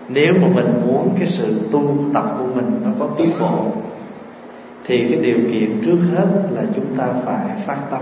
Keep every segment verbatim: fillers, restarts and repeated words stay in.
Nếu mà mình muốn cái sự tu tập của mình nó có tiến bộ, thì cái điều kiện trước hết là chúng ta phải phát tâm.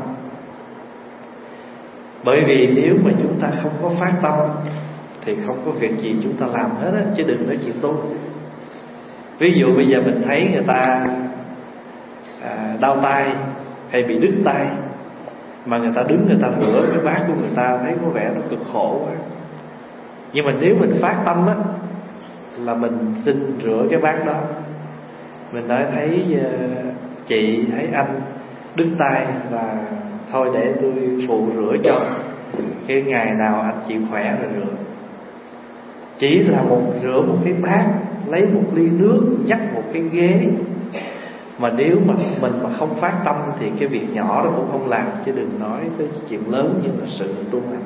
Bởi vì nếu mà chúng ta không có phát tâm thì không có việc gì chúng ta làm hết á, chứ đừng nói chuyện tu. Ví dụ bây giờ mình thấy người ta à, đau tay hay bị đứt tay, mà người ta đứng người ta rửa cái bát của người ta, thấy có vẻ nó cực khổ quá. Nhưng mà nếu mình phát tâm á, là mình xin rửa cái bát đó. Mình nói thấy uh, chị, thấy anh đứt tay, và thôi để tôi phụ rửa cho, cái ngày nào anh chịu khỏe rồi rửa. Chỉ là một rửa một cái bát, lấy một ly nước, dắt một cái ghế, mà nếu mà mình mà không phát tâm thì cái việc nhỏ đó cũng không làm, chứ đừng nói tới chuyện lớn như là sự tu hành.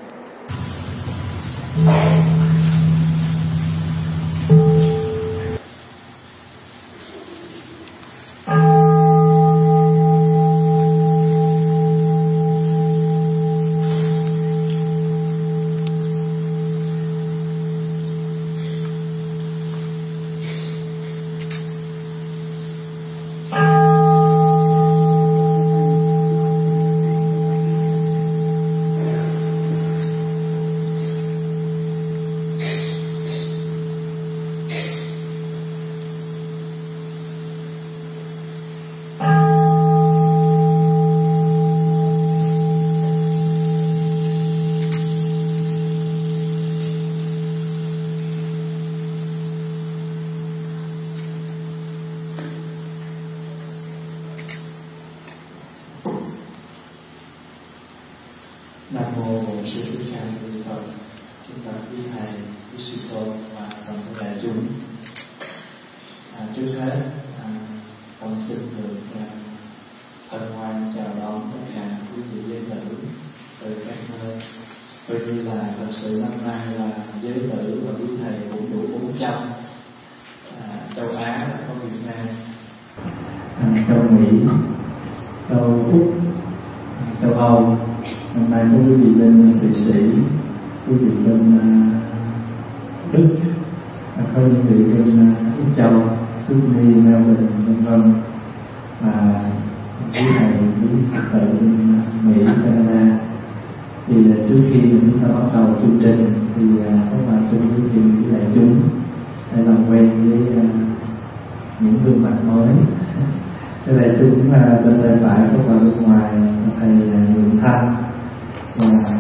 Nam mô Bổn Sư Thích Ca Mâu Ni Phật. Chúng ta quý thầy, quý sư cô và toàn thể đại chúng. À, trước hết, à, con xin được à, hân hoan chào đón tất cả quý vị giới nữ từ các nơi. Coi như là thật sự năm nay là giới nữ và quý thầy cũng đủ bốn trăm. À, châu Á có Việt Nam, à, châu Mỹ, châu Úc, châu Âu. Hôm nay có quý vị bên Thụy Sĩ, quý vị bên uh, Đức, có những vị bên uh, Úc Châu, Sydney, Melbourne, vân vân, và quý thầy, quý Phật tử bên uh, Mỹ, Canada. Thì uh, trước khi chúng ta bắt đầu chương trình thì uh, có hòa xin quý vị với đại chúng để làm quen với uh, những gương mặt mới. Cái đại chúng uh, bên tay phải có vào bên ngoài thầy Nguyễn Thanh. Và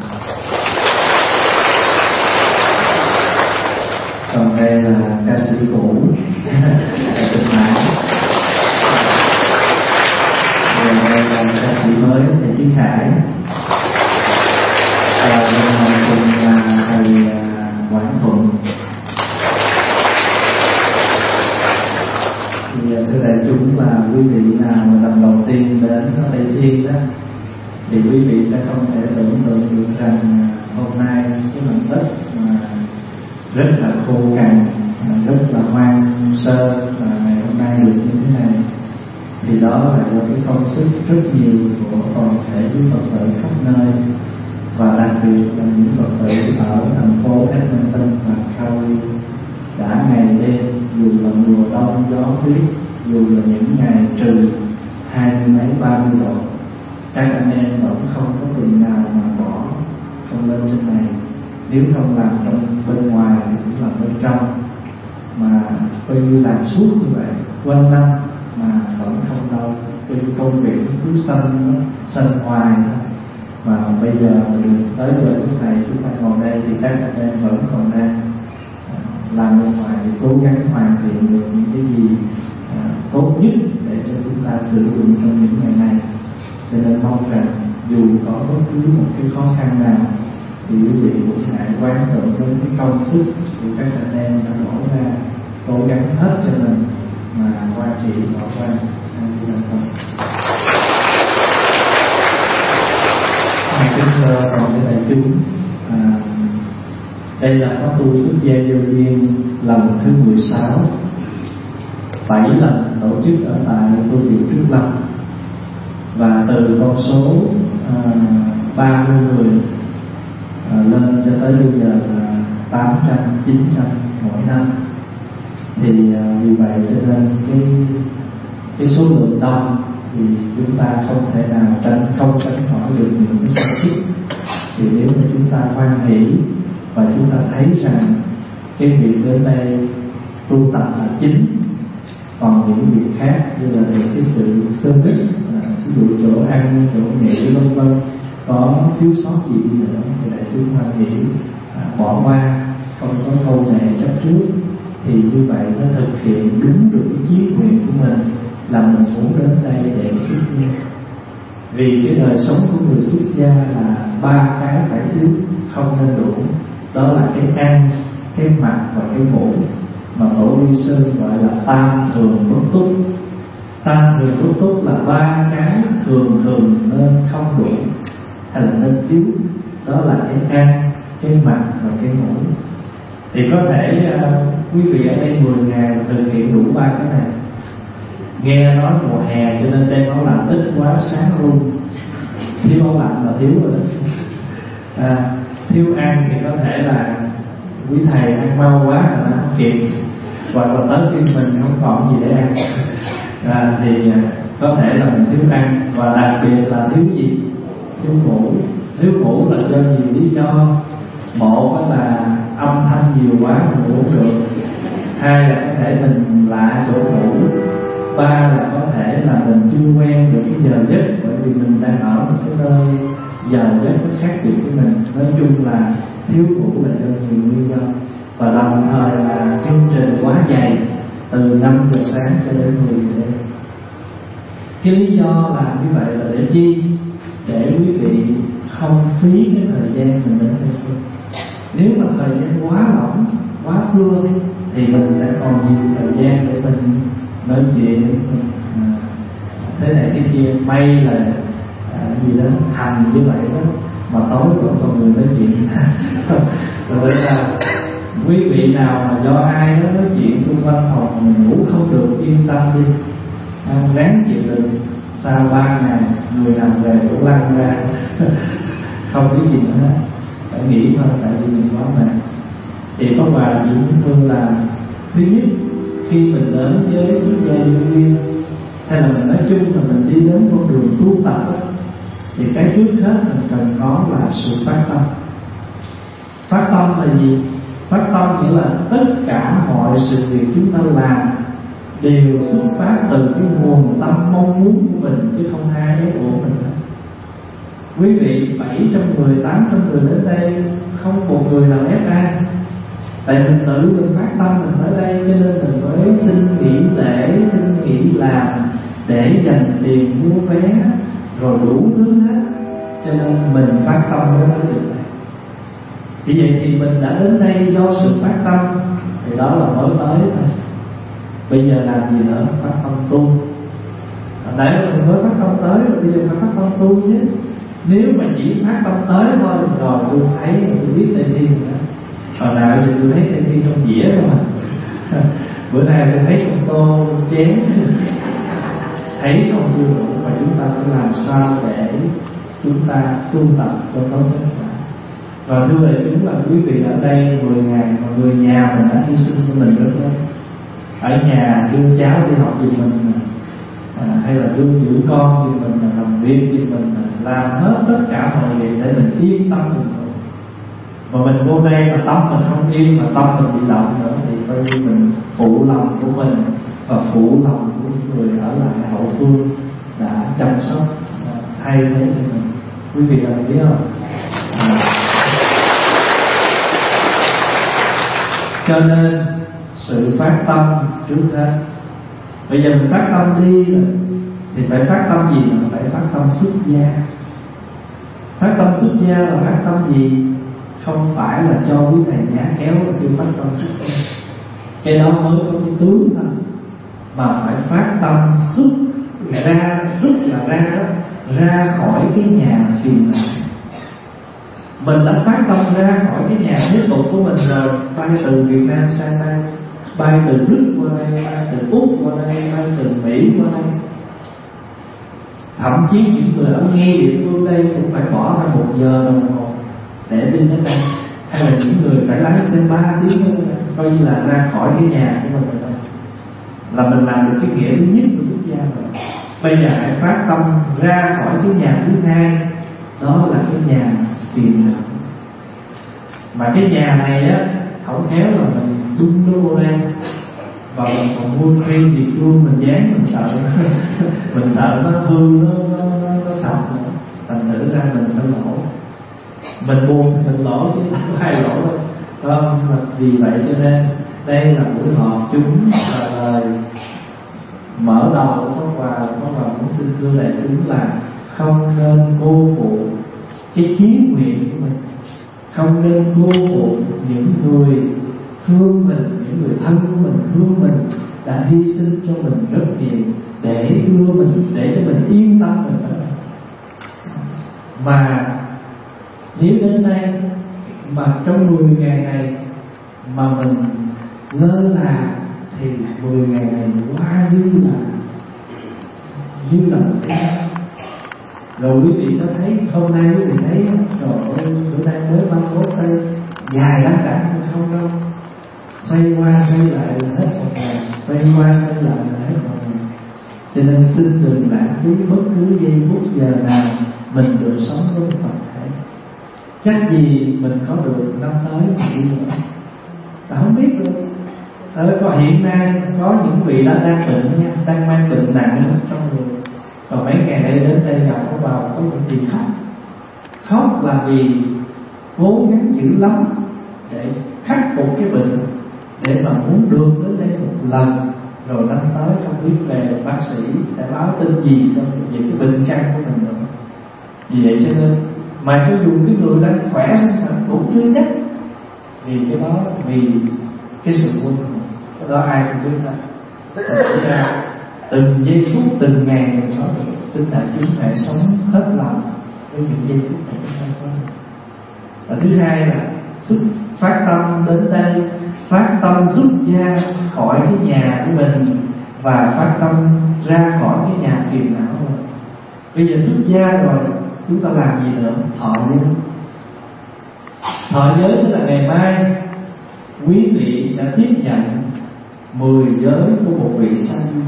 còn đây là ca sĩ cũ ở Việt Nam. Và đây là ca sĩ mới thầy Chí Khải. Và bên ngoài cùng là thầy Quảng Thuận. Thì thưa đại chúng, là quý vị nào mà lần đầu tiên đến Tây Thiên đó, thì quý vị sẽ không thể tưởng tượng được rằng hôm nay cái mảnh đất mà rất là khô cằn, rất là hoang sơ, và ngày hôm nay được như thế này, thì đó là do cái công sức rất nhiều của toàn thể những Phật tử khắp nơi, và đặc biệt là những Phật tử ở thành phố Edmonton và Calgary đã ngày đêm, dù là mùa đông gió tuyết, dù là những ngày trừ hai mươi mấy ba mươi độ, các anh em vẫn không có tuần nào mà bỏ không lên trên này. Nếu không làm trong bên ngoài thì cũng làm bên trong, mà coi như làm suốt như vậy quanh năm mà vẫn không đâu. Cái công việc cứ sanh sanh hoài. Và bây giờ mình tới giờ lúc này chúng ta ngồi đây thì các anh em vẫn còn đang làm bên ngoài để cố gắng hoàn thiện được những cái gì à, tốt nhất để cho chúng ta sử dụng trong những ngày này. Cho nên mong rằng dù có bất cứ một cái khó khăn nào thì quý vị cũng hãy quán tưởng đến cái công sức của các anh em đã đổ ra, cố gắng hết cho mình mà qua trị bỏ qua. Kính thưa toàn thể đại chúng, à, đây là khóa tu xuất gia vô duyên lần thứ mười sáu, bảy lần tổ chức ở tại tu viện Trước Lâm, và từ con số à, ba mươi người à, lên cho tới bây giờ là tám trăm, chín trăm mỗi năm. Thì vì vậy cho nên cái cái số lượng đông thì chúng ta không thể nào tránh không tránh khỏi được những cái sân xích. Thì nếu mà chúng ta hoan hỷ và chúng ta thấy rằng cái việc đến đây tu tập là chính, còn những việc khác như là về cái sự sơ đích, ví dụ chỗ ăn, chỗ nghỉ vân vân có thiếu sót gì đi nữa thì đại chúng hoan hỷ à, bỏ qua, không có câu nệ chấp trước, thì như vậy nó thực hiện đúng được cái chí nguyện của mình là mình muốn đến đây để xuất gia. Vì cái đời sống của người xuất gia là ba cái phải thiếu, không nên đủ. Đó là cái ăn, cái mặc và cái ngủ, mà Tổ Ly Sơn gọi là tam thường bất túc. Tam thường bất túc là ba cái thường thường nên không đủ hay là nên thiếu. Đó là cái ăn, cái mặc và cái ngủ. Thì có thể uh, quý vị ở đây mười ngày thực hiện đủ ba cái này. Nghe nói mùa hè cho nên đem áo lạnh ít quá sáng luôn, thiếu áo lạnh là thiếu rồi đó. À, thiếu ăn thì có thể là quý thầy ăn mau quá là nó không kịp, hoặc là tới khi mình không còn gì để ăn. À, thì có thể là mình thiếu ăn, và đặc biệt là thiếu gì? Thiếu ngủ. Thiếu ngủ là do nhiều lý do. Một là âm thanh nhiều quá mình ngủ không được. Hai là có thể mình lạ chỗ ngủ. Ba là có thể là mình chưa quen được cái giờ giấc, bởi vì mình đang ở một cái nơi giờ giấc nó khác biệt với mình. Nói chung là thiếu ngủ là do nhiều nguyên do, và đồng thời là chương trình quá dày, từ năm giờ sáng cho đến mười giờ đêm. Cái lý do làm như vậy là để chi? Để quý vị không phí cái thời gian mình đến đây thôi. Nếu mà thời gian quá lỏng, quá thưa thì mình sẽ còn nhiều thời gian để mình nói chuyện, mình à, thế này cái kia. May là à, gì đó thành như vậy đó, mà tối vẫn còn người nói chuyện. Rồi là quý vị nào mà do ai đó nói chuyện xung quanh phòng mình ngủ không được, yên tâm đi, à, ráng chịu đựng. Sau ba ngày người nào về cũng lăn ra. Không có gì nữa, phải nghỉ thôi, tại vì mình quá mệt. Thì có bà chỉ thương là thứ nhất, khi mình đến với xuất gia nhân viên, hay là mình nói chung là mình đi đến con đường tu tập đó, thì cái trước hết mình cần có là sự phát tâm. Phát tâm là gì? Phát tâm nghĩa là tất cả mọi sự việc chúng ta làm đều xuất phát từ cái nguồn tâm mong muốn của mình, chứ không ai ép buộc mình. Quý vị bảy trăm người, tám trăm người đến đây, không một người nào ép ai. Tại mình tự mình phát tâm mình tới đây, cho nên mình mới xin nghỉ lễ, xin nghỉ làm để dành tiền mua vé, rồi đủ thứ hết. Cho nên mình phát tâm mới tới được. Thì vậy thì mình đã đến đây do sự phát tâm, thì đó là mới tới thôi. Bây giờ làm gì nữa? Phát tâm tu. Nãy mình mới phát tâm tới, rồi bây giờ phải phát tâm tu chứ. Nếu mà chỉ phát tâm tới thôi, rồi tôi thấy tôi biết Tây Thiên rồi đó. Hồi nào giờ tôi thấy Tây Thiên trong dĩa thôi mà. Bữa nay tôi thấy trong tô chén. Thấy không chưa đủ, mà chúng ta phải làm sao để chúng ta tu tập cho tốt nhất. Và thưa đại chúng là quý vị ở đây mười ngày, mà người nhà mình đã hy sinh cho mình rất lớn. Ở nhà đưa cháu đi học vì mình, à, hay là đưa giữ con vì mình, làm việc vì mình, làm hết tất cả mọi việc để mình yên tâm mình. Mà mình vô đây mà tâm mình không yên, mà tâm mình bị động nữa, thì coi như mình phụ lòng của mình và phụ lòng của những người ở lại hậu phương đã chăm sóc, thay thế cho mình. Quý vị là biết không? À, cho nên sự phát tâm trước hết. Bây giờ mình phát tâm đi rồi, thì phải phát tâm gì? Là phải phát tâm xuất gia. Phát tâm xuất gia là phát tâm gì? Không phải là cho quý thầy nhá kéo là kêu phát tâm xuất gia. Cái đó mới có cái tướng thôi. Mà phải phát tâm xuất ra, xuất là ra đó, ra khỏi cái nhà phiền não. Mình đã phát tâm ra khỏi cái nhà thế tục của mình rồi, bay từ Việt Nam sang đây, bay từ Đức qua đây, bay từ Úc qua đây, bay từ Mỹ qua đây. Thậm chí những người ở ngay địa phương đây cũng phải bỏ ra một giờ đồng hồ để đi đến đây. hay là những người phải lái xe ba tiếng coi như là ra khỏi cái nhà của mình rồi, là mình làm được cái nghĩa thứ nhất của xuất gia rồi. Bây giờ hãy phát tâm ra khỏi cái nhà thứ hai, đó là cái nhà phiền não. Mà cái nhà này á, không khéo là mình tung nó vô đây, và mình còn mua cream gì luôn, mình dán mình sợ mình sợ nó hư, nó nó nó, nó sập nữa, thành thử ra mình sẽ lỗ. Mình buồn thì mình lỗ chứ không có ai lỗ đâu. Đó, vì vậy cho nên đây là buổi họp chúng là lời mở đầu của Pháp Hòa. Pháp Hòa muốn xin thưa đại chúng là không nên cô phụ cái chí nguyện của mình, không nên cô phụ những người thương mình, những người thân của mình thương mình đã hy sinh cho mình rất nhiều để đưa mình, để cho mình yên tâm mình đó. Mà nếu đến đây mà trong mười ngày này mà mình lơ là thì mười ngày này qua như là như là rồi quý vị sẽ thấy hôm nay quý vị thấy trời ơi bữa nay mới ba mươi mốt đây dài lắm cả, không đâu, xoay qua xoay lại là hết một ngày, xoay qua xoay lại là hết một ngày. Cho nên xin đừng lãng phí bất cứ giây phút giờ nào mình được sống với Phật thể. Chắc gì mình có được năm tới mà đi nữa, ta không biết được. Ở có hiện nay có những vị đã đang bệnh nha, đang mang bệnh nặng trong người, còn mấy ngày nay đến đây gặp có vào có những gì khóc. Khóc là vì cố gắng dữ lắm để khắc phục cái bệnh, để mà muốn được đến đây một lần, rồi năm tới không biết về bác sĩ sẽ báo tin gì trong về cái bệnh căn của mình nữa. Vì vậy cho nên mà cho dù cái người đang khỏe sinh cũng chưa chắc, vì cái đó vì cái sự quân hồn, cái đó ai cũng biết đó. Thật ra từng giây phút từng ngày mình có được, xin đại chúng hãy sống hết lòng với những giây phút này chúng ta có. Và thứ hai là xuất phát tâm đến đây, phát tâm xuất gia khỏi cái nhà của mình và phát tâm ra khỏi cái nhà phiền não rồi. Bây giờ xuất gia rồi chúng ta làm gì nữa? Thọ giới. Thọ giới tức là ngày mai quý vị đã tiếp nhận mười giới của một vị sa di.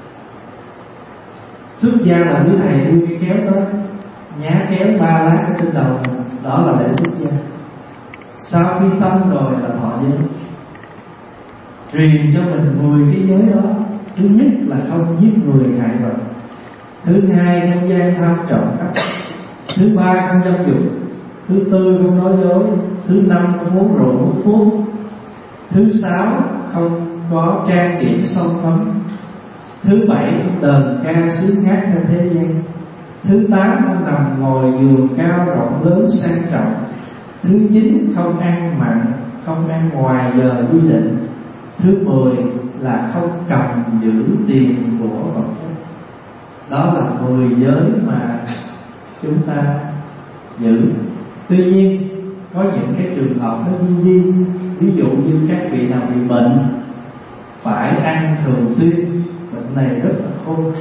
Xuất gia là quý thầy đưa cái kéo đó, nhá kéo ba lá ở trên đầu mình, đó là lễ xuất gia. Sau khi xong rồi là thọ giới, truyền cho mình mười cái giới đó. Thứ nhất là không giết người hại vật, thứ hai không gian tham trộm cắp, thứ ba không dâm dục, thứ tư không nói dối, thứ năm không uống rượu hút thuốc, thứ sáu không có trang điểm son phấn, thứ bảy không đờn ca sướng hát theo thế gian, thứ tám không nằm ngồi giường cao rộng lớn sang trọng, thứ chín không ăn mặn, không ăn ngoài giờ quy định, thứ mười là không cầm giữ tiền của vật chất. Đó là mười giới mà chúng ta giữ. Tuy nhiên có những cái trường hợp nó du di, ví dụ như các vị nào bị bệnh phải ăn thường xuyên, bệnh này rất là khôn.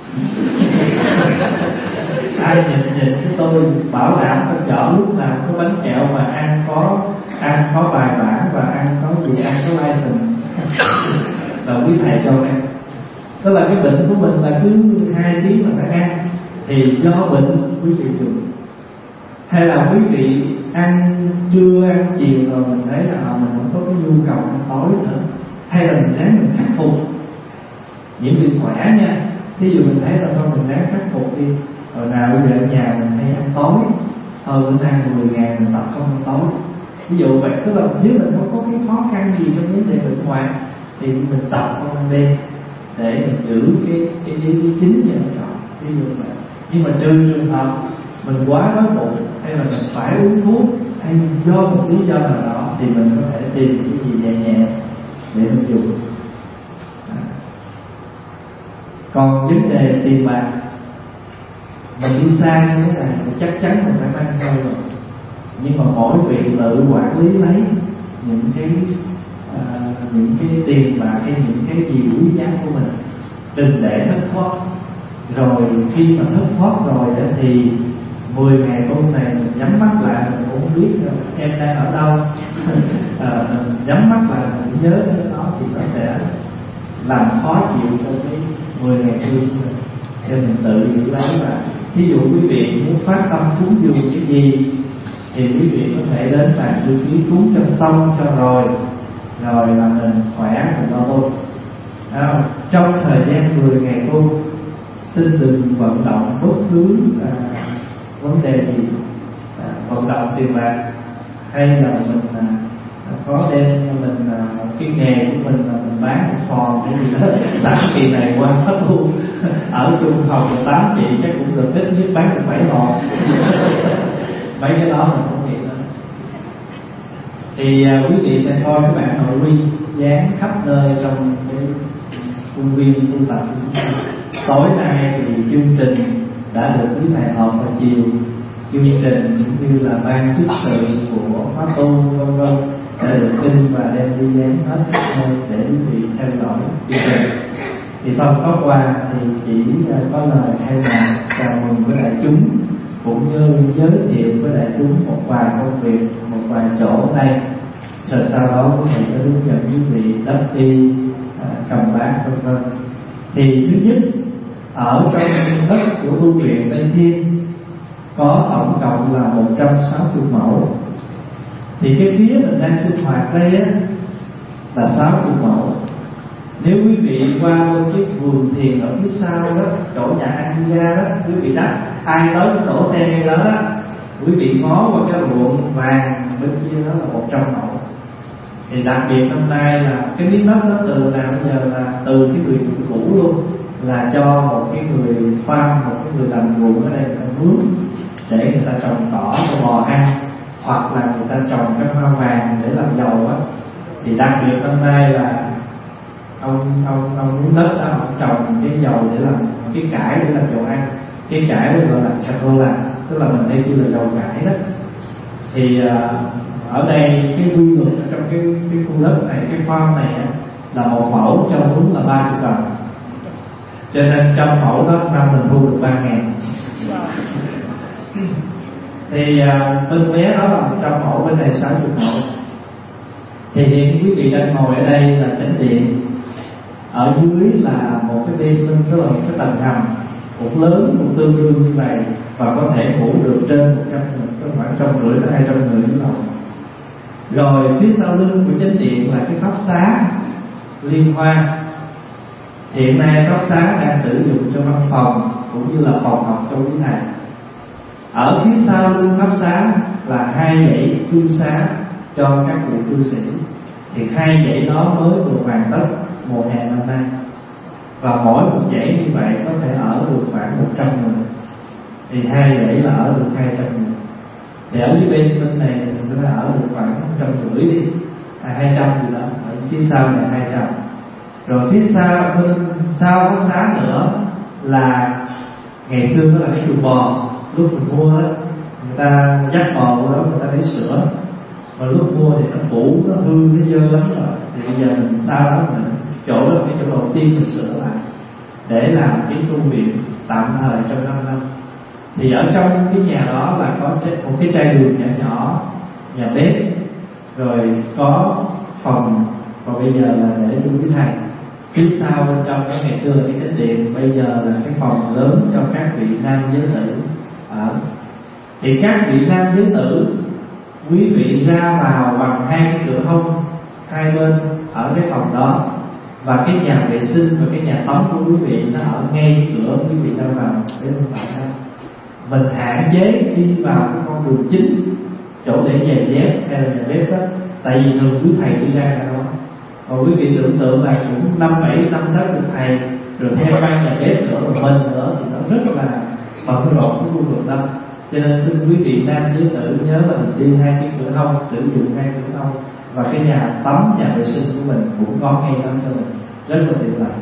Ai nhìn nhìn cái tôi bảo đảm trong chợ lúc nào có bánh kẹo mà ăn có ăn có bài bản và ăn có gì ăn có license là quý thầy cho ăn. Tức là cái bệnh của mình là cứ hai tiếng mà phải ăn, thì do bệnh quý vị được. Hay là quý vị ăn trưa ăn chiều rồi mình thấy là mình không có cái nhu cầu ăn tối nữa, hay là mình ráng mình khắc phục. Những người khỏe nha, ví dụ mình thấy là thôi mình ráng khắc phục đi, rồi nào bây giờ ở nhà mình hay ăn tối, thôi bữa nay mười ngày mình tập không ăn tối. Ví dụ vậy, tức là nếu mình không có cái khó khăn gì trong vấn đề bệnh hoạn thì mình tập không ăn đêm để mình giữ cái cái lý lý chính cho nó chọn. Ví dụ vậy. Nhưng mà trừ trường hợp mình quá đói bụng hay là mình phải uống thuốc hay do một lý do nào đó thì mình có thể tìm cái gì nhẹ nhẹ để mình dùng. Còn vấn đề tiền bạc, mình đi xa như thế này thì chắc chắn mình phải mang theo rồi. Nhưng mà mỗi vị tự quản lý lấy những cái à, những cái tiền bạc hay những cái gì quý giá của mình, đừng để thất thoát. Rồi khi mà thất thoát rồi thì mười ngày hôm này mình nhắm mắt lại mình cũng không biết em đang ở đâu. À, nhắm mắt lại mình nhớ đến nó thì nó sẽ làm khó chịu cho cái mười ngày hương. Cho mình tự giữ lấy. Và ví dụ quý vị muốn phát tâm cúng dường cái gì thì quý vị có thể đến bàn chư ký cúng cho xong cho rồi, rồi là mình khỏe mình lo tu. À, trong thời gian mười ngày tu, xin đừng vận động bất cứ à, vấn đề gì, à, vận động tiền bạc hay là mình à, có đem mình à, cái nghề của mình là mình bán một sòn cái gì đó. Sẵn kỳ này qua hết luôn. Ở chung phòng tám chị chắc cũng được ít nhất bán được bảy lon. Mấy cái đó mình không hiểu nữa. Thì à, quý vị sẽ coi cái bản nội quy dán khắp nơi trong cái khuôn viên tu tập của chúng ta. Tối nay thì chương trình đã được quý thầy họp vào chiều. Chương trình cũng như là ban chức sự của khóa tu vân vân sẽ được in và đem đi dán hết các nơi để quý vị theo dõi chương trình. Thì phần pháp qua thì chỉ có lời thay mặt chào mừng với đại chúng, cũng như giới thiệu với đại chúng một vài công việc, một vài chỗ ở đây. Rồi sau đó quý thầy sẽ hướng dẫn quý vị đắp y, à, cầm bát vân vân. Thì thứ nhất, ở trong đất của tu viện Tây Thiên có tổng cộng là một trăm sáu mươi mẫu. Thì cái phía mình đang sinh hoạt đây á là sáu mươi mẫu. Nếu quý vị qua một chiếc vườn thiền ở phía sau đó, chỗ nhà ăn ra đó, quý vị đắt ai tới đổ xe ngay đó đó, quý vị ngó qua cái ruộng vàng bên kia đó là một trăm mẫu. Thì đặc biệt năm nay là cái miếng đất đó từ nào bây giờ là từ cái người cũ luôn, là cho một cái người farm, một cái người làm ruộng ở đây người ta mướn để người ta trồng cỏ cho bò ăn, hoặc là người ta trồng cái hoa vàng để làm dầu á. Thì đặc biệt năm nay là ông ông ông muốn đất đó, ông trồng cái dầu để làm cái cải để làm dầu ăn. Cái cải đó gọi là carola, tức là mình hay kêu là dầu cải đó. Thì uh, ở đây cái quy luật trong cái cái khu đất này, cái farm này là một mẫu cho đúng là ba mươi đồng. Cho nên trăm mẫu đó năm mình thu được ba ngàn. Thì uh, bên vé đó là một trăm mẫu, bên này sáu mươi mẫu. Thì hiện quý vị đang ngồi ở đây là chánh điện. Ở dưới là một cái basement, tức là một cái tầng hầm cũng lớn, cũng tương đương như vậy, và có thể ngủ được trên một trăm người, khoảng trăm rưỡi đến hai trăm người dưới lầu. Rồi phía sau lưng của chánh điện là cái pháp xá liên hoa. Hiện nay pháp xá đang sử dụng cho văn phòng cũng như là phòng học cho quý thầy. Ở phía sau lưng pháp xá là hai dãy cư xá cho các vị cư sĩ. Thì hai dãy đó mới được hoàn tất mùa hè năm nay. Và mỗi một dãy như vậy có thể ở được khoảng một trăm người. Thì hai dãy là ở được hai trăm người. Thì ở dưới bên này thì mình có thể ở được khoảng một trăm rưỡi đi, à, hai trăm gì đó. Ở phía sau này hai trăm. Rồi phía sau bên sau có xá nữa là ngày xưa đó là cái chuồng bò. Lúc mình mua đó, người ta dắt bò vô đó, người ta lấy sữa. Mà lúc mua thì nó cũ, nó hư, nó dơ lắm rồi. Thì bây giờ mình sau đó mình chỗ đó là cái chỗ đầu tiên mình sửa lại để làm cái tu viện tạm thời trong năm năm. Thì ở trong cái nhà đó là có một cái chai đường nhỏ nhỏ, nhà bếp, rồi có phòng, và bây giờ là để xuống với thầy. Phía sau bên trong cái ngày xưa là cái chánh điện, bây giờ là cái phòng lớn cho các vị nam giới tử ở. Thì các vị nam giới tử, quý vị ra vào bằng hai cái cửa hông hai bên ở cái phòng đó, và cái nhà vệ sinh và cái nhà tắm của quý vị nó ở ngay cái cửa quý vị ra vào để không phải đâu. Mình hạn chế đi vào cái con đường chính, chỗ để giày dép hay là nhà bếp đó, tại vì thường quý thầy đi ra là đó. Còn quý vị tưởng tượng là cũng năm bảy năm sáu chục thầy rồi theo ban nhà bếp nữa rồi mình nữa thì nó rất là bận rộn cái khu vực đó. Cho nên xin quý vị nam giới tử nhớ là mình đi hai cái cửa hông, sử dụng hai cửa hông, và cái nhà tắm, nhà vệ sinh của mình cũng có ngay đó cho mình, rất là tiện lợi.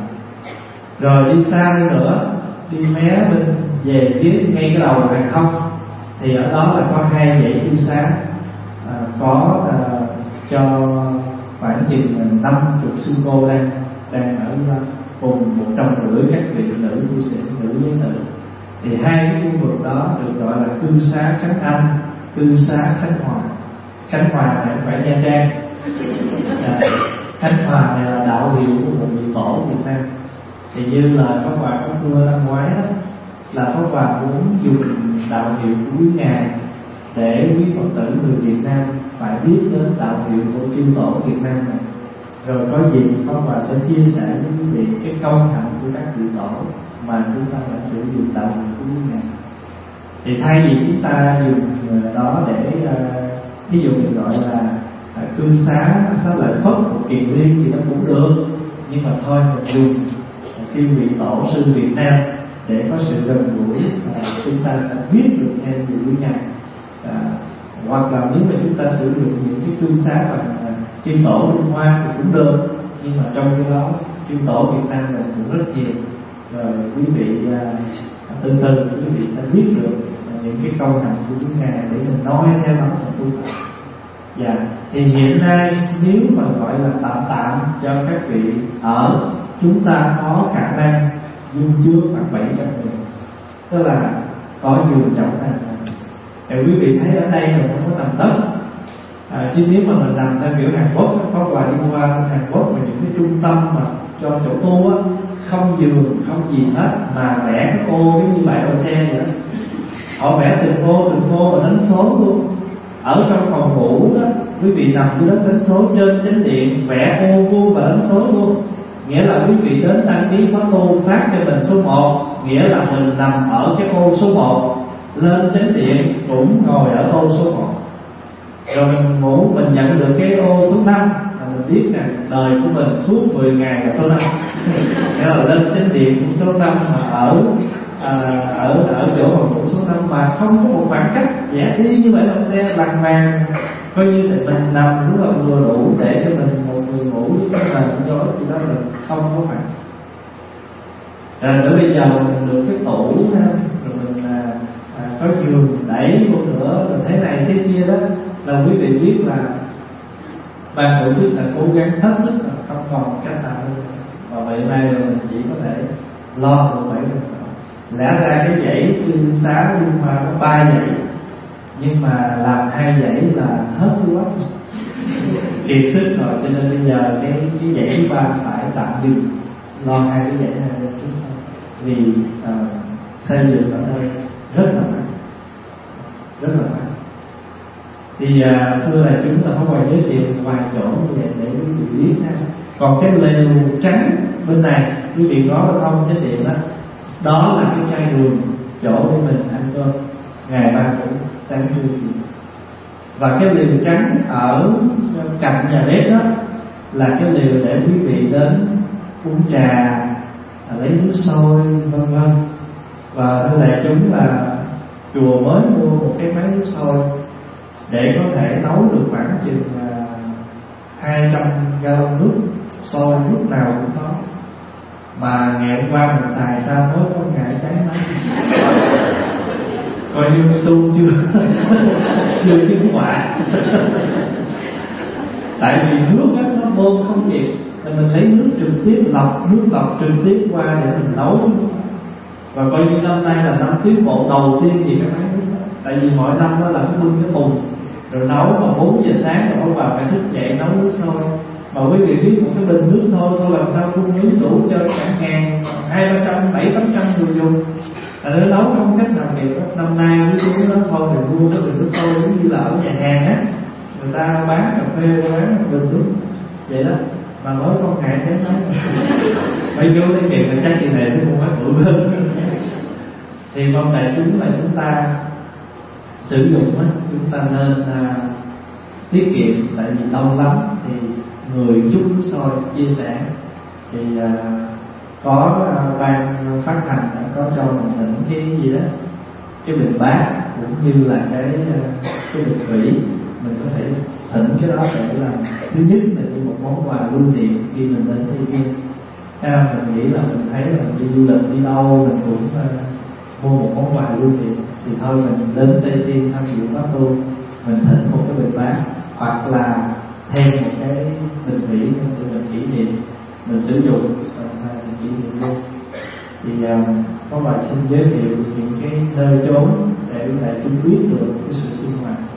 Rồi đi xa nữa, đi mé bên về phía ngay cái đầu hàng không, thì ở đó là có hai dãy cư xá, à, có à, cho khoảng chừng năm chục sư cô đang đang ở cùng một trăm rưỡi các vị nữ cư sĩ, nữ giới nữ. Thì hai cái khu vực đó được gọi là cư xá Khánh Anh cư xá Khánh Hòa. Khánh Hòa này không phải Nha Trang. À, Khánh Hòa này là đạo hiệu của một vị tổ Việt Nam. Thì như là Pháp Hòa có thưa năm ngoái đó, là Pháp Hòa muốn dùng đạo hiệu của quý ngài để quý Phật tử người Việt Nam phải biết đến đạo hiệu của chư tổ Việt Nam này. Rồi có gì Pháp Hòa sẽ chia sẻ với quý vị cái công hạnh của các vị tổ mà chúng ta đã sử dụng đạo hiệu của quý ngài. Thì thay vì chúng ta dùng đó để ví dụ mình gọi là cư xá xá lợi Phất của Kiền Liên thì nó cũng được, nhưng mà thôi mình dùng chư vị tổ sư Việt Nam để có sự gần gũi, à, chúng ta sẽ biết được thêm về quý ngài. À, hoặc là nếu mà chúng ta sử dụng những cái cư xá bằng à, chư tổ Trung Hoa thì cũng được, nhưng mà trong cái đó chư tổ Việt Nam mình cũng rất nhiều. Rồi quý vị à, từ từ quý vị sẽ biết được à, những cái câu hạnh của quý ngài để mình nói theo đó mà tu. Dạ, thì hiện nay nếu mà gọi là tạm tạm cho các vị ở, chúng ta có khả năng dung chứa khoảng bảy trăm người, tức là có giường trọng này. Thì quý vị thấy ở đây mình không có nằm đất, à, chứ nếu mà mình làm theo kiểu Hàn Quốc, có vài đi qua Hàn Quốc mà những cái trung tâm mà cho chỗ tu á, không giường không gì hết mà vẽ cái ô giống như bãi đậu xe vậy đó. Họ vẽ từng ô từng ô và đánh số luôn. Ở trong phòng ngủ đó, quý vị nằm dưới đất đánh số, trên chánh điện vẽ ô vuông và đánh số luôn. Nghĩa là quý vị đến đăng ký khóa tu phát cho mình số một, nghĩa là mình nằm ở cái ô số một, lên chánh điện cũng ngồi ở ô số một. Rồi mình ngủ mình nhận được cái ô số năm, là mình biết rằng đời của mình suốt mười ngày là số năm. Nghĩa là lên chánh điện cũng số năm, mà ở à, ở ở chỗ phòng ngủ số năm mà không có một khoảng cách vẽ đi như vậy là xe lằn vàng, coi như thì mình nằm xuống là vừa đủ để cho mình một người ngủ với cái nền cho chỉ đó là không có khoảng. Rồi đến bây giờ mình được cái tủ ha, rồi mình à, à, có giường đẩy một nữa, rồi thế này thế kia đó, là quý vị biết là ban tổ chức là cố gắng hết sức là không còn cách nào hơn. Và vậy nay là mình chỉ có thể lo được bảy phần. Lẽ ra cái dãy cư xá Trung Hoa có ba dãy, nhưng mà làm hai dãy là hết sức lắm, kiệt sức rồi, cho nên bây giờ cái cái dãy thứ ba phải tạm dừng lo hai cái dãy này lên chúng ta, vì uh, xây dựng ở đây rất là mạnh, rất là mạnh. Thì uh, thưa là chúng là có vài giới thiệu vài chỗ như vậy để quý vị biết ha. Còn cái lều trắng bên này quý vị có không cái điện đó, đó là cái chai đường chỗ để mình ăn cơm ngày ba bữa sáng trưa chiều. Và cái lều trắng ở cạnh nhà bếp đó là cái lều để quý vị đến uống trà, lấy nước sôi vân vân. Và thưa đại chúng là chùa mới mua một cái máy nước sôi để có thể nấu được khoảng chừng hai trăm gallon nước sôi, lúc nào cũng có. Mà ngày hôm qua mình xài sao mới có ngày cháy máy, coi như tu chưa chưa chứng quả. Tại vì nước đó, nó bơm không kịp, thì mình lấy nước trực tiếp lọc, nước lọc trực tiếp qua để mình nấu. Và coi như năm nay là năm tiến bộ đầu tiên gì cái máy nước đó. Tại vì mỗi năm đó là cái bưng cái thùng rồi nấu mà bốn giờ sáng rồi ông bà phải thức dậy nấu nước sôi. Mà quý vị biết một cái bình nước sôi thôi làm sao cung ứng đủ cho cả ngàn, hai ba trăm, bảy tám trăm người dùng. Là nó nấu không cách nào kịp. Năm nay quý vị nói thôi thì mua cái bình nước sôi giống như là ở nhà hàng á, người ta bán cà phê, bán bình nước vậy đó, mà mới con ngày thế đó. Phải vô cái kịp là chắc kỳ này nó cũng phải bự hơn. Thì mong đại chúng là chúng ta sử dụng á, chúng ta nên à, tiết kiệm. Tại vì lâu lắm thì người chút nước sôi chia sẻ thì uh, có uh, ban phát hành có cho mình thỉnh cái gì đó, cái bình bát cũng như là cái uh, cái bình thủy, mình có thể thỉnh cái đó để làm thứ nhất là như một món quà lưu niệm khi mình đến Tây Thiên. À, mình nghĩ là mình thấy là mình đi du lịch đi đâu mình cũng uh, mua một món quà lưu niệm, thì thôi mình đến Tây Thiên tham dự pháp tu mình thỉnh một cái bình bát, hoặc là thêm một cái bình thủy để mình kỷ niệm, mình sử dụng mình kỷ niệm luôn. Thì uh, có bài xin giới thiệu những cái nơi chốn để đại chúng biết được cái sự sinh hoạt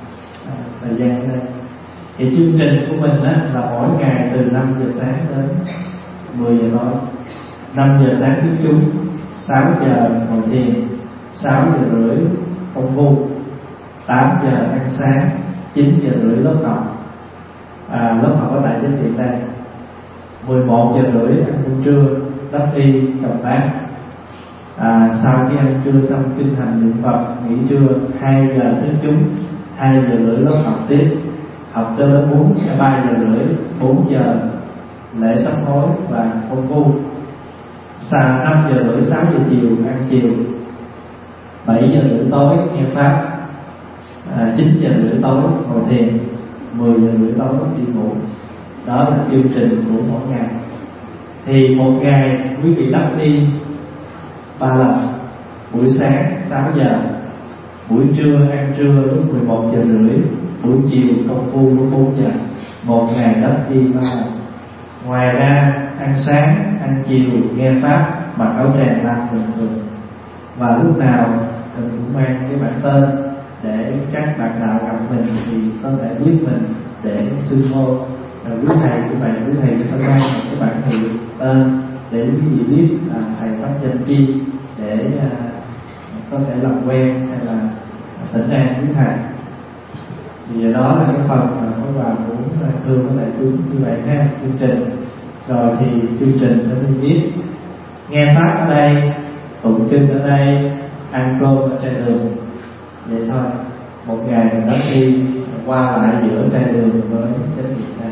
thời gian ở đây. Thì chương trình của mình á, là mỗi ngày từ năm giờ sáng đến mười giờ tối. Năm giờ sáng thuyết chúng, sáu giờ ngồi thiền, sáu giờ rưỡi công phu, tám giờ ăn sáng, chín giờ rưỡi lớp học. À, lớp học ở tại Chánh Điện đây. Mười một giờ rưỡi ăn cơm trưa, đắp y, cầm bát. À, sau khi ăn trưa xong kinh hành niệm Phật, nghỉ trưa, hai giờ thuyết chúng, hai giờ rưỡi lớp học tiếp, học cho đến bốn ba giờ rưỡi, bốn giờ lễ sám hối và công phu. Sau năm giờ rưỡi, sáu giờ chiều ăn chiều, bảy giờ rưỡi tối nghe pháp, à, chín giờ rưỡi tối ngồi thiền, mười giờ rưỡi tối đi ngủ. Đó là chương trình của mỗi ngày. Thì một ngày quý vị đắp y ba lần: buổi sáng sáu giờ, buổi trưa ăn trưa lúc mười một giờ rưỡi, buổi chiều công phu lúc bốn giờ. Một ngày đắp y ba lần. Ngoài ra ăn sáng, ăn chiều, nghe pháp, mặc áo tràng lam bình thường. Và lúc nào mình cũng mang cái bản tên để các bạn đạo gặp mình thì có thể biết mình để xưng hô. Rồi quý thầy của bạn, quý thầy sẽ mang một cái bản hiệu tên để quý vị biết là thầy pháp danh chi, để uh, có thể làm quen hay là tỉnh an quý thầy. Thì đó là cái phần mà có vào muốn thưa với đại chúng như vậy ha. Chương trình rồi thì chương trình sẽ đi tiếp. Nghe pháp ở đây, tụng kinh ở đây, ăn cơm ở trên đường, vậy thôi. Một ngày mình đã đi qua lại giữa trên đường với Chánh Điện này.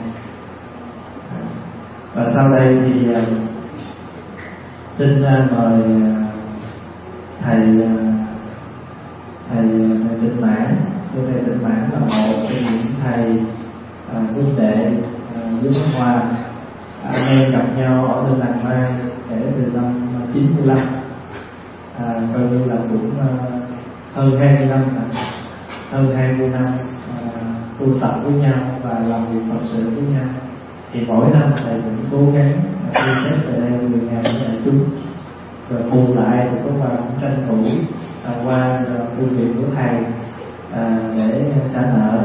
Và sau đây thì uh, xin uh, mời uh, thầy uh, thầy thầy Tịnh Mãn. Thầy Tịnh Mãn là một trong những thầy uh, huynh đệ uh, dưới Pháp Hòa. Anh em gặp nhau ở bên Làng Mai kể từ năm chín mươi lăm, à, coi như là cũng uh, hơn hai mươi năm rồi. Hơn hai mươi năm uh, tu tập với nhau và làm việc Phật sự với nhau. Thì mỗi năm thầy cũng cố gắng tu xét về đây mười ngày với đại chúng, rồi bù lại thì có vào cũng tranh thủ à, qua công việc của thầy à, để trả nợ.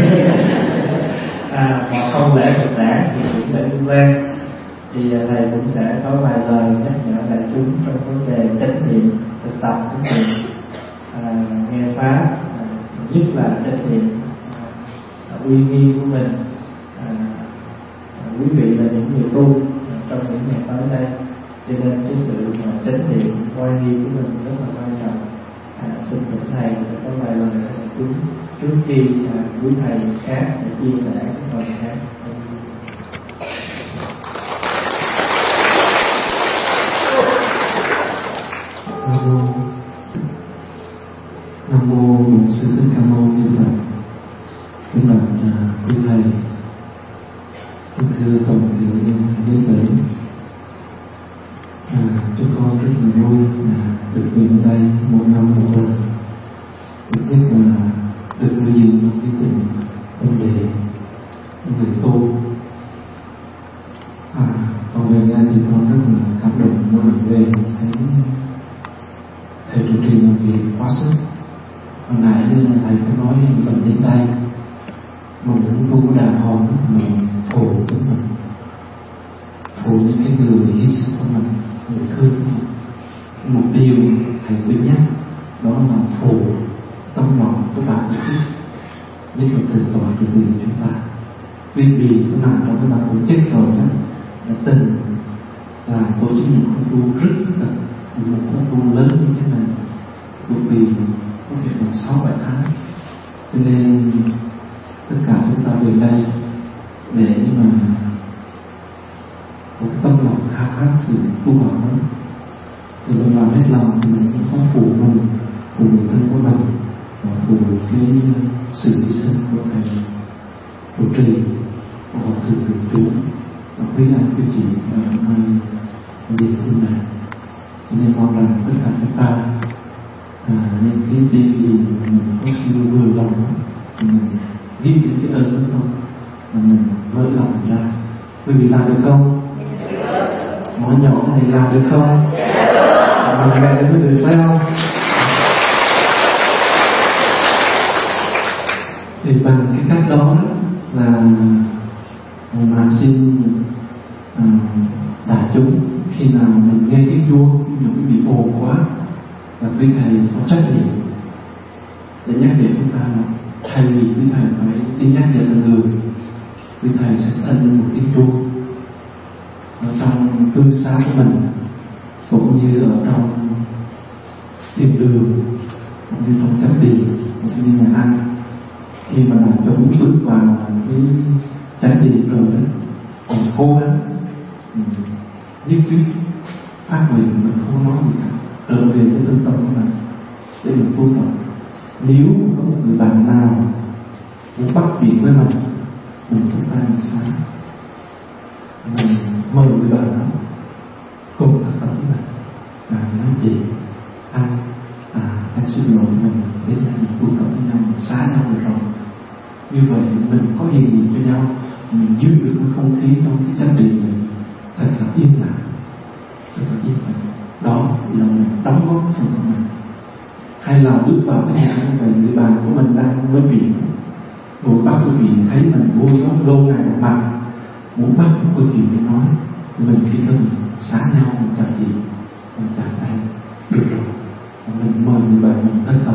À, hoặc không lẽ Phật đản thì cũng để liên quan. Thì thầy cũng sẽ có vài lời nhắc nhở đại chúng trong vấn đề chánh niệm, thực tập chánh niệm, à, nghe pháp, à, nhất là chánh niệm à, uy nghi của mình. À, quý vị là những người tu trong những ngày tới đây, cho nên cái sự chánh niệm oai nghi của mình rất là quan trọng. À, xin thỉnh thầy sẽ có vài lời đại chúng trước khi à, quý thầy khác để chia sẻ với người khác. Nam mô Nam mô Bổn Sư Thích Ca Mâu Ni Phật. Kính bạch quý thầy, kính thưa toàn thể giới tử, à, chúng con rất là vui là được về ở đây một năm một lần. Được biết là được nuôi dưỡng một cái tình vấn đề người tu. À, còn về đây thì con rất là cảm động mỗi lần về thấy thầy trụ trì làm việc quá sức. Hồi nãy thầy có nói lần đến đây một những tu của đàn hòn thì mình phổ của mình, phổ những cái người hy sinh của mình, người thương của mình. Một điều thầy quyết nhắc đó là phổ tâm lòng của bạn biết, nhất là từ tòa trụ trì chúng ta. Quý vị có nằm trong cái bản tổ chức rồi đó, đã từng là tổ chức những con tu rất là một con tu lớn như thế này, bởi vì có thể là sáu bảy tháng. Cho nên tất cả chúng ta về đây để mà có cái tâm lòng khao khát sự tu học đó, thì mình làm hết lòng thì mình cũng không phụ mình, phụ người thân của mình, và phụ cái sự hy sinh của thầy trụ trì của họ thượng thượng chủ và quý anh quý chị ở nơi địa phương này. Nên mong rằng tất cả chúng ta à, những cái điều gì mình có siêu vừa lòng thì mình ghi đến cái ơn đó không, mà mình vỡ lòng ra. Quý vị làm được không? Mỗi nhỏ này làm được không? Mình nghe đến được phải không? Thì bằng cái cách đó, đó là mà xin uh, đại chúng khi nào mình nghe tiếng chuông, nhưng mà quý vị ồn quá là quý thầy có trách nhiệm để nhắc nhở chúng ta là thay vì quý thầy phải đi nhắc nhở từng người, quý thầy sẽ thân một tiếng chuông ở trong cư xá của mình, cũng như ở trong thiên đường, cũng như trong chánh điện, cũng như nhà ăn. Khi mà làm cho chúng bước vào cái chánh điện rồi đó, còn cố gắng nhất quyết phát nguyện mình không nói gì cả, trở về cái lương tâm của mình để mình tu tập. Nếu có một người bạn nào muốn bắt chuyện với mình, mình chúng ta làm sao mình mời người bạn đó cùng tập tập với mình, và nói chị anh à, anh xin lỗi mình đến đây mình tu tập với nhau, mình xá nhau được rồi. Như vậy mình có gì cho nhau, mình giữ được cái không khí trong cái chánh điện này thật là yên lặng, thật là yên lặng. Đó là mình đóng góp phần của mình. Hay là bước vào cái nhà như vậy, người bạn của mình đang nói chuyện, ngồi bắt câu chuyện, thấy mình vui đó, lâu ngày một mặt muốn bắt một câu chuyện để nói, mình chỉ cần xá nhau, mình chào chị, mình chào anh, được rồi. Và mình mời người bạn mình thân tập,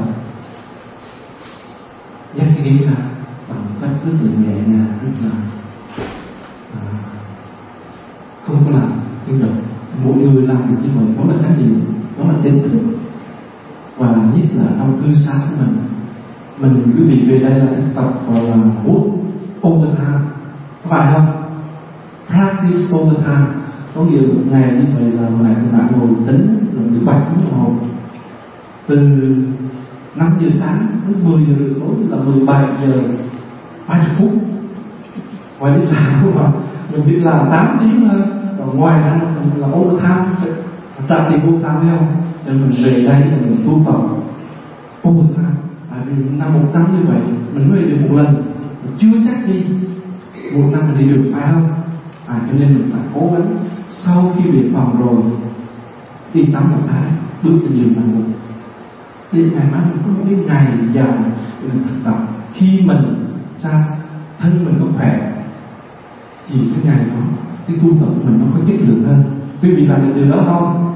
nhắc cái ý ra bằng cách rất là nhẹ nhàng, rất là à, không có làm tiếng động. Mỗi người làm được như vậy, đó là cái gì? Đó là tinh thức. Và nhất là trong cư xá của mình, mình quý vị về đây là thực tập gọi là work all the time, có phải không? Practice all the time, có nghĩa một ngày như vậy là ngày các bạn ngồi tính là mười bảy tiếng đồng hồ, từ năm giờ sáng đến mười giờ tối là mười bảy giờ ba mươi phút. Ngoài đi làm đúng không? Mình biết là tám tiếng rồi, ngoài ra mình là all the time, trả tiền all the time phải không? Nên mình về đây là mình tu tập all the time. À, vì năm một năm như vậy mình mới được một lần, mình chưa chắc gì một năm mình đi được, phải không? À, cho nên mình phải cố gắng sau khi về phòng rồi đi tắm một cái, bước trên giường nằm ngủ. Thì ngày mai mình có một cái ngày dài để mình thực tập. Khi mình sao thân mình có khỏe thì cái ngày đó cái tu tập của mình nó có chất lượng hơn. Quý vị làm được điều đó không?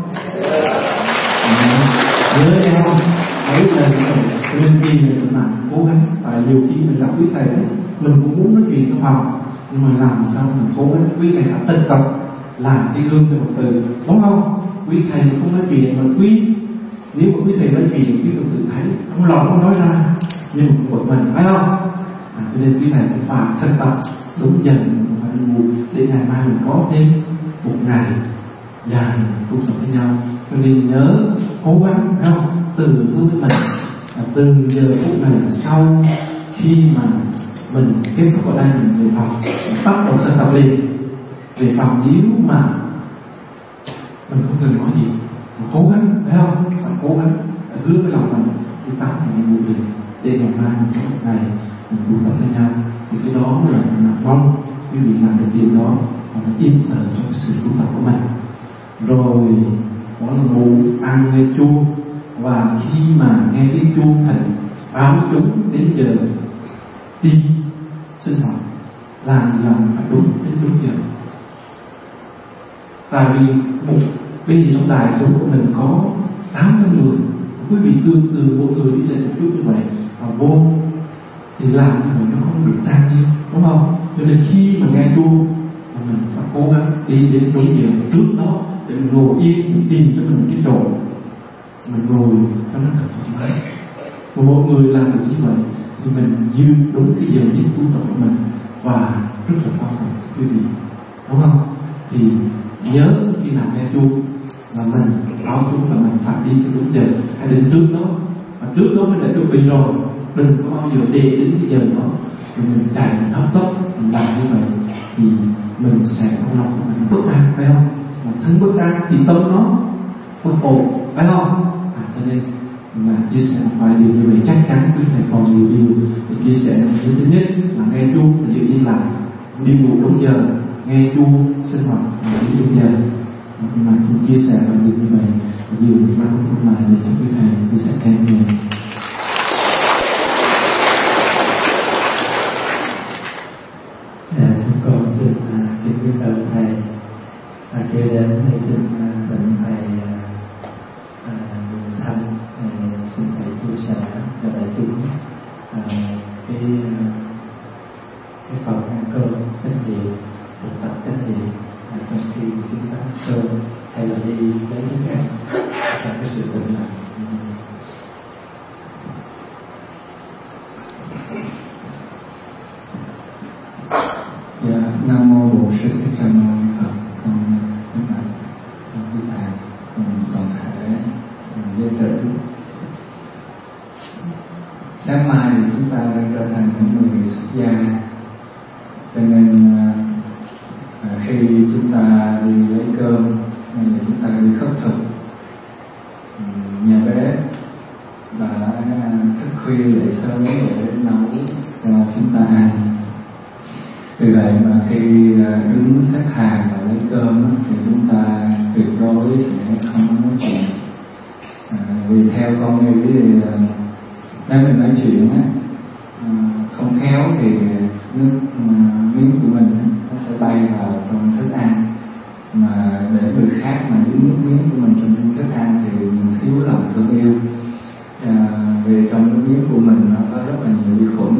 Nhớ nhau mấy lần cho nên khi mình làm cố gắng, và nhiều khi mình gặp quý thầy đấy, mình cũng muốn nói chuyện trong phòng, nhưng mà làm sao mình cố gắng. Quý thầy đã tích cực làm cái gương cho một từ, đúng không? Quý thầy không nói chuyện mà quý, nếu mà quý thầy nói chuyện quý tự tự thấy trong lòng không nói ra, nhưng mà của mình phải không? À, cho nên quý thầy cũng phải thực tập đúng dần và đủ để ngày mai mình có thêm một ngày dài tu tập với nhau. Cho nên nhớ cố gắng không từ hướng với mình là từ giờ phút này sau khi mà mình kết thúc ở đây mình về phòng, mình bắt đầu thực tập liền. Về phòng nếu mà mình không cần nói gì, mình cố gắng phải không? Phải cố gắng, phải hứa với lòng mình đi tắm mình ngủ liền để ngày mai mình có một ngày mình tu tập với nhau. Thì cái đó là mình mong quý vị làm được điều đó và mình yên tâm trong sự tu tập của mình. Rồi đó là ngủ, ăn, nghe chuông, và khi mà nghe tiếng chuông thầy báo chúng đến giờ đi sinh hoạt, làm gì làm phải đúng đến đúng giờ. Tại vì một bây giờ trong đại chúng của mình có tám mươi người, quý vị tương từ mỗi người đi lên một chút như vậy và vô thì làm như vậy nó không được trang nghiêm, đúng không? Cho nên khi mà nghe chuông là mình phải cố gắng đi đến đúng giờ trước đó để mình ngồi yên, mình tìm cho mình cái chỗ mình ngồi cho nó thật thoải mái. Và mỗi người làm được như vậy thì mình giữ đúng cái giờ giấc tu tập của mình, và rất là quan trọng quý vị, đúng không? Thì nhớ khi nào nghe chuông là mình báo chúng là mình phải đi cái đúng giờ, hay đến trước đó, và trước đó mình đã chuẩn bị rồi, đừng có bao giờ để đến cái giờ đó thì mình chạy mình hấp tốc mình làm như vậy thì mình sẽ không lòng mình bất an, phải không? Mà thân bất an thì tâm nó bất ổn, phải không? À, cho nên mà chia sẻ một vài điều như vậy chắc chắn quý thầy còn nhiều điều để chia sẻ. Điều thứ nhất là nghe chuông là giữ yên lặng, đi ngủ đúng giờ, nghe chuông sinh hoạt là giữ đúng giờ. Mà xin chia sẻ vài điều như vậy, nhiều mà không lại để cho quý thầy chia sẻ thêm nhiều. kế đến thì xin tịnh thầy à, Thanh à, xin thầy chia sẻ cho đại chúng à, cái cái phần ăn cơm chánh niệm, thực tập chánh niệm à, trong khi chúng ta ăn cơm hay là đi lấy thức ăn trong cái sự tĩnh lặng. Dạ, Nam mô Bổn Sư Thích Ca Mâu Ni Phật. Con kính bạch quý thầy cùng toàn thể giới tử. Sáng mai thì chúng ta đang trở thành những người xuất gia, cho nên à, khi chúng ta đi lấy cơm hay là chúng ta đi khất thực, nhà bếp đã thức khuya dậy sớm để nấu cho chúng ta ăn. Vì vậy mà khi đứng xếp hàng và lấy cơm thì chúng ta tuyệt đối sẽ không nói chuyện. À, vì theo con nghĩ thì nếu mình nói chuyện á, không khéo thì nước miếng của mình nó sẽ bay vào trong thức ăn, mà để người khác mà dính nước miếng của mình trong thức ăn thì mình thiếu lòng thương yêu. À, vì trong nước miếng của mình nó có rất là nhiều vi khuẩn.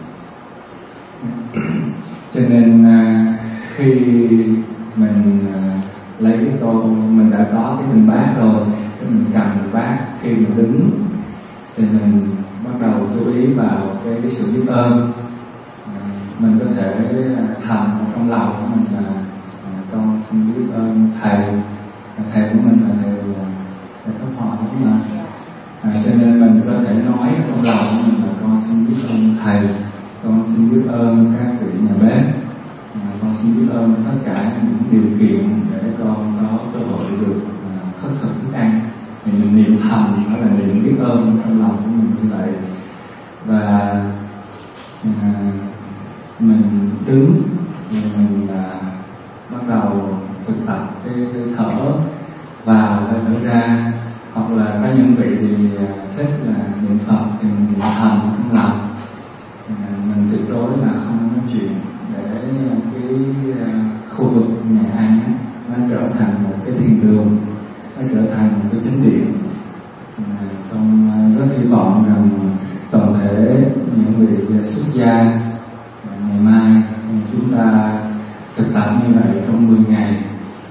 Cho nên à, khi mình à, lấy cái tô, mình đã có cái bình bát rồi, mình cầm bình bát, khi mình đứng thì mình bắt đầu chú ý vào cái, cái sự biết ơn. À, mình có thể à, thầm trong lòng của mình là à, con xin biết ơn thầy, thầy của mình là thầy thầy Pháp Hòa đúng mà. À, cho nên mình có thể nói trong lòng của mình là con xin biết ơn thầy, con xin biết ơn các vị nhà bếp, à, con xin biết ơn tất cả những điều kiện để con có cơ hội được à, khất thực thức ăn. Thì mình niệm thầm đó là niệm biết ơn trong lòng của mình như vậy. Và à, mình đứng thì mình à, bắt đầu thực tập cái, cái thở vào hay thở ra, hoặc là có những vị thì thích là niệm Phật thì mình niệm thầm trong lòng. Mình tuyệt đối là không nói chuyện để cái khu vực nhà ăn nó trở thành một cái thiền đường, nó trở thành một cái chánh điện. Con rất hy vọng rằng toàn thể những vị xuất gia ngày mai chúng ta thực tập như vậy trong mười ngày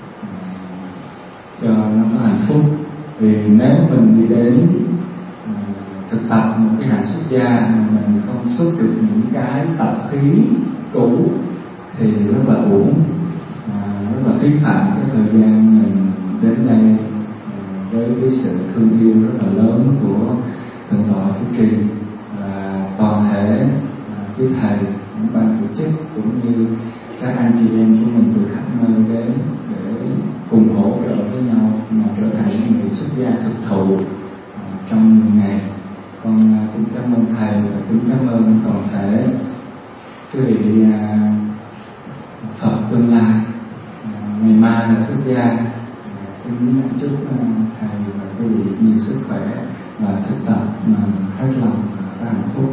cho nó có hạnh phúc. Vì nếu mình đi đến thực tập một cái hạnh xuất gia mà mình không xuất được những cái tập khí cũ thì rất là uổng, à, rất là phí phạm cái thời gian mình đến đây với cái sự thương yêu rất là lớn của Thượng tọa Thích Trì và toàn thể quý thầy, những ban tổ chức cũng như các anh chị em của mình từ khắp nơi đến để cùng hỗ trợ với nhau mà trở thành những người xuất gia thực thụ trong mười ngày. Con cũng cảm ơn thầy và cũng cảm ơn toàn thể quý vị Phật tương lai. Ngày mai là xuất gia, kính chúc thầy và quý vị nhiều sức khỏe và thực tập mà hết lòng và hạnh phúc.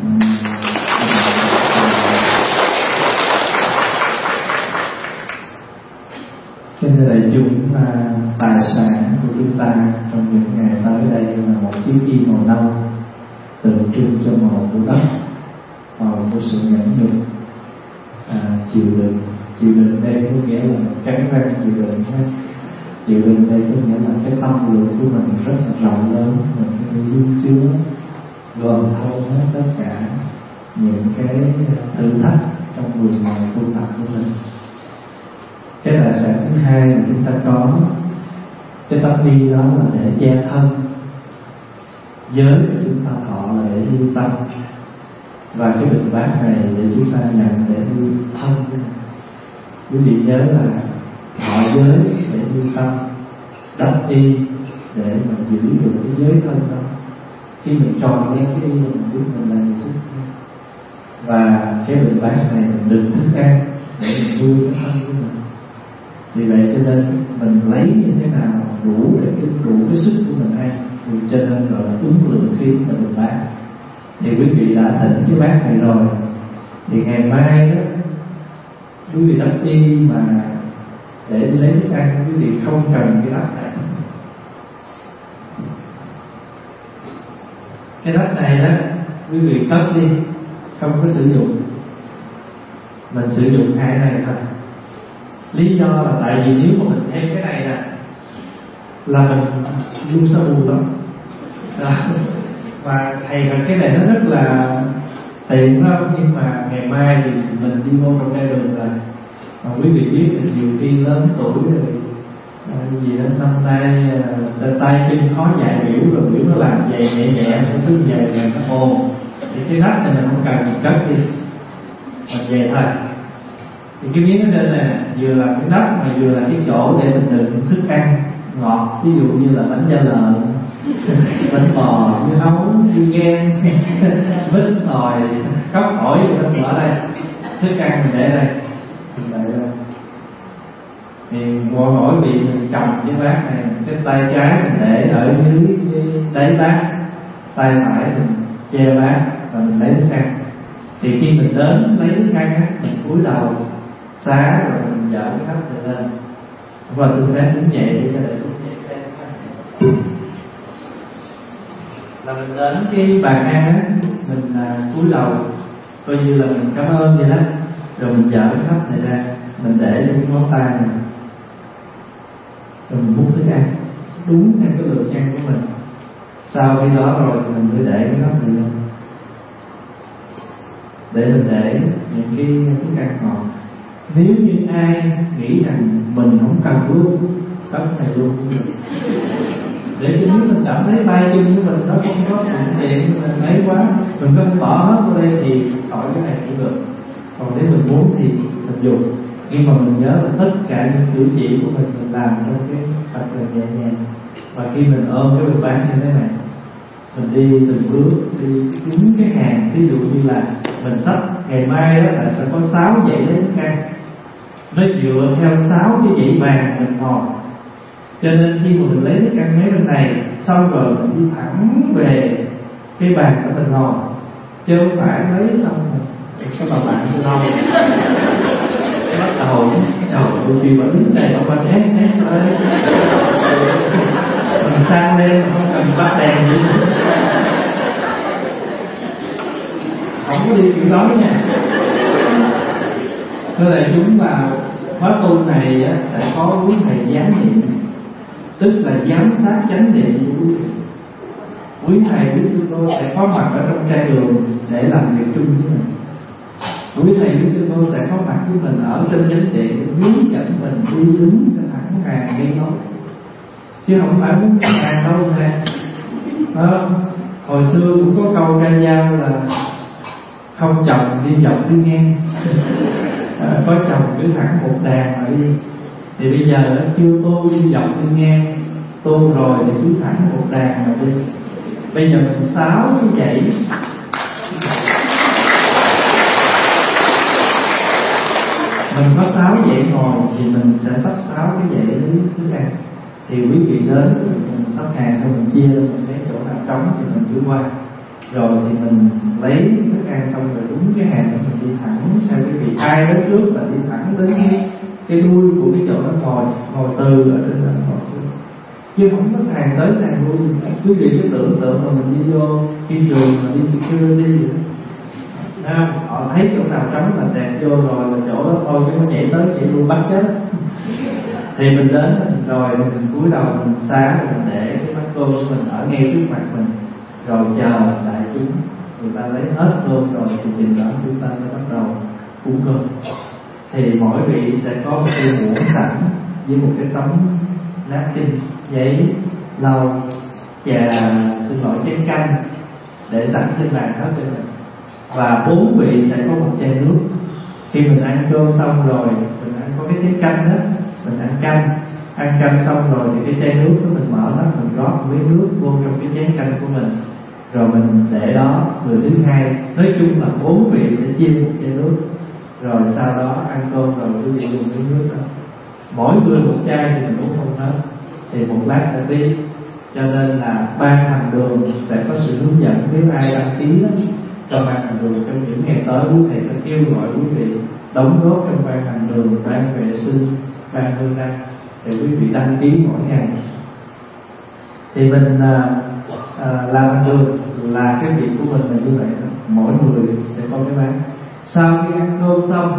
Cho nên đại chúng, tài sản của chúng ta trong những ngày tới đây là một chiếc y màu nâu tượng trưng cho màu của đất, màu của sự nhẫn nhục, à, chịu đựng. Chịu đựng đây có nghĩa là cắn răng chịu đựng. Chịu đựng đây có nghĩa là cái tâm lượng của mình rất là rộng lớn, mình có dung chứa gồm thâu hết tất cả những cái thử thách trong mười ngày tu tập của mình. Cái tài sản thứ hai mà chúng ta có, cái tấm y đó là để che thân. Giới của chúng ta thọ là để lưu tâm, và cái bình bát này để chúng ta nhận để lưu thân. Quý vị nhớ là thọ giới để lưu tâm, đắp y để mình giữ được cái giới thân đó. Khi mình tròn lên cái y mình biết mình là người xuất gia. Và cái bình bát này mình đựng thức ăn để mình nuôi cái thân của mình. Vì vậy cho nên mình lấy như thế nào đủ để cái đủ cái sức của mình ăn, thì cho nên gọi là ứng lượng khí mà được bát. Thì quý vị đã thỉnh cái bát này rồi, thì ngày mai đó quý vị đắp y mà để đi lấy thức ăn, quý vị không cần cái đất này. Cái đất này đó quý vị cất đi, không có sử dụng. Mình sử dụng hai này thôi. Lý do là tại vì nếu mà mình thêm cái này nè là mình dung sâu bù lắm. Và thầy là cái này nó rất là tiện lắm, nhưng mà ngày mai thì mình đi vô trong đây đường rồi. Mà quý vị biết là nhiều khi lớn tuổi rồi à, gì đó năm nay à, tay chân khó dạy biểu, rồi biểu nó làm dày nhẹ nhẹ nó cứ dày nhẹ nó ồn, thì cái đất này mình không cần mình cất đi, mình về thôi. Thì cái miếng ở trên này vừa là cái đất mà vừa là cái chỗ để mình đựng thức ăn ngọt, ví dụ như là bánh da lợn, bánh bò, dưa hấu, dưa gan, mít, xoài, cóc ổi gì đó ở đây. Thức ăn mình để đây, mình để đây. Thì mỗi mỗi vị mình cầm cái bát này, cái tay trái mình để ở dưới cái đáy bát, tay phải mình che bát và mình lấy thức ăn. Thì khi mình đến lấy thức ăn á, mình cúi đầu xá rồi mình dở cái nắp này lên. Và xin phép đứng dậy để cho đại chúng nghe. Là mình đến cái bàn ăn á, mình cúi đầu coi như là mình cảm ơn vậy đó. Rồi mình dở cái nắp này ra, mình để lên cái ngón tay này, rồi mình múc thức ăn đúng theo cái lượng ăn của mình. Sau khi đó rồi thì mình mới để cái nắp này lên, để mình để những cái thức ăn ngọt. Nếu như ai nghĩ rằng mình không cần luôn, tấm này luôn để cho nếu mình cảm thấy tay chân của mình nó không có thuận tiện, mình ấy quá, mình có bỏ hết vào đây thì khỏi cái này cũng được. Còn nếu mình muốn thì mình dùng, nhưng mà mình nhớ là tất cả những cử chỉ của mình mình làm trong cái thật là nhẹ nhàng. Và khi mình ôm cái bịch bát như thế này, mình đi từng bước, đi đúng cái hàng. Ví dụ như là mình sắp ngày mai đó là sẽ có sáu dãy lấy thức ăn, nó dựa theo sáu cái dãy vàng mình ngồi. Cho nên khi mà mình lấy thức ăn mấy bên này xong rồi mình đi thẳng về cái bàn của mình ngồi, chứ không phải lấy xong rồi các bà bạn tôi đâu bắt đầu đầu tôi truy vấn này ông anh ép ép ơi mình sang lên không cần bắt đèn gì không có đi kiểu đó nha. Thưa đại chúng, là khóa tu này á, phải có quý thầy giám niệm, tức là giám sát chánh niệm của quý vị. Quý thầy, quý sư cô sẽ có mặt ở trong trai đường để làm việc chung với mình. Quý thầy, quý sư cô sẽ có mặt với mình ở trên chánh điện, hướng dẫn mình đi đứng cho thẳng hàng ngay đó, chứ không phải muốn hàng đâu nè. Hồi xưa cũng có câu ca dao là không chồng đi dọc đi ngang, à, có chồng cứ thẳng một đàn mà đi. Thì bây giờ chưa tu đi dọc đi ngang, tu rồi thì cứ thẳng một đàn mà đi. Bây giờ mình sáu cái dãy, mình có sáu dãy ngồi thì mình sẽ sắp sáu cái dãy lấy thức ăn. Thì quý vị đến mình sắp hàng xong mình chia, mình thấy chỗ nào trống thì mình cứ qua, rồi thì mình lấy thức ăn xong rồi đúng cái hàng đó mình đi thẳng theo cái vị. Ai đến trước là đi thẳng đến cái, cái đuôi của cái chỗ nó ngồi, ngồi từ ở trên đó ngồi xuống, chứ không có sàn tới sàn lui. Quý vị cứ tưởng tượng là mình đi vô phi trường mà đi security vậy đó, không? Họ thấy chỗ nào trống là sàn vô rồi là chỗ đó thôi, chứ nó nhảy tới nhảy lui bắt chết. Thì mình đến rồi mình cúi đầu mình xá, mình để cái bát cơm của mình ở ngay trước mặt mình, rồi chờ đại chúng người ta lấy hết cơm rồi thì nhìn đó chúng ta sẽ bắt đầu cúng cơm. Thì mỗi vị sẽ có một cái muỗng sẵn với một cái tấm nát kinh giấy lau trà, xin lỗi chén canh để sẵn trên bàn hết cho mình. Và bốn vị sẽ có một chai nước. Khi mình ăn cơm xong rồi, mình ăn có cái chén canh đó, mình ăn canh, ăn canh xong rồi thì cái chai nước đó mình mở nó, mình rót miếng nước vô trong cái chén canh của mình, rồi mình để đó. Người thứ hai, nói chung là bốn vị sẽ chia một chai nước, rồi sau đó ăn cơm rồi quý vị dùng cái nước đó. Mỗi người một chai thì mình uống không hết, thì một lát sẽ đi. Cho nên là ban hành đường sẽ có sự hướng dẫn. Nếu ai đăng ký đó trong ban hành đường trong những ngày tới, quý thầy sẽ kêu gọi quý vị đóng góp trong ban hành đường, ban vệ sinh, ban hương đăng để quý vị đăng ký mỗi ngày. Thì mình à, à, làm hành đường là cái việc của mình là như vậy đó. Mỗi người sẽ có cái bát. Sau khi ăn cơm xong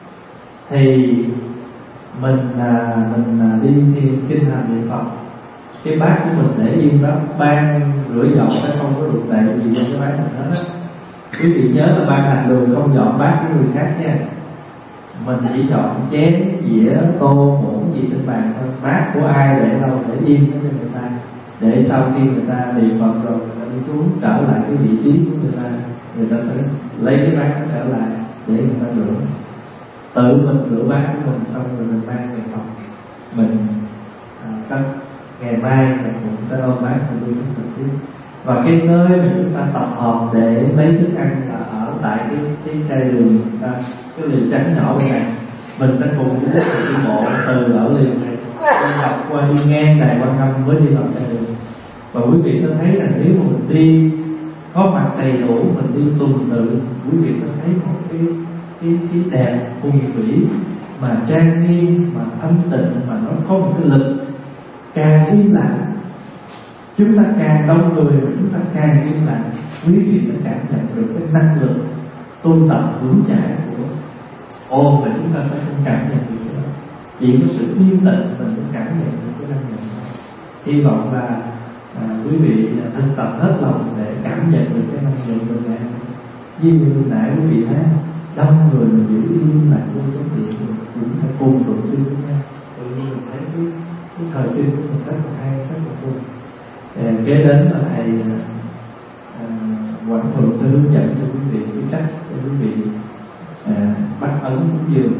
thì mình à, mình à, đi thì kinh hành niệm Phật. Cái bát của mình để yên đó, ban rửa dọn sẽ không có được đậy gì trong cái bát mình hết á. Quý vị nhớ là ban hành đường không dọn bát của người khác nha. Mình chỉ dọn chén, dĩa, tô, muỗng gì trên bàn thôi. Bát của ai để đâu để yên đó cho người ta, để sau khi người ta niệm Phật rồi người ta đi xuống trở lại cái vị trí của người ta, người ta sẽ lấy cái bát đó trở lại để người ta rửa. Tự mình rửa bát của mình xong rồi mình mang về phòng mình à, cất. Ngày mai mình cũng sẽ ôm bát và đi thực tiếp. Và cái nơi mà chúng ta tập hợp để lấy thức ăn là ở tại cái cái chai đường, cái liều trắng nhỏ bên này. Mình sẽ cùng với các đi bộ từ ở liều này đi học qua đi ngang Đài Quan Âm mới đi vào chai đường. Và quý vị sẽ thấy rằng nếu mà mình đi có mặt đầy đủ, mình đi tuần tự, quý vị sẽ thấy một cái cái cái đẹp hùng vĩ mà trang nghiêm, mà thanh tịnh, mà nó có một cái lực. Càng im lặng, chúng ta càng đông người và chúng ta càng im lặng, quý vị sẽ cảm nhận được cái năng lực tu tập vững chãi của ôn, và chúng ta sẽ không cảm nhận được cái đó. Chỉ có sự yên tĩnh mình cũng cảm nhận được cái năng lực đó. Hy vọng là à, quý vị thực tập hết lòng để cảm nhận được cái năng lượng bình an. Như hồi nãy quý vị thấy đông người mà giữ im lặng vô chánh điện cũng phải cùng tụng kinh với nhau. Tự nhiên mình thấy cái cái thời kinh của mình rất là hay, rất là vui. À, kế đến là thầy à, Quảng Thuận sẽ hướng dẫn cho quý vị cái cách để quý vị à, bắt ấn cúng dường.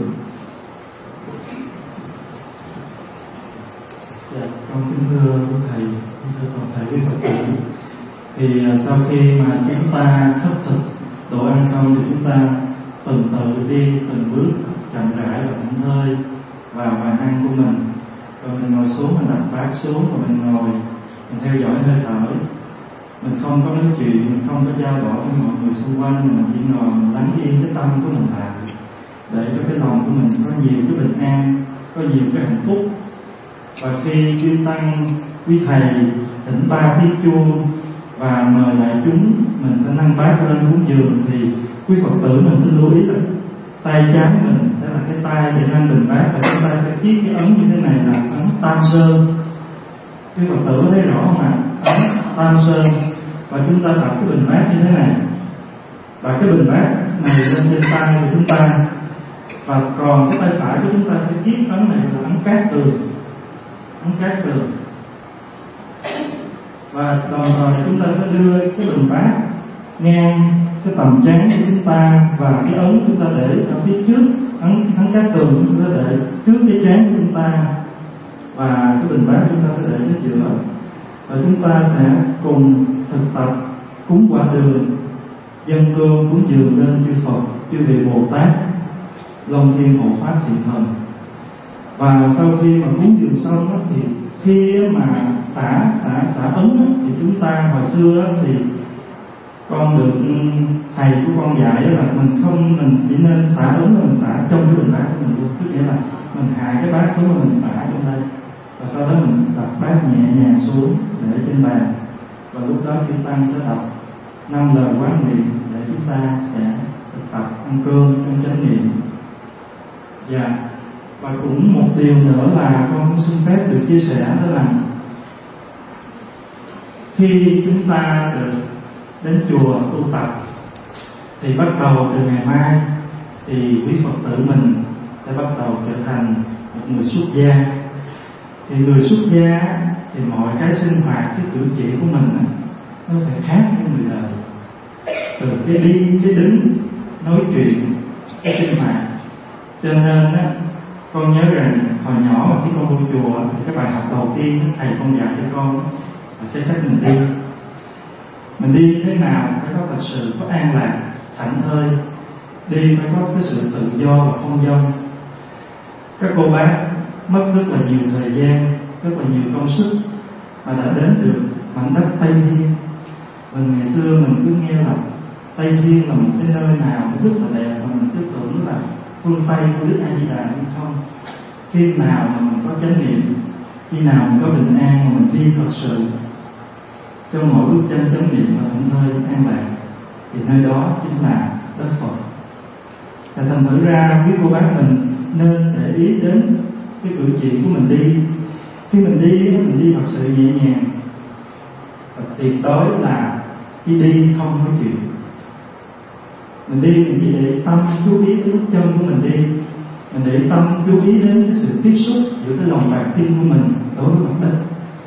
Dạ, con kính thưa thầy, kính thưa toàn thể quý Phật tử. Thì sau khi mà chúng ta khất thực đồ ăn xong thì chúng ta từng tự đi từng bước chậm rãi và thảnh thơi vào bàn ăn của mình. Rồi mình ngồi xuống, mình đặt bát xuống, rồi mình ngồi, mình theo dõi hơi thở. Mình không có nói chuyện, mình không có trao đổi với mọi người xung quanh, mình chỉ ngồi, mình lắng yên cái tâm của mình lại, để cho cái lòng của mình có nhiều cái bình an, có nhiều cái hạnh phúc. Và khi chư tăng, quý thầy thỉnh ba tiếng chuông và mời đại chúng, mình sẽ nâng bát lên cúng dường, thì quý Phật tử mình xin lưu ý là tay trái mình sẽ là cái tay để nâng bình bát, và chúng ta sẽ viết cái ấn như thế này là ấn Tam Sơn. Quý Phật tử có thấy rõ không ạ? Ấn Tam Sơn. Và chúng ta đặt cái bình bát như thế này, và cái bình bát này lên trên tay của chúng ta, và còn cái tay phải của chúng ta sẽ viết ấn này là ấn Cát Tường, ấn Cát Tường. Và đồng thời chúng ta sẽ đưa cái bình bát ngang cái tầm trán của chúng ta, và cái ấn chúng ta để ở phía trước, ấn ấn Cát Tường chúng ta để trước cái trán của chúng ta, và cái bình bát chúng ta sẽ để ở giữa. Và chúng ta sẽ cùng thực tập cúng quả đường, dâng cơm cúng dường lên chư Phật, chư vị Bồ Tát, Long Thiên Hộ Pháp Thiện Thần. Và sau khi mà cúng dường xong đó, thì khi mà xả xả xả ấn đó, thì chúng ta hồi xưa đó, thì con được thầy của con dạy là mình không mình chỉ nên xả ấn là mình xả trong cái bình bát của mình luôn, tức nghĩa là mình hạ cái bát xuống và mình xả trong đây, và sau đó mình đặt bát nhẹ nhàng xuống để trên bàn, và lúc đó chúng ta sẽ đọc năm lời quán niệm để chúng ta sẽ thực tập ăn cơm trong chánh niệm. Dạ. Và cũng một điều nữa là con cũng xin phép được chia sẻ, đó là khi chúng ta được đến chùa tu tập thì bắt đầu từ ngày mai thì quý Phật tử mình sẽ bắt đầu trở thành một người xuất gia. Thì người xuất gia thì mọi cái sinh hoạt, cái cử chỉ của mình đó, nó phải khác với người đời. Từ cái đi, cái đứng, nói chuyện, cái sinh hoạt. Cho nên đó, con nhớ rằng hồi nhỏ mà khi con vô chùa thì cái bài học đầu tiên thầy con dạy cho con là cái cách mình đi. Mình đi thế nào phải có thật sự có an lạc, thảnh thơi, đi phải có cái sự tự do và không dông. Các cô bác mất rất là nhiều thời gian, rất là nhiều công sức mà đã đến được mảnh đất Tây Thiên. Mình ngày xưa mình cứ nghe là Tây Thiên là một cái nơi nào rất là đẹp, mà mình cứ tưởng là phương Tây của Đức A Di Đà hay không. Khi nào mà mình có chánh niệm, khi nào mình có bình an mà mình đi thật sự trong mỗi bước chân chánh niệm và thảnh thơi an lạc, thì nơi đó chính là đất Phật. Và thành thử ra quý cô bác mình nên để ý đến cái cử chỉ của mình đi. Khi mình đi, mình đi thật sự nhẹ nhàng, và tuyệt đối là khi đi không nói chuyện. Mình đi mình chỉ để tâm chú ý đến bước chân của mình đi, mình để tâm chú ý đến cái sự tiếp xúc giữa cái lòng bàn chân của mình đối với mặt đất.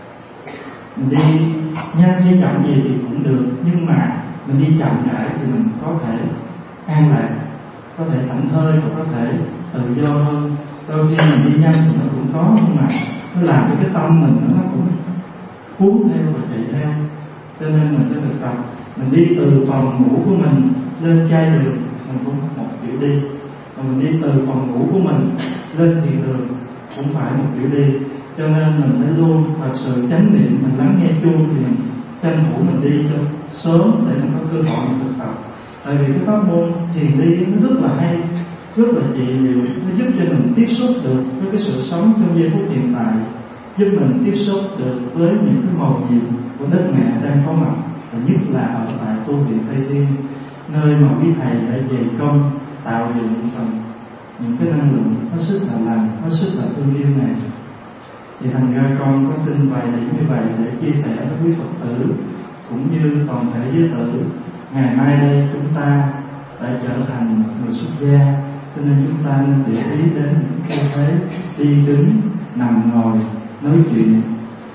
Mình đi nhanh hay chậm gì thì cũng được, nhưng mà mình đi chậm rãi thì mình có thể an lạc, có thể thảnh thơi và có thể tự do hơn. Đôi khi mình đi nhanh thì nó cũng có, nhưng mà nó làm cho cái tâm mình nó cũng cuốn theo và chạy theo. Cho nên mình phải thực tập, mình đi từ phòng ngủ của mình lên chai đường, mình cũng một kiểu đi. Và mình đi từ phòng ngủ của mình lên thiền đường cũng phải một kiểu đi. Cho nên mình phải luôn thật sự chánh niệm, mình lắng nghe chuông thì mình tranh thủ mình đi cho sớm để mình có cơ hội mình thực tập. Tại vì cái pháp môn thiền đi nó rất là hay, rất là trị liệu, nó giúp cho mình tiếp xúc được với cái sự sống trong giây phút hiện tại, giúp mình tiếp xúc được với những cái màu nhiệm của đất mẹ đang có mặt, và nhất là ở tại tu viện Tây Thiên, nơi mà quý thầy đã dày công tạo dựng thành những cái năng lượng hết sức là lành, hết sức là thương yêu này. Thì thành ra con có xin vài điểm như vậy để chia sẻ với quý Phật tử cũng như toàn thể giới tử. Ngày mai đây chúng ta đã trở thành một người xuất gia, cho nên chúng ta nên để ý đến những tư thế đi đứng, nằm ngồi, nói chuyện.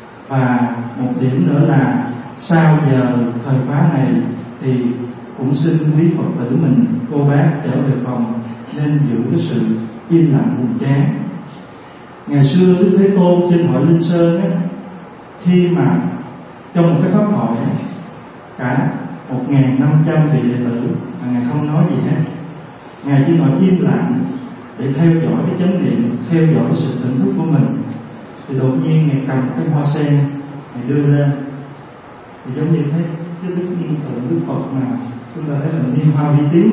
Và một điểm nữa là sau giờ thời khóa này thì cũng xin quý Phật tử mình, cô bác trở về phòng nên giữ cái sự im lặng buồn chán. Ngày xưa Đức Thế Tôn trên hội Linh Sơn ấy, khi mà trong một cái pháp hội ấy, cả một nghìn năm trăm vị đệ tử mà Ngài không nói gì hết, Ngài chỉ ngồi im lặng để theo dõi cái chánh niệm, theo dõi cái sự tỉnh thức của mình. Thì đột nhiên Ngài cầm cái hoa sen, Ngài đưa lên, thì giống như thế cái Đức Yên Tượng Đức Phật mà chúng ta thấy là niên hoa vi tiếu.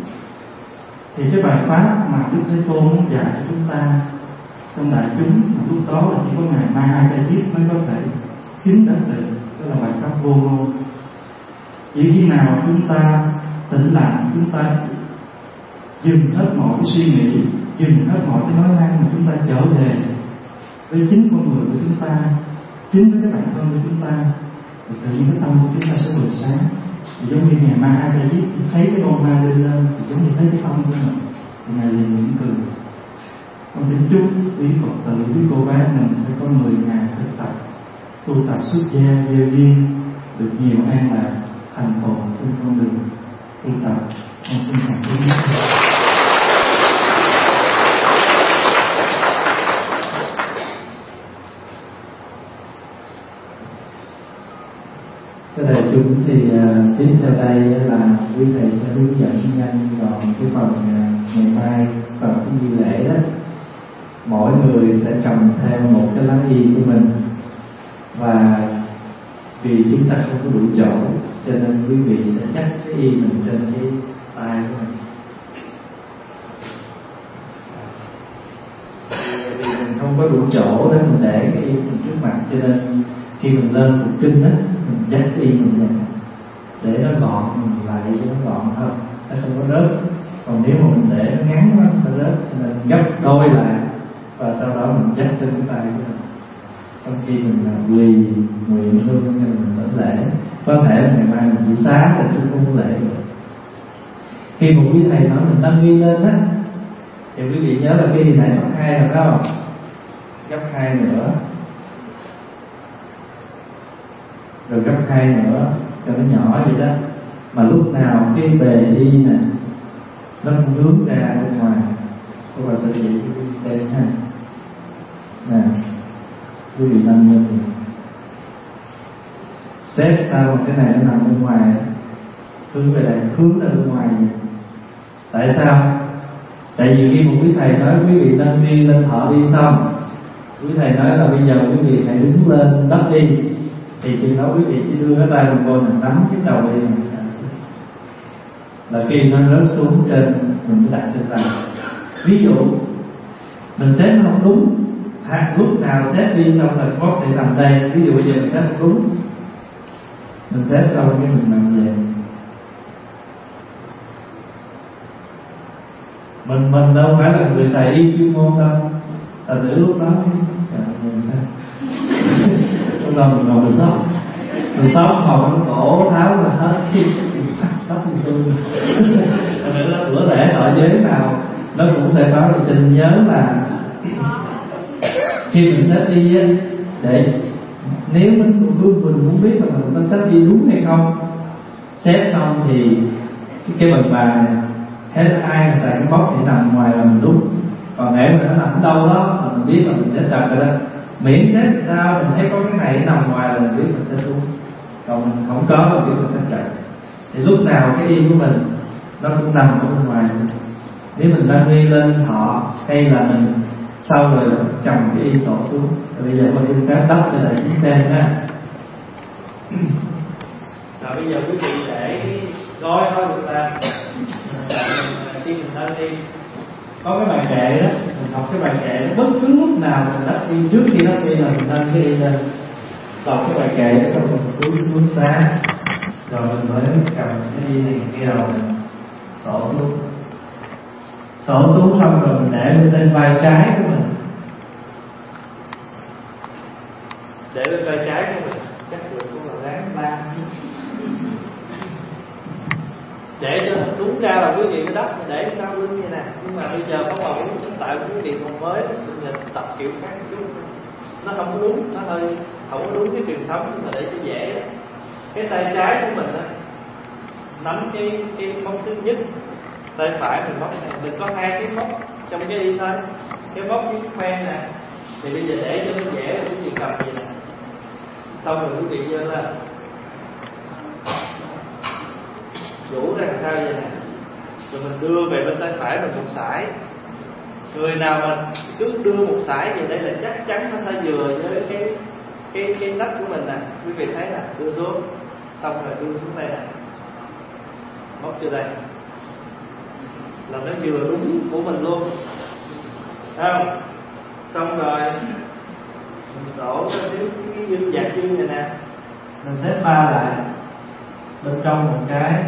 Thì cái bài pháp mà Đức Thế Tôn muốn dạy cho chúng ta trong đại chúng mà lúc đó là chỉ có Ngài Ma Ha Ca Diếp mới có thể kiếm đến được, đó là bài pháp vô ngôn. Chỉ khi nào chúng ta tĩnh lặng, chúng ta dừng hết mọi cái suy nghĩ, dừng hết mọi cái nói năng mà chúng ta trở về với chính con người của chúng ta, chính với cái bản thân của chúng ta, thì tự nhiên cái tâm của chúng ta sẽ bừng sáng. Thì giống như Ngài Ma Ha Ca Diếp thấy cái bông hoa lên lên, thì giống như thấy cái tâm của mình, thì Ngài liền mỉm cười. Con kính chúc quý Phật tử, quý cô bác mình sẽ có mười ngày thực tập, tu tập xuất gia gieo duyên, được nhiều an lạc, thành tựu trên con đường tu tập. Con xin cảm ơn. Cái đại chúng thì uh, tiếp theo đây là quý thầy sẽ hướng dẫn nhanh gọn cái phần uh, ngày mai, phần cái nghi lễ đó. Mỗi người sẽ cầm theo một cái lá y của mình, và vì chúng ta không có đủ chỗ cho nên quý vị sẽ chắc cái y mình trên cái tay của mình. Vì mình không có đủ chỗ để mình để cái y mình trước mặt, cho nên khi mình lên một kinh đó, mình dắt cái y mình lên để nó gọn, mình lại cho nó gọn hơn, nó không có rớt. Còn nếu mà mình để nó ngắn nó sẽ rớt, cho nên gấp đôi lại và sau đó mình dắt trên cái tay của mình. Trong khi mình là quỳ nguyện hương cho mình tĩnh lễ, có thể là ngày mai mình chỉ xá là chúng không lễ được. Khi một quý thầy nói mình tăng nghi lên á, thì quý vị nhớ là cái gì này gấp hai rồi đó, gấp hai nữa, rồi gấp hai nữa cho nó nhỏ vậy đó. Mà lúc nào cái bề đi nè nó không hướng ra bên ngoài, cô bà sẽ chỉ cái xem ha. Nè, quý vị nâng lên xếp sao cái này nó nằm bên ngoài, hướng về đây, hướng ra bên ngoài. Tại sao? Tại vì khi một quý thầy nói quý vị nâng đi lên thọ đi xong, quý thầy nói là bây giờ quý vị hãy đứng lên đất đi, thì khi đó quý vị chỉ đưa cái tay mình vô, mình nắm cái đầu đi, là khi nó rớt xuống trên mình mới đặt trên tay. Ví dụ mình xếp nó không đúng, à, lúc nào xếp đi xong rồi có thể nằm đây. Ví dụ bây giờ mình xếp không đúng, mình xếp xong cái mình nằm về. Mình mình đâu phải là người xài y chuyên môn đâu. Tại từ lúc đó mình sao lúc đó mình ngồi mình sóc mình sóc ngồi trong cổ tháo là hết khi sóc mình tôi. Thật sự là bữa lễ ở giới nào nó cũng sẽ có là trình nhớ là khi mình xếp đi á, để nếu mình mình muốn biết là mình có xếp đi đúng hay không. Xếp xong thì cái bằng bài hết ai mà xài cái bóc thì nằm ngoài là mình đúng. Còn nếu mà nó nằm đâu đó là mình biết là mình sẽ trật rồi đó. Miễn xếp sao mình thấy có cái này nằm ngoài là mình biết mình sẽ đúng. Còn mình không có là biết mình sẽ trật. Thì lúc nào cái y của mình nó cũng nằm ở bên ngoài. Nếu mình đang đi lên thọ hay là mình sau rồi cầm cái y sổ xuống. Rồi bây giờ con xin phép đắp cho đại chúng xem nha. Rồi bây giờ quý vị để gói thôi được ta. Khi mình đang đi có cái bài kệ đó, mình học cái bài kệ đó, bất cứ lúc nào mình đắp đi, trước khi đắp đi là mình đang cái y lên, đọc cái bài kệ đó xong mình cúi xuống ra, rồi mình mới cầm cái y này kia đầu mình sổ xuống, sổ xuống xong rồi mình để lên trên vai trái của mình, để lên vai trái của mình, chắc được cũng là ráng ba. Để cho đúng ra là quý vị mới đắp, để sau lưng như nè. Nhưng mà bây giờ có vào cái chính tại quý vị còn mới, mình tập kiểu khác một chút, nó không có đúng, nó hơi không có đúng cái truyền thống, nhưng mà để cho dễ. Cái tay trái của mình á, nắm cái cái móc thứ nhất, tay phải mình móc này, mình có hai cái móc trong cái y thôi, cái móc với cái khoen nè. Thì bây giờ để cho nó dễ là quý vị cầm vậy nè, xong rồi quý vị giơ lên, vũ ra sao vậy nè, rồi mình đưa về bên tay phải mình một sải. Người nào mà cứ đưa một sải vậy đây là chắc chắn nó sẽ vừa với cái cái cái nách của mình nè. Quý vị thấy nè, đưa xuống, xong rồi đưa xuống đây nè, móc từ đây là nó vừa đúng của mình luôn, thấy không? Xong rồi mình sổ cho cái cái dương dạt dương này nè, mình xếp ba lại bên trong một cái,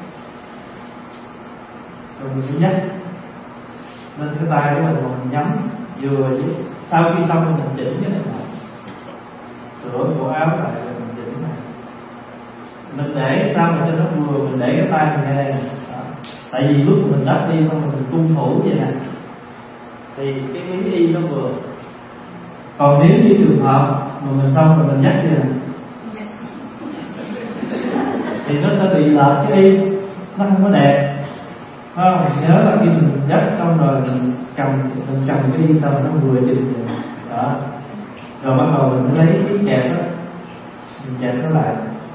rồi mình sẽ nhắc lên cái tay của mình, mình nhắm vừa với. Sau khi xong mình chỉnh cái này lại, sửa cổ áo lại rồi mình chỉnh này. Mình để sao mà cho nó vừa, mình để cái tay mình ngay đây. Đó. Tại vì lúc mình đắp đi xong rồi mình tuân thủ vậy nè, thì cái miếng y nó vừa. Còn nếu như trường hợp mà mình xong rồi mình nhắc như này thì nó sẽ bị lệch cái y, nó không có đẹp. Không, mình nhớ là khi mình dắt xong rồi mình cầm mình cầm cái đi xong nó vừa chừng vậy. Đó. Rồi bắt đầu mình lấy cái kẹp đó, mình kẹp nó lại,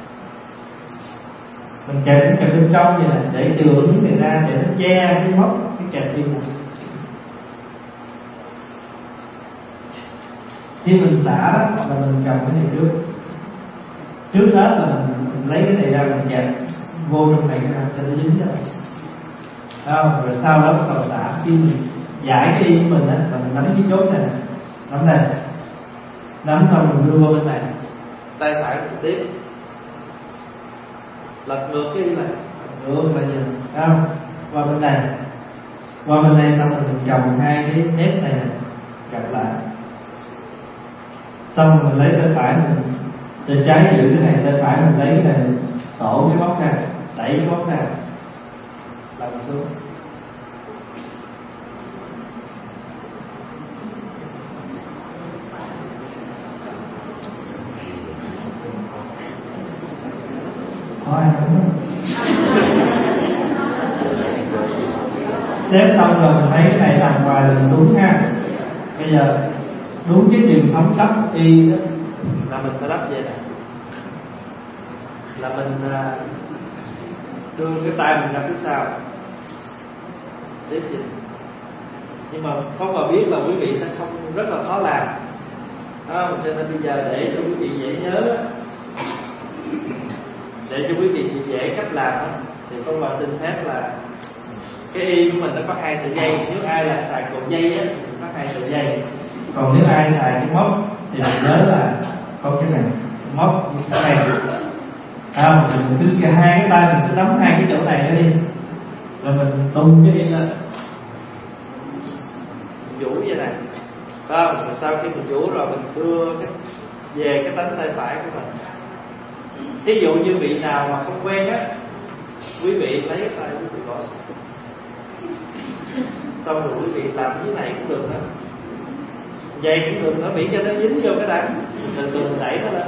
mình kẹp nó kẹp bên trong vậy nè, để chừa miếng này ra để nó che cái móc cái kẹp đi này. Khi mình xả đó là mình cầm cái này trước, trước hết là mình, mình lấy cái này ra mình kẹp vô trong này cái nào cho nó dính rồi. Không, rồi sau đó bắt đầu xả. Khi mình giải cái y của mình á, là mình nắm cái chốt này, nắm này, nắm xong mình đưa qua bên này, tay phải mình tiếp, lật ngược cái y này, ngược lại vậy, không? Qua bên này, qua bên này xong rồi mình cầm hai cái nếp này gặp lại, xong rồi mình lấy tay phải mình, tay trái giữ cái này, tay phải mình lấy cái này tổ cái móc ra, đẩy cái móc ra, làm xuống. Có ai không? Xếp xong rồi mình thấy cái này nằm ngoài là mình đúng ha. Bây giờ đúng cái truyền thống đắp y đó là mình phải đắp vậy nè, là mình đưa cái tay mình ra phía sau tiếp gì. Nhưng mà không vào biết là quý vị sẽ không, rất là khó làm à, cho nên bây giờ để cho quý vị dễ nhớ, để cho quý vị dễ cách làm đó, thì con vào xin phép là cái y của mình nó có hai sợi dây. Nếu ai là xài cột dây á thì có hai sợi dây, còn nếu ai xài cái móc thì mình nhớ là có cái này móc như thế này. À, mình cứ cả hai cái tay mình cứ nắm hai cái chỗ này đi, rồi mình tung cái đi lên, vũ vậy này, phải không? Rồi sau khi mình vũ rồi mình đưa cái về cái cánh tay phải của mình. Ví dụ như vị nào mà không quen á, quý vị lấy tay quý vị bỏ xuống, xong rồi quý vị làm như này cũng được đó, vậy cũng được, nó miễn cho nó dính vô cái đằng, từ từ mình đẩy nó lên.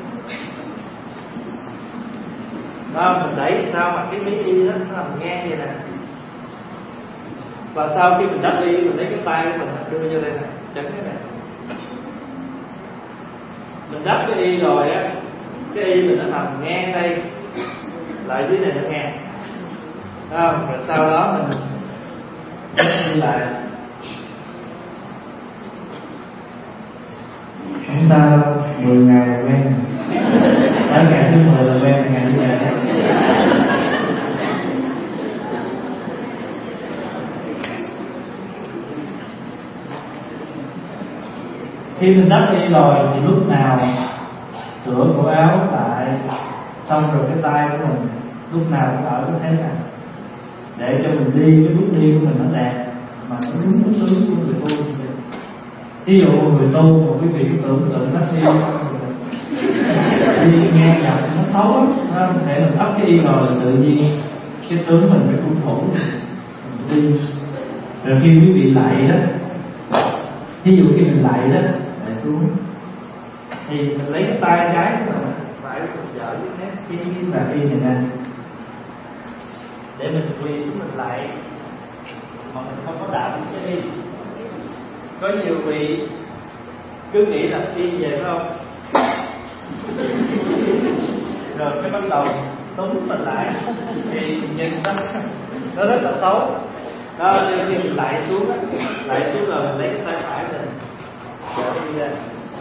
Đó, mình đẩy sao mà cái miếng y đó nó nằm ngang vậy nè. Và sau khi mình đắp y, mình lấy cái tay của mình đưa vô đây nè, chấn cái này. Mình đắp cái y rồi á, cái y mình nó nằm ngang đây, lại dưới này nó ngang. Đó, rồi sau đó mình đi lại. Chúng ta mười ngày là quen, tới ngày thứ mười là quen, ngày thứ ngày. Khi mình đắp y rồi thì lúc nào sửa cổ áo lại xong rồi cái tay của mình lúc nào cũng ở cái thế này, để cho mình đi cái bước đi của mình nó đẹp mà nó đúng cái tướng của người tu. Ví dụ người tu một quý vị tưởng tượng nó đi đi nghe nhạc nó xấu lắm, nó thể mình đắp cái y rồi tự nhiên cái tướng mình phải tuân thủ đi. Rồi khi quý vị lại đó, ví dụ khi mình lại đó lại xuống thì mình lấy cái tay trái của mình phải dở cái nét cái cái là y này nè, để mình quỳ xuống mình lại mà mình không có đạo cái y. Có nhiều vị cứ nghĩ là y về phải không, rồi cái bắt đầu túng mình lại thì nhìn nó nó rất là xấu. Đó, nên khi mình lại xuống á, lại xuống rồi mình lấy cái tay phải mình trở đi ra,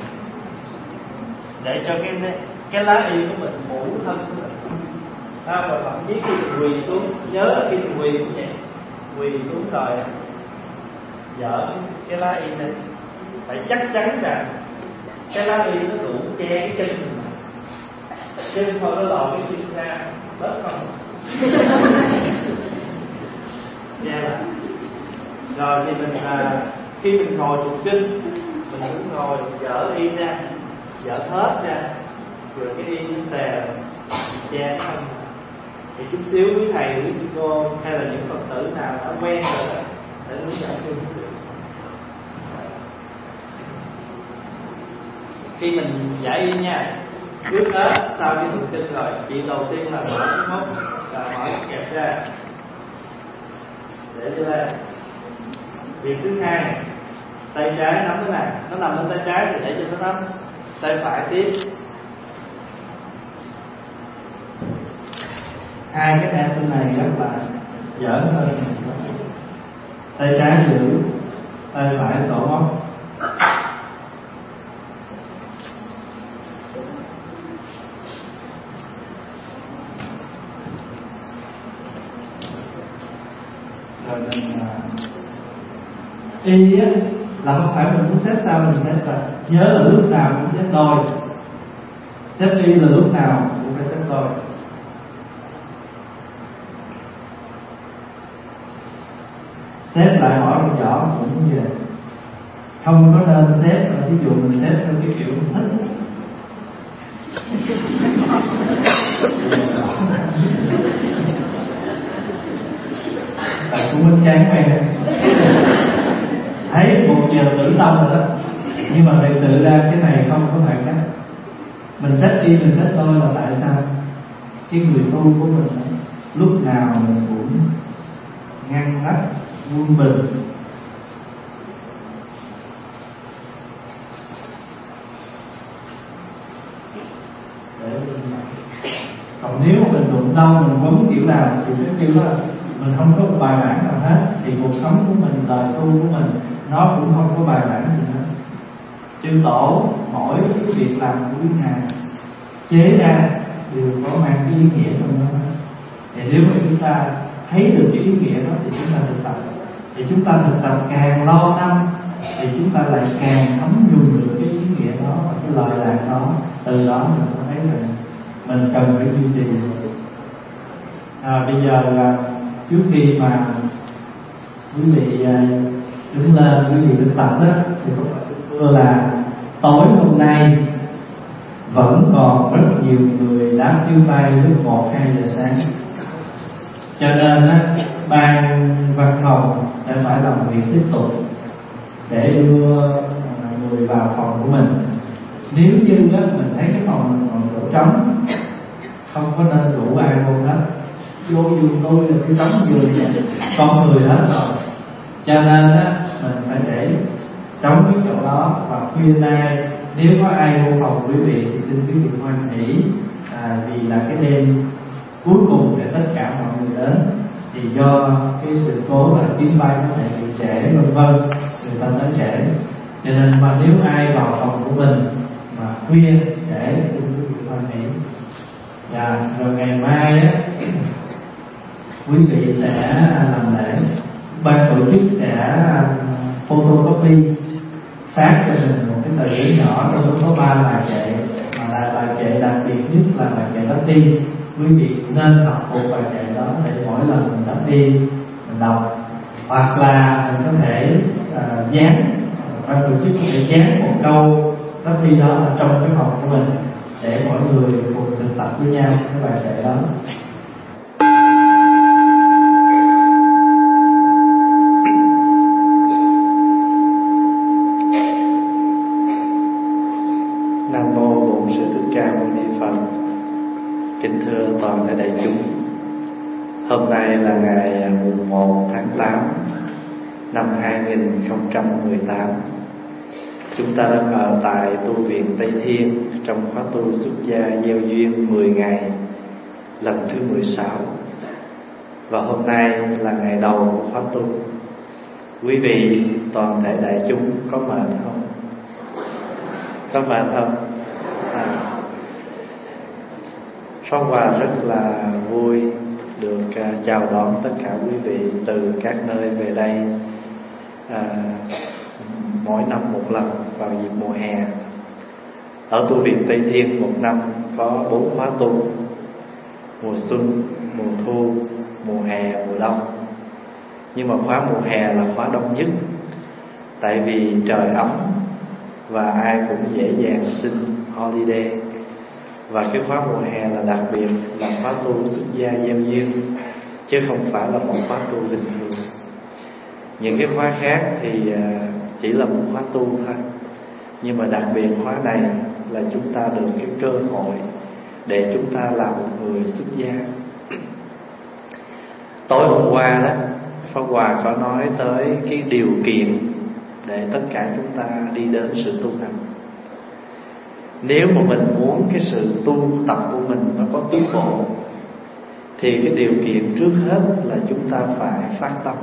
để cho cái cái lá y của mình phủ thân của mình. Đó, và thậm chí khi mình quỳ xuống, nhớ là khi mình quỳ cũng vậy, quỳ xuống rồi dở cái lá y này, phải chắc chắn rằng cái lá y nó đủ che cái chân mình, chứ không nó lòi cái chân ra bớt không. Che lại. Rồi thì mình à, khi mình ngồi tụng kinh, mình cũng ngồi dở y ra, dở hết ra, rồi cái y nó xè che thân. Thì chút xíu quý thầy, quý sư cô hay là những Phật tử nào đã quen rồi đó, để hướng dẫn cho quý vị. Khi mình giải y nha, trước đó sau khi tụng kinh rồi, chuyện đầu tiên là mở cái móc, là mở cái kẹp ra để cho ra. Việc thứ hai, tay trái nắm cái này, nó nằm lên tay trái thì để cho nó nắm. Tay phải tiếp, hai cái em bên này rất là dở hơn. Tay trái giữ, tay phải sổ móc. Rồi mình y á là không phải mình muốn xếp sao mình xếp, là nhớ là lúc nào cũng xếp đôi. Xếp y là lúc nào cũng phải xếp đôi. Xếp lại hỏi con nhỏ cũng như vậy, không có nên xếp là ví dụ mình xếp theo cái kiểu mình thích. Tại cũng minh chán quen thấy một giờ tử xong rồi đó, nhưng mà thực sự ra cái này không có phải cách. Mình xếp đi mình xếp thôi là tại sao cái người tu của mình lúc nào mình cũng ngăn nắp quân bình. Còn nếu mình đụng đâu mình quấn kiểu nào thì cái kiểu đó mình không có bài bản nào hết, thì cuộc sống của mình, đời tu của mình nó cũng không có bài bản gì hết. Chư tổ mỗi cái việc làm của Đức Ngài chế ra đều có mang cái ý nghĩa trong đó. Thì nếu mà chúng ta thấy được cái ý nghĩa đó thì chúng ta thực tập. Thì chúng ta thực tập càng lâu năm thì chúng ta lại càng thấm nhuần được cái ý nghĩa đó và cái lời lạc đó. Từ đó mình có thấy rằng mình cần phải duy trì. À, bây giờ là trước khi mà quý vị đứng lên, quý vị thực tập đó, thì thưa là tối hôm nay vẫn còn rất nhiều người đã kêu tay lúc một hai giờ sáng. Cho nên á, ban văn phòng sẽ phải làm việc tiếp tục để đưa người vào phòng của mình. Nếu như á, mình thấy cái phòng mình còn chỗ trống, không có nên đủ ai vô hết. Vô giường tôi là cái trống giường này, con người hết rồi. Cho nên á, mình phải để trống cái chỗ đó. Và khuya nay nếu có ai vô phòng quý vị thì xin quý vị hoan hỷ, à, vì là cái đêm cuối cùng để tất cả mọi người đến. Thì do cái sự cố là chuyến bay có thể bị trễ vân vân, người ta tới trễ. Cho nên mà nếu ai vào phòng của mình mà khuya để xin quý vị hoan hỷ. Dạ, rồi ngày mai á, quý vị sẽ làm lễ. Ban tổ chức sẽ photocopy phát cho mình một cái tờ giấy nhỏ, trong đó có ba bài kệ, mà là bài kệ đặc biệt nhất là bài kệ đắp y. Quý vị nên học một bài kệ đó để mỗi lần mình đắp y mình đọc, hoặc là mình có thể uh, dán, ban tổ chức có thể dán một câu đắp y đó ở trong cái phòng của mình để mọi người cùng thực tập với nhau cái bài kệ đó. Nam mô Bổn Sư Thích Ca Mâu Ni Phật. Kính thưa toàn thể đại chúng, hôm nay là ngày mùng một tháng tám năm hai nghìn không trăm mười tám. Chúng ta đang ở tại tu viện Tây Thiên trong khóa tu xuất gia gieo duyên mười ngày lần thứ mười sáu. Và hôm nay là ngày đầu của khóa tu. Quý vị toàn thể đại chúng có mệt không? Có mệt không? À, Pháp Hòa rất là vui được uh, chào đón tất cả quý vị từ các nơi về đây uh, mỗi năm một lần vào dịp mùa hè. Ở tu viện Tây Thiên một năm có bốn khóa tu: mùa xuân, mùa thu, mùa hè, mùa đông. Nhưng mà khóa mùa hè là khóa đông nhất, tại vì trời ấm và ai cũng dễ dàng xin holiday. Và cái khóa mùa hè là đặc biệt, là khóa tu xuất gia gieo duyên, chứ không phải là một khóa tu bình thường. Những cái khóa khác thì chỉ là một khóa tu thôi, nhưng mà đặc biệt khóa này là chúng ta được cái cơ hội để chúng ta làm một người xuất gia. Tối hôm qua đó, Pháp Hòa có nói tới cái điều kiện để tất cả chúng ta đi đến sự tu hành. Nếu mà mình muốn cái sự tu tập của mình nó có tiến bộ, thì cái điều kiện trước hết là chúng ta phải phát tâm.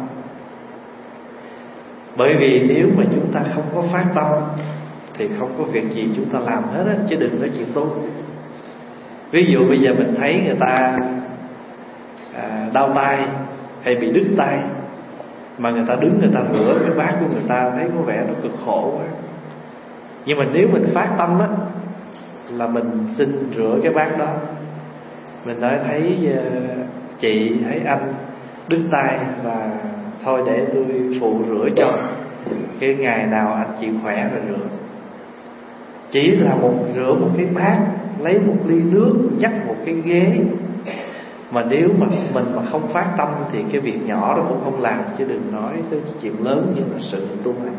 Bởi vì nếu mà chúng ta không có phát tâm thì không có việc gì chúng ta làm hết á, chứ đừng nói chuyện tu. Ví dụ bây giờ mình thấy người ta à, đau tay hay bị đứt tay, mà người ta đứng người ta rửa cái bát của người ta, thấy có vẻ nó cực khổ quá. Nhưng mà nếu mình phát tâm á, là mình xin rửa cái bát đó. Mình nói thấy uh, chị, thấy anh đứt tay, và thôi để tôi phụ rửa cho, cái ngày nào anh chịu khỏe rồi rửa. Chỉ là một rửa một cái bát, lấy một ly nước, dắt một cái ghế. Mà nếu mà mình mà không phát tâm thì cái việc nhỏ đó cũng không làm, chứ đừng nói tới chuyện lớn như là sự tu hành.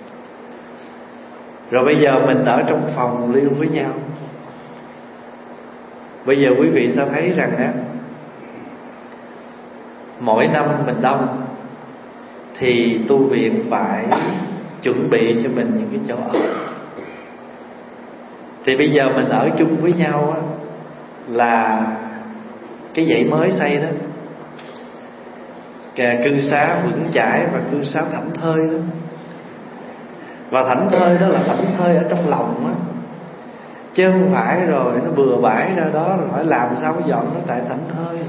Rồi bây giờ mình ở trong phòng lưu với nhau. Bây giờ quý vị sẽ thấy rằng á, mỗi năm mình đông thì tu viện phải chuẩn bị cho mình những cái chỗ ở. Thì bây giờ mình ở chung với nhau á, là cái dãy mới xây đó, kè cư xá vững chãi và cư xá thảnh thơi đó. Và thảnh thơi đó là thảnh thơi ở trong lòng á, chứ không phải rồi nó bừa bãi ra đó rồi hỏi làm sao mới dọn nó, tại thảnh thơi.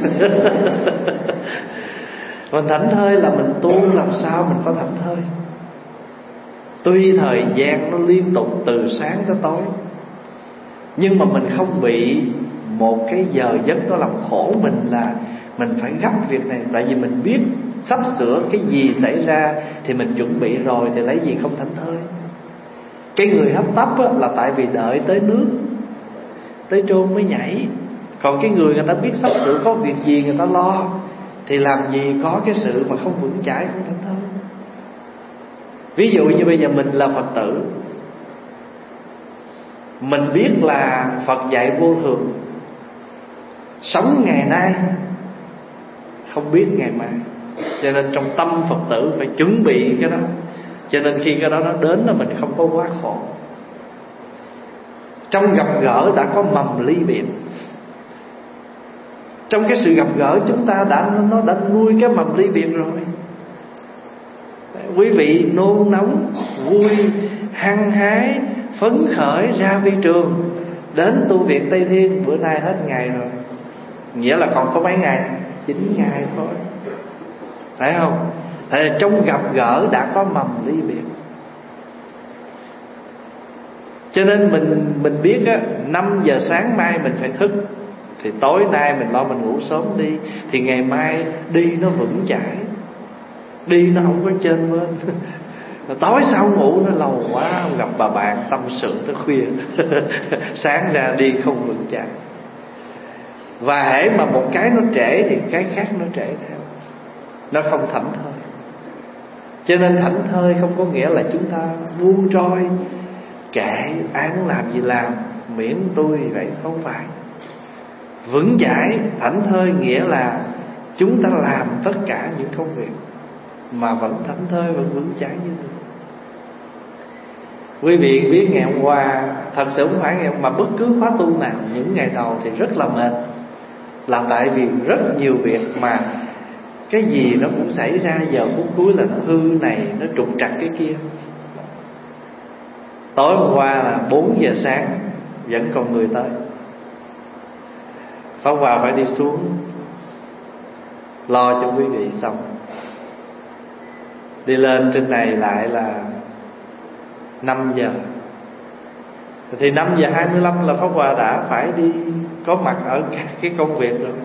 Mình thảnh thơi là mình tu làm sao mình có thảnh thơi. Tuy thời gian nó liên tục từ sáng tới tối, nhưng mà mình không bị một cái giờ giấc nó làm khổ mình là mình phải gấp việc này. Tại vì mình biết sắp sửa cái gì xảy ra thì mình chuẩn bị rồi, thì lấy gì không thảnh thơi. Cái người hấp tấp á, là tại vì đợi tới nước tới chôn mới nhảy. Còn cái người người ta biết sắp sửa có việc gì người ta lo, thì làm gì có cái sự mà không vững chãi, không thảnh thơi. Ví dụ như bây giờ mình là Phật tử, mình biết là Phật dạy vô thường, sống ngày nay không biết ngày mai, cho nên trong tâm Phật tử phải chuẩn bị cái đó. Cho nên khi cái đó nó đến là mình không có quá khổ. Trong gặp gỡ đã có mầm ly biệt. Trong cái sự gặp gỡ chúng ta đã nó đã nuôi cái mầm ly biệt rồi. Quý vị nôn nóng, vui, hăng hái, phấn khởi ra vi trường, đến tu viện Tây Thiên. Bữa nay hết ngày rồi, nghĩa là còn có mấy ngày? Chín ngày thôi, phải không? Thì trong gặp gỡ đã có mầm ly biệt. Cho nên mình mình biết á, năm giờ sáng mai mình phải thức, thì tối nay mình lo mình ngủ sớm đi, thì ngày mai đi nó vững chãi, đi nó không có trên bên. Tối sau ngủ nó lâu quá, gặp bà bạn tâm sự tới khuya. Sáng ra đi không vững chãi. Và hễ mà một cái nó trễ thì cái khác nó trễ theo, nó không thảnh thơi. Cho nên thảnh thơi không có nghĩa là chúng ta buông trôi, kệ ai muốn làm gì làm, miễn tôi vậy, không phải. Vững chãi, thảnh thơi nghĩa là chúng ta làm tất cả những công việc mà vẫn thảnh thơi, vẫn vững chãi như thường. Quý vị biết ngày hôm qua, thật sự không phải ngày hôm, mà bất cứ khóa tu nào những ngày đầu thì rất là mệt, là tại vì rất nhiều việc mà cái gì nó cũng xảy ra, giờ phút cuối là nó hư này, nó trục trặc cái kia. Tối hôm qua là bốn giờ sáng vẫn còn người tới, Pháp Hòa phải đi xuống lo cho quý vị xong, đi lên trên này lại là năm giờ. Thì năm giờ hai mươi lăm là Pháp Hòa đã phải đi có mặt ở cái công việc rồi.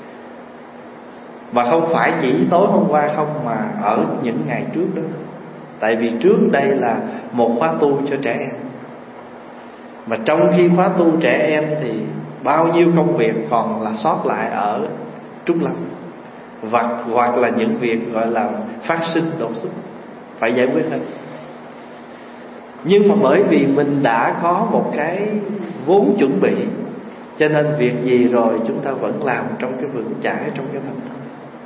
Mà không phải chỉ tối hôm qua không, mà ở những ngày trước đó. Tại vì trước đây là một khóa tu cho trẻ em, mà trong khi khóa tu trẻ em thì bao nhiêu công việc còn là sót lại ở Trúc Lâm, hoặc, hoặc là những việc gọi là phát sinh đột xuất phải giải quyết hết. Nhưng mà bởi vì mình đã có một cái vốn chuẩn bị, cho nên việc gì rồi chúng ta vẫn làm trong cái vững chãi, trong cái thảnh thơi.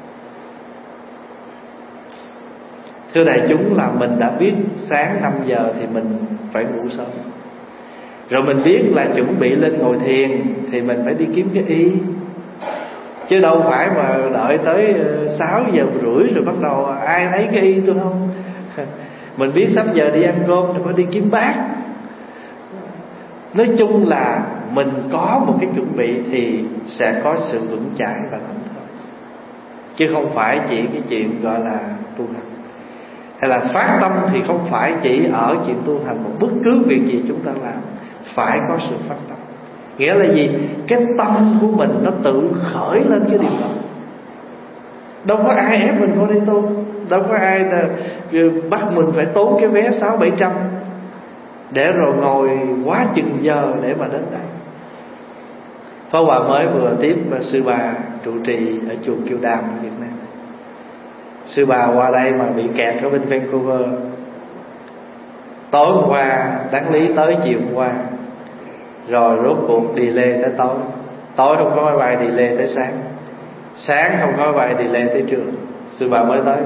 Thưa đại chúng, là mình đã biết sáng năm giờ thì mình phải ngủ sớm, rồi mình biết là chuẩn bị lên ngồi thiền thì mình phải đi kiếm cái y, chứ đâu phải mà đợi tới sáu giờ rưỡi rồi bắt đầu ai lấy cái y tôi không. Mình biết sắp giờ đi ăn cơm thì phải đi kiếm bát. Nói chung là mình có một cái chuẩn bị thì sẽ có sự vững chãi và thảnh thơi, chứ không phải chỉ cái chuyện gọi là tu hành. Hay là phát tâm thì không phải chỉ ở chuyện tu hành, một bất cứ việc gì chúng ta làm phải có sự phát tâm. Nghĩa là gì? Cái tâm của mình nó tự khởi lên cái điều đó. Đâu có ai ép mình vô đi tu, đâu có ai là bắt mình phải tốn cái vé sáu bảy trăm để rồi ngồi quá chừng giờ để mà đến đây. Pháp Hòa mới vừa tiếp sư bà trụ trì ở chùa Kiều Đàm ở Việt Nam. Sư bà qua đây mà bị kẹt ở bên Vancouver. Tối hôm qua đáng lý tới chiều hôm qua, rồi rốt cuộc delay tới tối. Tối không có máy bay delay tới sáng, sáng không có máy bay delay tới trưa. Sư bà mới tới.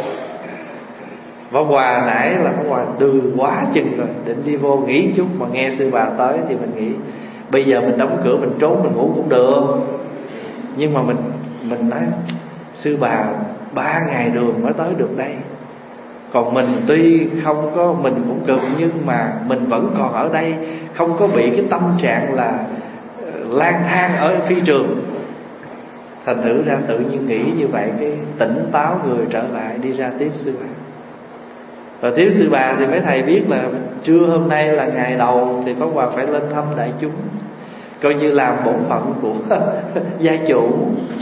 Pháp Hòa nãy là Pháp Hòa đưa quá chừng rồi, định đi vô nghỉ chút, mà nghe sư bà tới thì mình nghĩ bây giờ mình đóng cửa mình trốn mình ngủ cũng được. Nhưng mà mình mình nói sư bà ba ngày đường mới tới được đây, Còn mình tuy không có, mình cũng cực, nhưng mà mình vẫn còn ở đây, không có bị cái tâm trạng là lang thang ở phi trường. Thành thử ra tự nhiên nghĩ như vậy, cái tỉnh táo người trở lại đi ra tiếp sư bà. Và tiếp sư bà thì mấy thầy biết là trưa hôm nay là ngày đầu thì Pháp Hòa phải lên thăm đại chúng, coi như làm bổn phận của gia chủ.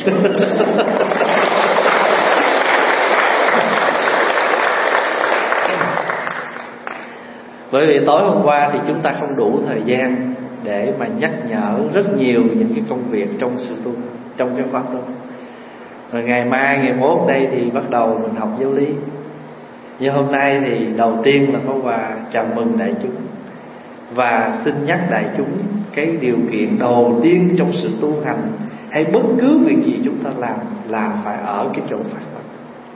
Bởi vì tối hôm qua thì chúng ta không đủ thời gian để mà nhắc nhở rất nhiều những cái công việc trong sự tu, trong cái khóa tu. Rồi ngày mai, ngày mốt đây thì bắt đầu mình học giáo lý. Nhưng hôm nay thì đầu tiên là Pháp Hòa chào mừng đại chúng và xin nhắc đại chúng cái điều kiện đầu tiên trong sự tu hành hay bất cứ việc gì chúng ta làm là phải ở cái chỗ phát tâm.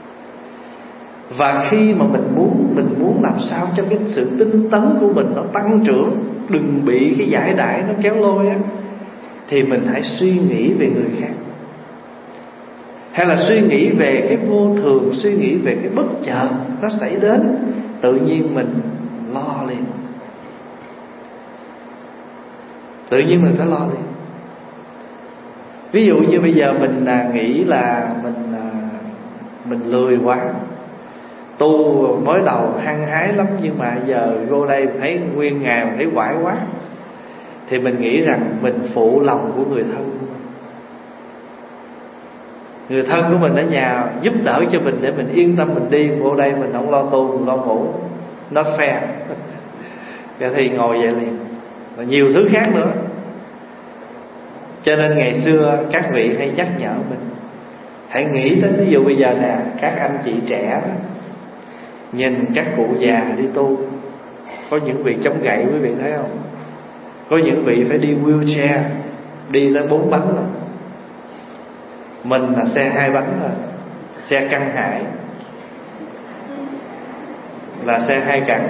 Và khi mà mình muốn mình muốn làm sao cho cái sự tinh tấn của mình nó tăng trưởng, đừng bị cái giải đãi nó kéo lôi á, thì mình hãy suy nghĩ về người khác, hay là suy nghĩ về cái vô thường, suy nghĩ về cái bất chợt nó xảy đến, tự nhiên mình lo liền. Tự nhiên mình phải lo liền. Ví dụ như bây giờ mình à, nghĩ là mình à, mình lười quá, tu mới đầu hăng hái lắm, nhưng mà giờ vô đây thấy nguyên ngày mình thấy quải quá, thì mình nghĩ rằng mình phụ lòng của người thân. Người thân của mình ở nhà giúp đỡ cho mình để mình yên tâm mình đi, vô đây mình không lo tu, mình lo ngủ, nó fair. Vậy thì ngồi vậy liền. Và nhiều thứ khác nữa. Cho nên ngày xưa các vị hay nhắc nhở mình, hãy nghĩ tới, ví dụ bây giờ nè, các anh chị trẻ đó, nhìn các cụ già đi tu, có những vị chống gậy, quý vị thấy không? Có những vị phải đi wheelchair, đi tới bốn bánh rồi. Mình là xe hai bánh thôi, xe căn hải, là xe hai cẳng.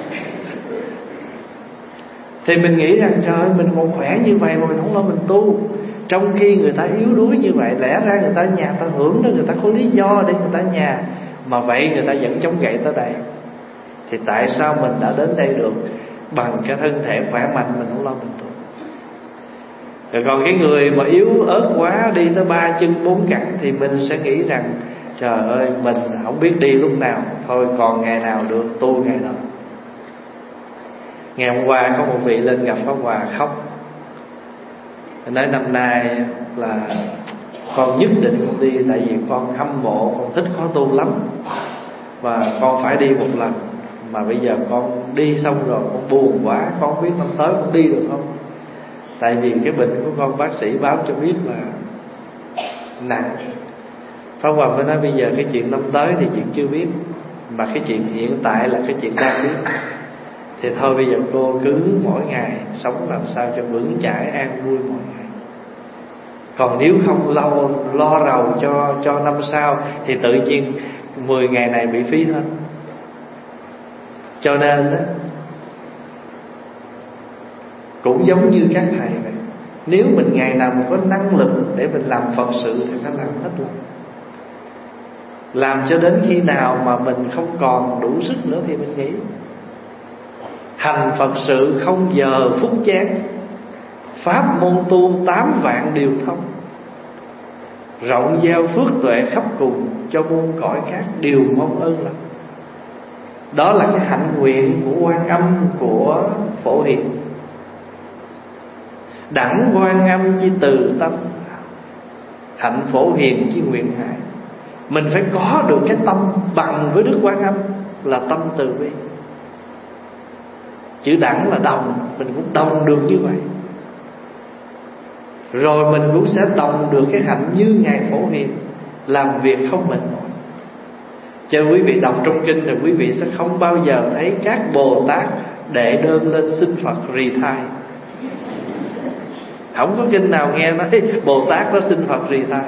Thì mình nghĩ rằng trời ơi, mình còn khỏe như vậy mà mình không lo mình tu, trong khi người ta yếu đuối như vậy. Lẽ ra người ta ở nhà ta hưởng đó, người ta có lý do để người ta ở nhà, mà vậy người ta vẫn chống gậy tới đây. Thì tại sao mình đã đến đây được bằng cái thân thể khỏe mạnh, mình không lo mình tu? Rồi còn cái người mà yếu ớt quá, đi tới ba chân bốn cẳng, thì mình sẽ nghĩ rằng trời ơi, mình không biết đi lúc nào, thôi còn ngày nào được tu ngày đó. Ngày hôm qua có một vị lên gặp Pháp Hòa khóc, nói năm nay là con nhất định con đi, tại vì con hâm mộ, con thích khóa tu lắm, và con phải đi một lần. Mà bây giờ con đi xong rồi con buồn quá, con không biết năm tới con đi được không. Tại vì cái bệnh của con bác sĩ báo cho biết là nặng. Pháp Hòa mới nói bây giờ cái chuyện năm tới thì chuyện chưa biết, mà cái chuyện hiện tại là cái chuyện đang biết. Thì thôi bây giờ cô cứ mỗi ngày sống làm sao cho vững chãi an vui mỗi ngày. Còn nếu không lo lo rầu cho cho năm sau thì tự nhiên mười ngày này bị phí hết. Cho nên đó, cũng giống như các thầy vậy, nếu mình ngày nào mình có năng lực để mình làm Phật sự thì phải làm hết lòng. Làm cho đến khi nào mà mình không còn đủ sức nữa thì mình nghỉ. Hành Phật sự không giờ phút chán, pháp môn tu tám vạn điều thông, rộng gieo phước tuệ khắp cùng, cho muôn cõi khác đều mong ơn lắm. Đó là cái hạnh nguyện của Quan Âm, của Phổ Hiền. Đẳng Quan Âm chi từ tâm, hạnh Phổ Hiền chi nguyện hải. Mình phải có được cái tâm bằng với Đức Quan Âm là tâm từ bi. Chữ đẳng là đồng, mình cũng đồng được như vậy. Rồi mình cũng sẽ đồng được cái hạnh như Ngài Phổ Hiền, làm việc không mệt mỏi. Cho quý vị đọc trong kinh rồi quý vị sẽ không bao giờ thấy các Bồ Tát đệ đơn lên xin Phật rì thai. Không có kinh nào nghe nói Bồ Tát nó xin Phật rì thai.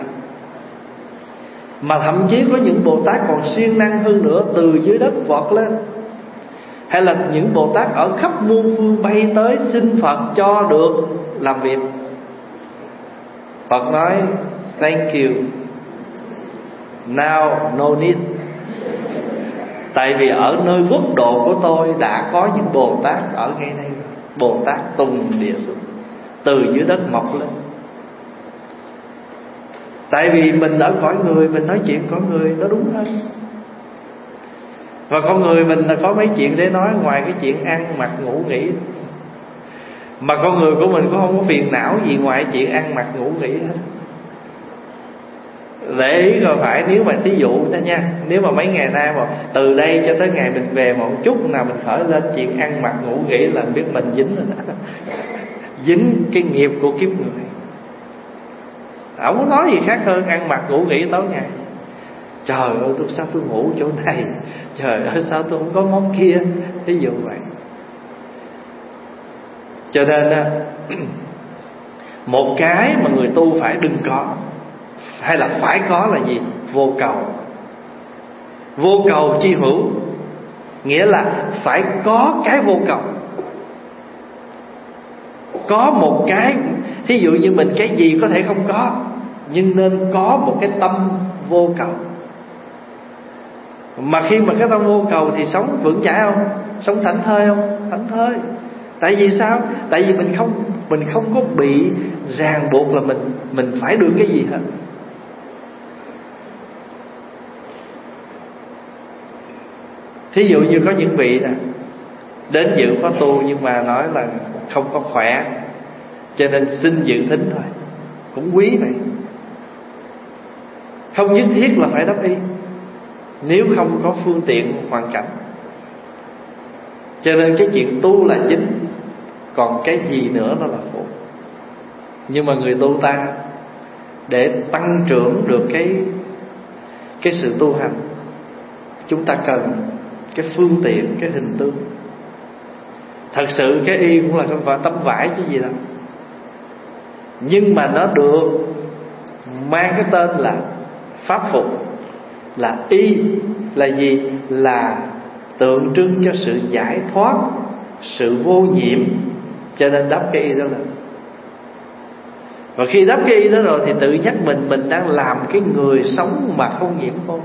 Mà thậm chí có những Bồ Tát còn siêng năng hơn nữa, từ dưới đất vọt lên. Hay là những Bồ Tát ở khắp muôn phương bay tới xin Phật cho được làm việc. Phật nói thank you, now no need. Tại vì ở nơi quốc độ của tôi đã có những Bồ Tát ở ngay đây. Bồ Tát tùng địa xuống, từ dưới đất mọc lên. Tại vì mình ở cõi người, mình nói chuyện cõi người nó đúng hơn. Và con người mình là có mấy chuyện để nói ngoài cái chuyện ăn mặc ngủ nghỉ. Mà con người của mình cũng không có phiền não gì ngoài chuyện ăn mặc ngủ nghỉ hết. Để ý rồi phải, nếu mà thí dụ đó nha, nếu mà mấy ngày nay mà từ đây cho tới ngày mình về một chút nào mình khởi lên chuyện ăn mặc ngủ nghỉ là biết mình dính rồi đó. Dính cái nghiệp của kiếp người. Không có nói gì khác hơn ăn mặc ngủ nghỉ tối ngày. Trời ơi tôi sao tôi ngủ chỗ này, trời ơi sao tôi không có món kia, ví dụ vậy. Cho nên một cái mà người tu phải đừng có, hay là phải có là gì? Vô cầu. Vô cầu chi hữu, nghĩa là phải có cái vô cầu. Có một cái, thí dụ như mình cái gì có thể không có, nhưng nên có một cái tâm vô cầu. Mà khi mà cái tâm vô cầu thì sống vững chãi không? Sống thảnh thơi không? Thảnh thơi. Tại vì sao? Tại vì mình không mình không có bị ràng buộc là mình mình phải được cái gì hết. Thí dụ như có những vị nè đến dự khóa tu nhưng mà nói là không có khỏe, cho nên xin dự thính thôi. Cũng quý vậy. Không nhất thiết là phải đắp y, nếu không có phương tiện hoàn cảnh. Cho nên cái chuyện tu là chính, còn cái gì nữa nó là phụ. Nhưng mà người tu ta để tăng trưởng được cái cái sự tu hành, chúng ta cần cái phương tiện, cái hình tướng. Thật sự cái y cũng là cái tấm vải chứ gì đâu, nhưng mà nó được mang cái tên là pháp phục, là y. Là gì? Là tượng trưng cho sự giải thoát, sự vô nhiễm. Cho nên đắp cái y đó là. Và khi đắp cái y đó rồi thì tự nhắc mình mình đang làm cái người sống mà không nhiễm vô.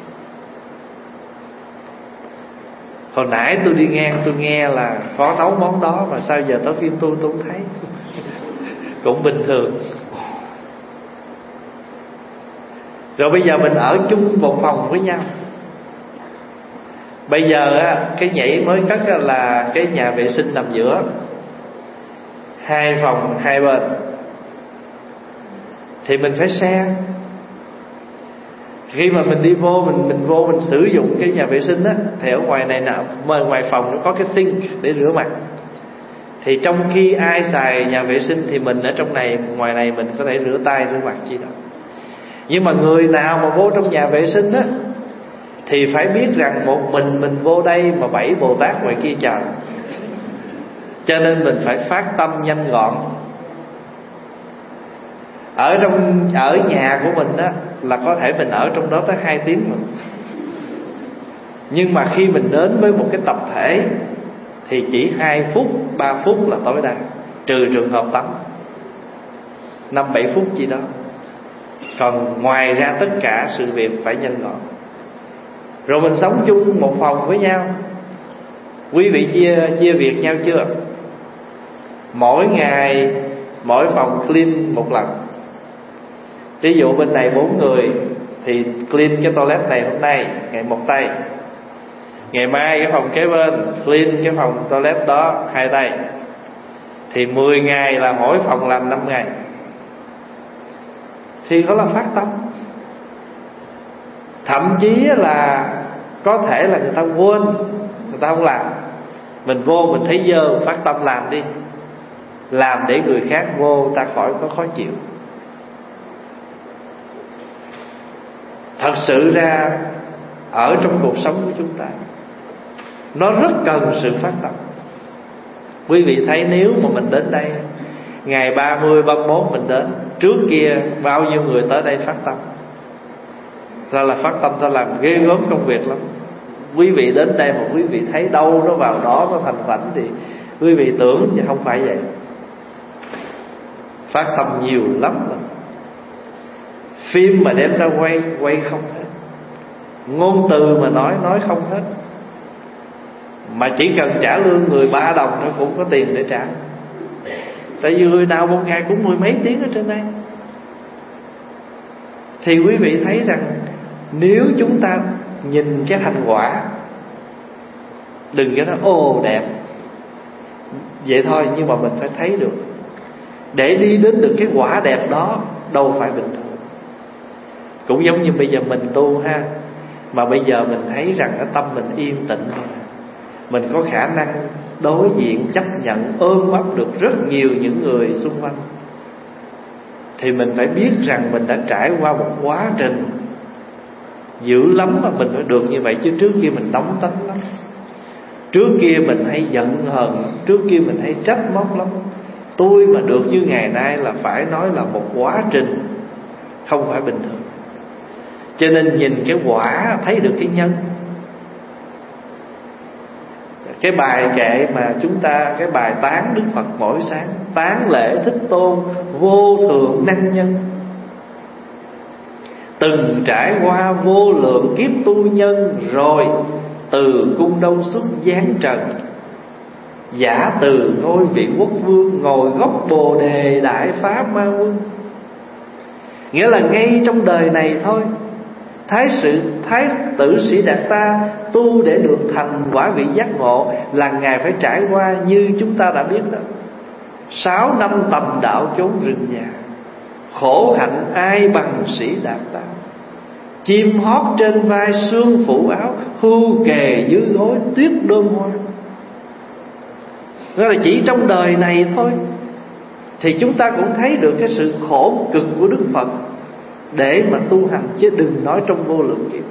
Hồi nãy tôi đi ngang tôi nghe là có nấu món đó, mà sao giờ tới phim tôi tôi không thấy. Cũng bình thường. Rồi bây giờ mình ở chung một phòng với nhau. Bây giờ á, cái nhảy mới cất là cái nhà vệ sinh nằm giữa, hai phòng hai bên, thì mình phải share. Khi mà mình đi vô, mình mình vô mình sử dụng cái nhà vệ sinh á, thì ở ngoài này nào, ngoài phòng nó có cái sink để rửa mặt. Thì trong khi ai xài nhà vệ sinh thì mình ở trong này, ngoài này mình có thể rửa tay rửa mặt gì đó. Nhưng mà người nào mà vô trong nhà vệ sinh á thì phải biết rằng một mình mình vô đây mà bảy Bồ Tát ngoài kia chờ. Cho nên mình phải phát tâm nhanh gọn. Ở trong ở nhà của mình á là có thể mình ở trong đó tới hai tiếng mà. Nhưng mà khi mình đến với một cái tập thể thì chỉ hai phút, ba phút là tối đa, trừ trường hợp tắm năm bảy phút gì đó. Còn ngoài ra tất cả sự việc phải nhanh gọn. Rồi mình sống chung một phòng với nhau. Quý vị chia chia việc nhau chưa? Mỗi ngày mỗi phòng clean một lần. Ví dụ bên này bốn người thì clean cái toilet này hôm nay, ngày một tay. Ngày mai cái phòng kế bên clean cái phòng toilet đó hai tay. Thì mười ngày là mỗi phòng làm năm ngày. Thì đó là phát tâm. Thậm chí là có thể là người ta quên, người ta không làm. Mình vô mình thấy dơ, phát tâm làm đi. Làm để người khác vô ta khỏi có khó chịu. Thật sự ra ở trong cuộc sống của chúng ta nó rất cần sự phát tâm. Quý vị thấy nếu mà mình đến đây ngày ba mươi, ba mươi mốt mình đến, trước kia bao nhiêu người tới đây phát tâm. Ra là phát tâm ta làm ghê gớm công việc lắm. Quý vị đến đây mà quý vị thấy đâu nó vào đó nó thành phảnh thì quý vị tưởng chứ không phải vậy. Phát tâm nhiều lắm rồi. Phim mà đem ra quay, quay không hết. Ngôn từ mà nói, nói không hết. Mà chỉ cần trả lương người ba đồng nó cũng có tiền để trả. Tại vì người nào một ngày cũng mười mấy tiếng ở trên đây. Thì quý vị thấy rằng nếu chúng ta nhìn cái thành quả, đừng có nói ô đẹp vậy thôi, nhưng mà mình phải thấy được. Để đi đến được cái quả đẹp đó đâu phải bình thường. Cũng giống như bây giờ mình tu ha, mà bây giờ mình thấy rằng cái tâm mình yên tĩnh rồi, mình có khả năng đối diện, chấp nhận, ôm ấp được rất nhiều những người xung quanh, thì mình phải biết rằng mình đã trải qua một quá trình dữ lắm mà mình mới được như vậy. Chứ trước kia mình nóng tính lắm, trước kia mình hay giận hờn, trước kia mình hay trách móc lắm. Tôi mà được như ngày nay là phải nói là một quá trình không phải bình thường. Cho nên nhìn cái quả thấy được cái nhân. Cái bài kệ mà chúng ta, cái bài tán Đức Phật mỗi sáng, tán lễ Thích Tôn vô thượng năng nhân, từng trải qua vô lượng kiếp tu nhân, rồi từ cung đông xuất giáng trần, giả từ ngôi vị quốc vương, ngồi gốc bồ đề đại pháp ma quân. Nghĩa là ngay trong đời này thôi, Thái sự Thái tử Sĩ Đạt Ta tu để được thành quả vị giác ngộ là Ngài phải trải qua như chúng ta đã biết đó. Sáu năm tầm đạo chốn rừng già, khổ hạnh ai bằng Sĩ Đạt Ta. Chim hót trên vai sương phủ áo, hưu kề dưới gối tuyết đơm hoa. Đó là chỉ trong đời này thôi thì chúng ta cũng thấy được cái sự khổ cực của Đức Phật để mà tu hành, chứ đừng nói trong vô lượng kiếp.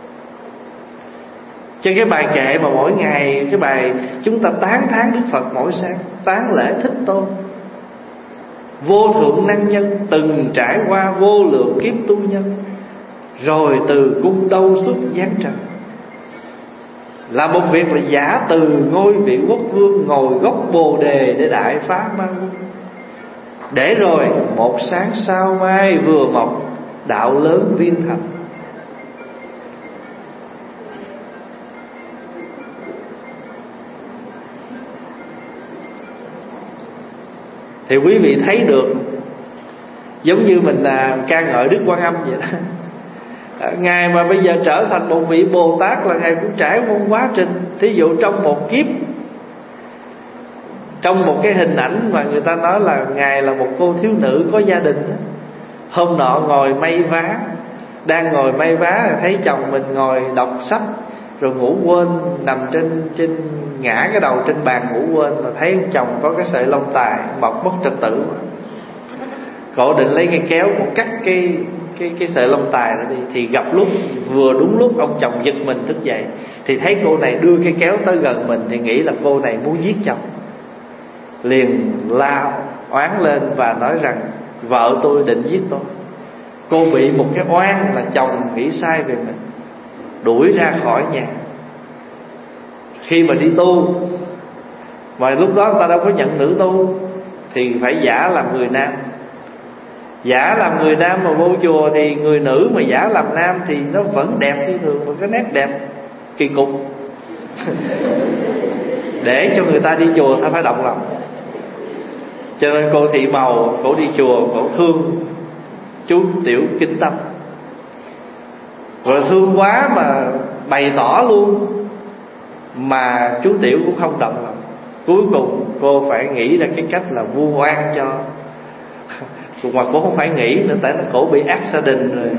Trên cái bài kệ mà mỗi ngày, cái bài chúng ta tán thán Đức Phật mỗi sáng, tán lễ Thích Tôn vô thượng năng nhân, từng trải qua vô lượng kiếp tu nhân, rồi từ cung đâu xuất giáng trần, là một việc là giả từ ngôi vị quốc vương, ngồi gốc bồ đề để đại phá ma quân. Để rồi một sáng sao mai vừa mọc, đạo lớn viên thành. Thì quý vị thấy được, giống như mình là ca ngợi Đức Quan Âm vậy đó. Ngài mà bây giờ trở thành một vị Bồ Tát là Ngài cũng trải qua một quá trình. Thí dụ trong một kiếp, trong một cái hình ảnh mà người ta nói là Ngài là một cô thiếu nữ có gia đình. Hôm nọ ngồi may vá, đang ngồi may vá thấy chồng mình ngồi đọc sách, rồi ngủ quên, nằm trên trên ngã cái đầu trên bàn ngủ quên, mà thấy chồng có cái sợi lông tài mọc mất trật tự. Cổ định lấy cây kéo một cắt cái cái cái sợi lông tài đó đi, thì gặp lúc vừa đúng lúc ông chồng giật mình thức dậy, thì thấy cô này đưa cây kéo tới gần mình, thì nghĩ là cô này muốn giết chồng, liền lao oán lên và nói rằng vợ tôi định giết tôi. Cô bị một cái oan là chồng nghĩ sai về mình, đuổi ra khỏi nhà. Khi mà đi tu, mà lúc đó người ta đâu có nhận nữ tu, thì phải giả làm người nam. Giả làm người nam mà vô chùa thì người nữ mà giả làm nam thì nó vẫn đẹp như thường, vẫn có nét đẹp kỳ cục. Để cho người ta đi chùa ta phải động lòng. Cho nên cô Thị Màu, cổ đi chùa, cổ thương chú Tiểu Kính Tâm, rồi thương quá mà bày tỏ luôn, mà chú Tiểu cũng không động lòng. Cuối cùng cô phải nghĩ ra cái cách là vu oan cho. Mà cô không phải nghĩ nữa, tại nó cổ bị accident rồi.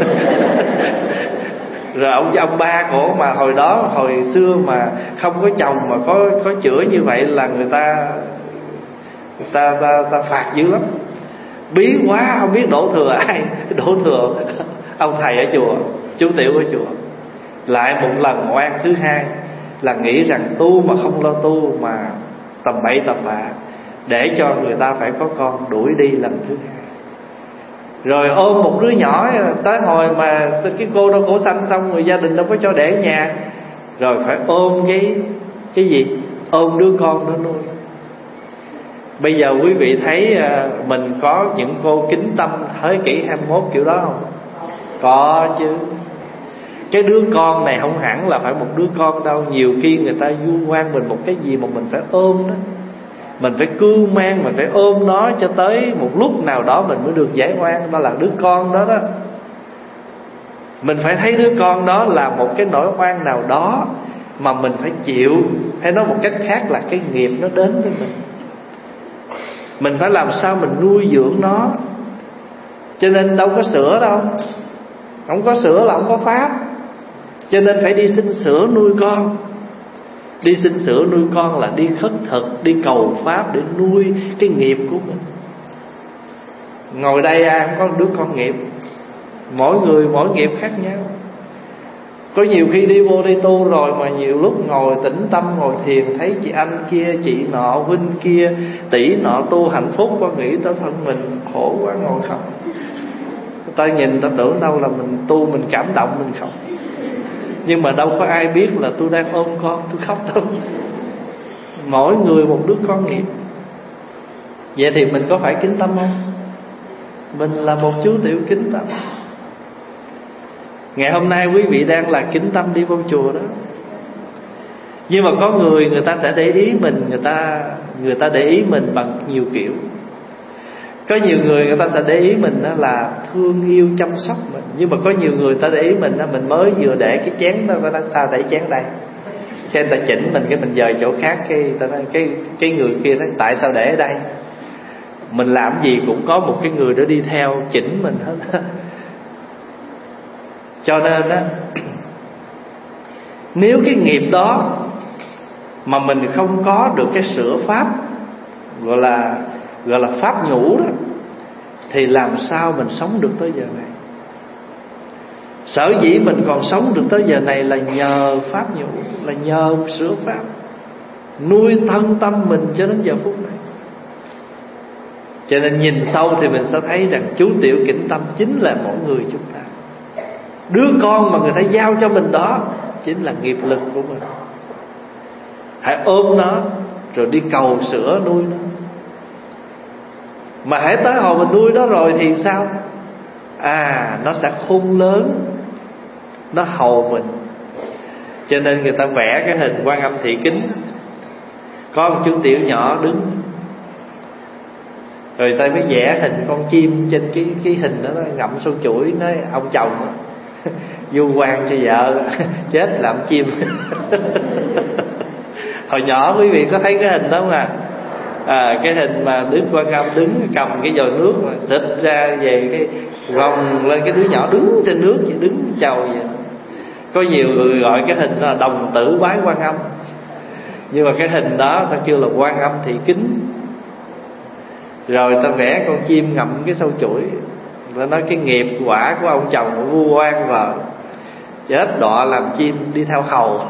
Rồi ông ông ba cổ mà hồi đó, hồi xưa mà không có chồng mà có có chữa như vậy là người ta người ta, ta, ta phạt dữ lắm. Bí quá không biết đổ thừa ai. Đổ thừa ông thầy ở chùa, chú Tiểu ở chùa. Lại một lần oan thứ hai là nghĩ rằng tu mà không lo tu, mà tầm bậy tầm bạ, để cho người ta phải có con, đuổi đi lần thứ hai. Rồi ôm một đứa nhỏ, tới hồi mà cái cô đâu cổ sanh xong, người gia đình đâu có cho để ở nhà, rồi phải ôm cái cái gì, ôm đứa con đó nuôi. Bây giờ quý vị thấy mình có những cô Kính Tâm thế kỷ hai mươi mốt kiểu đó không? Có chứ. Cái đứa con này không hẳn là phải một đứa con đâu. Nhiều khi người ta vu oan mình một cái gì mà mình phải ôm đó, mình phải cưu mang, mình phải ôm nó cho tới một lúc nào đó mình mới được giải oan. Đó là đứa con đó đó. Mình phải thấy đứa con đó là một cái nỗi oan nào đó mà mình phải chịu. Hay nói một cách khác là cái nghiệp nó đến với mình. Mình phải làm sao mình nuôi dưỡng nó. Cho nên đâu có sữa đâu. Không có sữa là không có pháp. Cho nên phải đi xin sữa nuôi con. Đi xin sữa nuôi con là đi khất thực, đi cầu pháp để nuôi cái nghiệp của mình. Ngồi đây ai không có đứa con nghiệp. Mỗi người mỗi nghiệp khác nhau. Có nhiều khi đi vô đây tu rồi mà nhiều lúc ngồi tĩnh tâm ngồi thiền, thấy chị anh kia, chị nọ, huynh kia, tỷ nọ tu hạnh phúc, có nghĩ tới thân mình khổ quá ngồi khóc. Người ta nhìn người ta tưởng đâu là mình tu, mình cảm động mình khóc. Nhưng mà đâu có ai biết là tôi đang ôm con tôi khóc đâu. Mỗi người một đứa con nghiệp. Vậy thì mình có phải kính tâm không? Mình là một chú tiểu kính tâm. Ngày hôm nay quý vị đang là kính tâm đi vô chùa đó. Nhưng mà có người người ta sẽ để ý mình, Người ta người ta để ý mình bằng nhiều kiểu. Có nhiều người người ta sẽ để ý mình đó là thương yêu chăm sóc mình. Nhưng mà có nhiều người ta để ý mình đó, mình mới vừa để cái chén đó, ta, ta để chén đây, cái người ta chỉnh mình, cái mình dời chỗ khác, cái ta nói, cái cái người kia nói tại sao để ở đây. Mình làm gì cũng có một cái người đó đi theo chỉnh mình hết. Cho nên đó, nếu cái nghiệp đó mà mình không có được cái sửa pháp, gọi là gọi là pháp nhũ đó, thì làm sao mình sống được tới giờ này. Sở dĩ mình còn sống được tới giờ này là nhờ pháp nhũ, là nhờ sửa pháp, nuôi thân tâm mình cho đến giờ phút này. Cho nên nhìn sâu thì mình sẽ thấy rằng chú tiểu kính tâm chính là mỗi người chúng ta. Đứa con mà người ta giao cho mình đó chính là nghiệp lực của mình. Hãy ôm nó rồi đi cầu sữa nuôi nó. Mà hãy tới hồi mình nuôi nó rồi thì sao? À, nó sẽ khôn lớn, nó hầu mình. Cho nên người ta vẽ cái hình Quan Âm Thị Kính, có một chú tiểu nhỏ đứng, rồi ta mới vẽ hình con chim trên cái cái hình đó, nó ngậm sâu chuỗi, nói ông chồng vu quan cho vợ chết làm chim. Hồi nhỏ quý vị có thấy cái hình đó không à? À, cái hình mà Đức Quan Âm đứng cầm cái vòi nước mà xịt ra về cái gồng lên cái đứa nhỏ đứng trên nước vậy, đứng chầu vậy. Có nhiều người gọi cái hình đó là đồng tử bái Quan Âm, nhưng mà cái hình đó ta kêu là Quan Âm Thị Kính. Rồi ta vẽ con chim ngậm cái sâu chuỗi, ta nói cái nghiệp quả của ông chồng vu oan vợ, chết đọa làm chim đi theo hầu.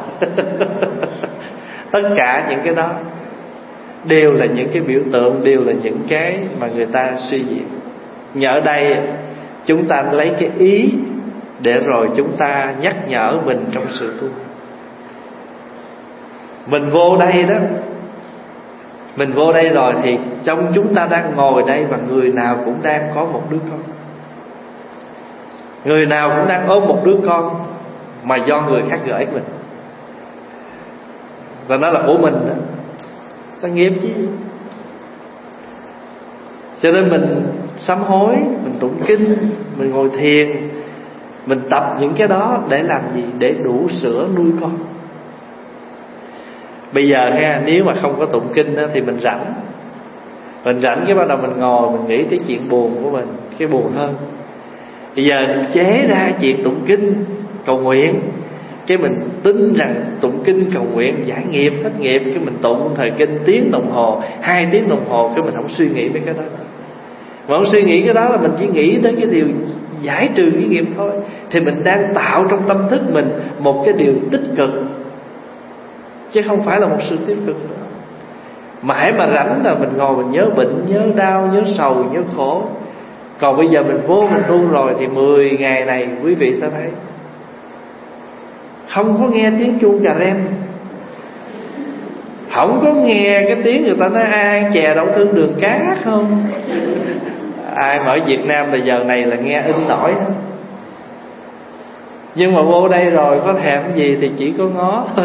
Tất cả những cái đó đều là những cái biểu tượng, đều là những cái mà người ta suy diễn. Nhờ đây chúng ta lấy cái ý để rồi chúng ta nhắc nhở mình trong sự tu. Mình vô đây đó, mình vô đây rồi thì trong chúng ta đang ngồi đây, và người nào cũng đang có một đứa con, người nào cũng đang ôm một đứa con mà do người khác gửi mình, và nó là của mình đó. Ta nghiệp chứ. Cho nên mình sám hối, mình tụng kinh, mình ngồi thiền, mình tập những cái đó để làm gì? Để đủ sữa nuôi con. Bây giờ ha, nếu mà không có tụng kinh đó, thì mình rảnh. Mình rảnh cái bắt đầu mình ngồi, mình nghĩ tới chuyện buồn của mình, cái buồn hơn. Bây giờ chế ra chuyện tụng kinh, cầu nguyện, cái mình tin rằng tụng kinh cầu nguyện giải nghiệp hết nghiệp, cái mình tụng thời kinh tiếng đồng hồ, hai tiếng đồng hồ, cái mình không suy nghĩ mấy cái đó. Mà không suy nghĩ cái đó là mình chỉ nghĩ tới cái điều giải trừ cái nghiệp thôi, thì mình đang tạo trong tâm thức mình một cái điều tích cực, chứ không phải là một sự tiêu cực nữa. Mãi mà rảnh là mình ngồi mình nhớ bệnh, nhớ đau, nhớ sầu, nhớ khổ. Còn bây giờ mình vô mình tu rồi thì mười ngày này quý vị sẽ thấy không có nghe tiếng chuông cà rem, không có nghe cái tiếng người ta nói ai chè đậu thương đường cát không. Ai mà ở Việt Nam là giờ này là nghe in nổi. Nhưng mà vô đây rồi có thèm gì thì chỉ có ngó thôi.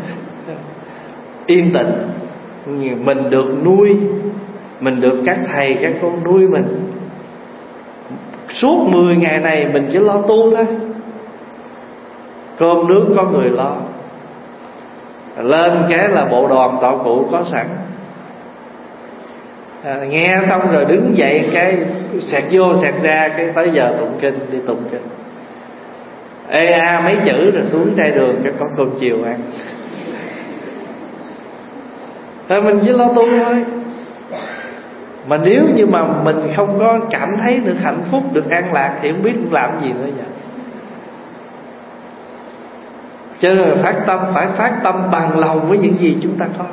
Yên tĩnh. Mình được nuôi, mình được các thầy các cô nuôi mình. Suốt mười ngày này mình chỉ lo tu thôi. Cơm nước có người lo, lên cái là bộ đoàn tọa cụ có sẵn. à, Nghe xong rồi đứng dậy cái xẹt vô xẹt ra, cái tới giờ tụng kinh, đi tụng kinh. Ê a mấy chữ rồi xuống trai đường cái có cơm chiều ăn. Thôi mình chỉ lo tu thôi. Mà nếu như mà mình không có cảm thấy được hạnh phúc, được an lạc thì không biết làm gì nữa vậy. Cho nên là phát tâm, phải phát tâm bằng lòng với những gì chúng ta có.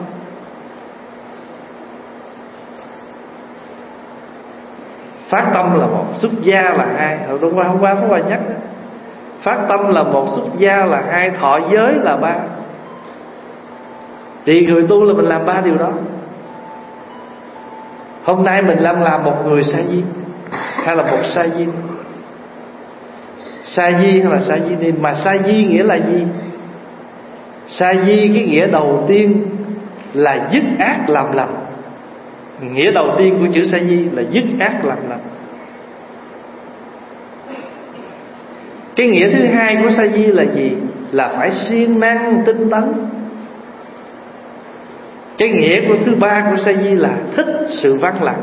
Phát tâm là một, xuất gia là hai. Hôm qua, hôm qua Pháp Hòa nhắc đó. Phát tâm là một, xuất gia là hai, thọ giới là ba. Thì người tu là mình làm ba điều đó. Hôm nay mình đang làm một người sa di hay là một sa di? Sa di hay là sa di ni? Mà sa di nghĩa là gì? Sa di cái nghĩa đầu tiên là dứt ác làm lành. Nghĩa đầu tiên của chữ sa di là dứt ác làm lành. Cái nghĩa thứ hai của sa di là gì? Là phải siêng năng tinh tấn. Cái nghĩa của thứ ba của sa di là thích sự vắng lặng.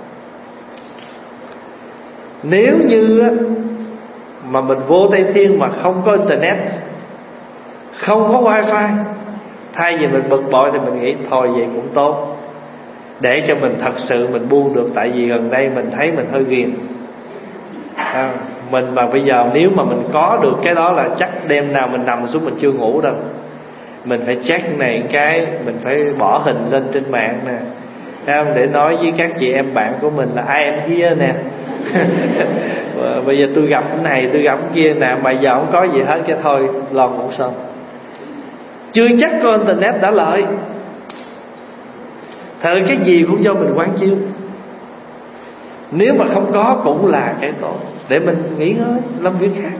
Nếu như mà mình vô Tây Thiên mà không có internet, không có wifi, thay vì mình bực bội thì mình nghĩ thôi vậy cũng tốt, để cho mình thật sự mình buông được. Tại vì gần đây mình thấy mình hơi ghiền à, mình mà bây giờ nếu mà mình có được cái đó là chắc đêm nào mình nằm xuống mình chưa ngủ đâu. Mình phải check này cái, mình phải bỏ hình lên trên mạng nè, để nói với các chị em bạn của mình là ai em here nè. Bây giờ tôi gặp cái này, tôi gặp cái kia nè, mà giờ không có gì hết, cái thôi lo ngủ xong. Chưa chắc có internet đã lợi. Thật cái gì cũng do mình quán chiếu. Nếu mà không có cũng là cái tốt, để mình nghỉ ngơi, làm việc khác.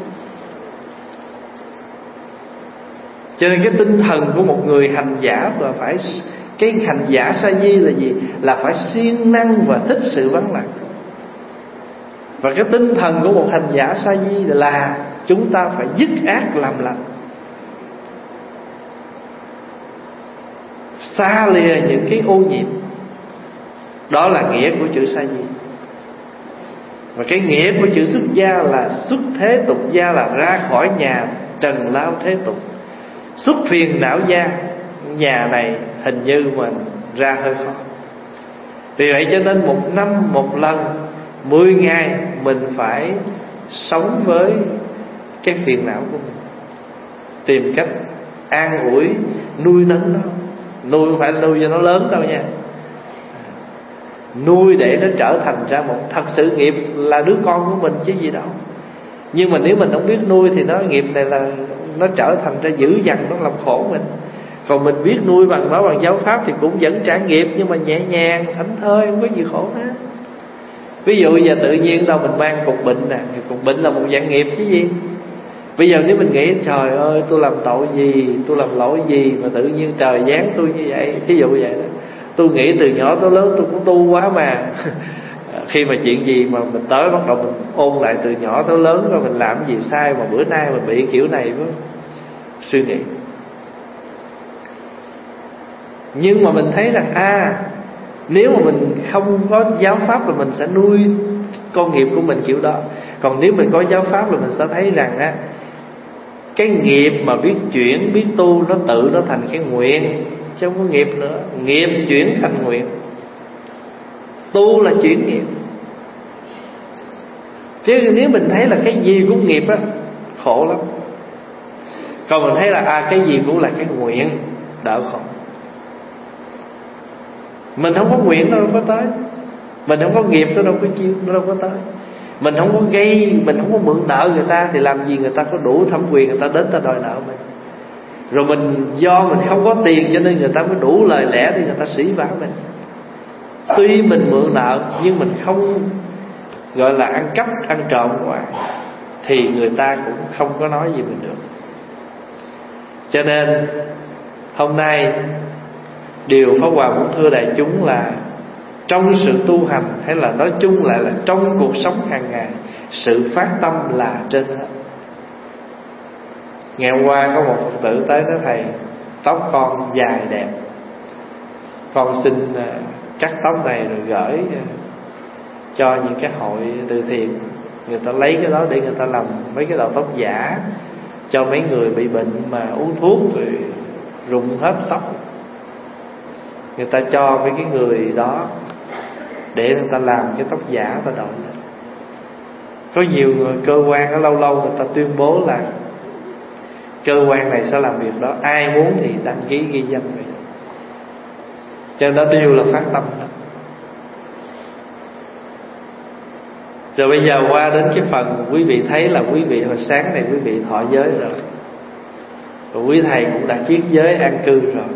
Cho nên cái tinh thần của một người hành giả là phải, cái hành giả sa di là gì? Là phải siêng năng và thích sự vắng lặng. Và cái tinh thần của một hành giả sa di là chúng ta phải dứt ác làm lành, xa lìa những cái ô nhiễm. Đó là nghĩa của chữ sa di. Và cái nghĩa của chữ xuất gia là xuất thế tục gia, là ra khỏi nhà trần lao thế tục, xuất phiền não gia. Nhà này hình như mình ra hơi khó. Vì vậy cho nên một năm một lần, mười ngày mình phải sống với cái phiền não của mình, tìm cách an ủi, nuôi nấng nó. Nuôi không phải nuôi cho nó lớn đâu nha, nuôi để nó trở thành ra một thật sự nghiệp là đứa con của mình chứ gì đâu. Nhưng mà nếu mình không biết nuôi thì nó nghiệp này là nó trở thành ra dữ dằn, nó làm khổ mình. Còn mình biết nuôi bằng nó bằng giáo pháp thì cũng vẫn trả nghiệp, nhưng mà nhẹ nhàng, thảnh thơi, không có gì khổ hết. Ví dụ giờ tự nhiên đâu mình mang cục bệnh nè, thì cục bệnh là một dạng nghiệp chứ gì. Bây giờ nếu mình nghĩ trời ơi tôi làm tội gì, tôi làm lỗi gì mà tự nhiên trời giáng tôi như vậy, thí dụ vậy đó. Tôi nghĩ từ nhỏ tới lớn tôi cũng tu quá mà. Khi mà chuyện gì mà mình tới bắt đầu mình ôn lại từ nhỏ tới lớn, rồi mình làm gì sai mà bữa nay mình bị kiểu này với suy nghĩ. Nhưng mà mình thấy rằng à, nếu mà mình không có giáo pháp là mình sẽ nuôi con nghiệp của mình kiểu đó. Còn nếu mình có giáo pháp là mình sẽ thấy rằng á, cái nghiệp mà biết chuyển, biết tu, nó tự nó thành cái nguyện, chứ không có nghiệp nữa. Nghiệp chuyển thành nguyện, tu là chuyển nghiệp. Chứ nếu mình thấy là cái gì cũng nghiệp á, khổ lắm. Còn mình thấy là à, cái gì cũng là cái nguyện, đỡ khổ. Mình không có nguyện nó đâu có tới, mình không có nghiệp nó đâu có chiêu, nó đâu có tới. Mình không có gây, mình không có mượn nợ người ta thì làm gì người ta có đủ thẩm quyền người ta đến ta đòi nợ mình. Rồi mình do mình không có tiền cho nên người ta mới đủ lời lẽ thì người ta sỉ vả mình. Tuy mình mượn nợ nhưng mình không gọi là ăn cắp, ăn trộm quá, thì người ta cũng không có nói gì mình được. Cho nên hôm nay điều Pháp Hòa muốn thưa đại chúng là trong sự tu hành, hay là nói chung lại là trong cuộc sống hàng ngày, sự phát tâm là trên hết. Ngày hôm qua có một Phật tử tới nói: thầy, tóc con dài đẹp, con xin cắt tóc này rồi gửi cho những cái hội từ thiện, người ta lấy cái đó để người ta làm mấy cái đầu tóc giả cho mấy người bị bệnh mà uống thuốc rồi rụng hết tóc. Người ta cho mấy cái người đó để người ta làm cái tóc giả, người ta đổi lên. Có nhiều người cơ quan ở lâu lâu người ta tuyên bố là cơ quan này sẽ làm việc đó, ai muốn thì đăng ký ghi danh vậy. Cho nên đó đều là phát tâm đó. Rồi bây giờ qua đến cái phần quý vị thấy là quý vị hồi sáng này quý vị thọ giới rồi, rồi quý thầy cũng đã kiết giới an cư rồi.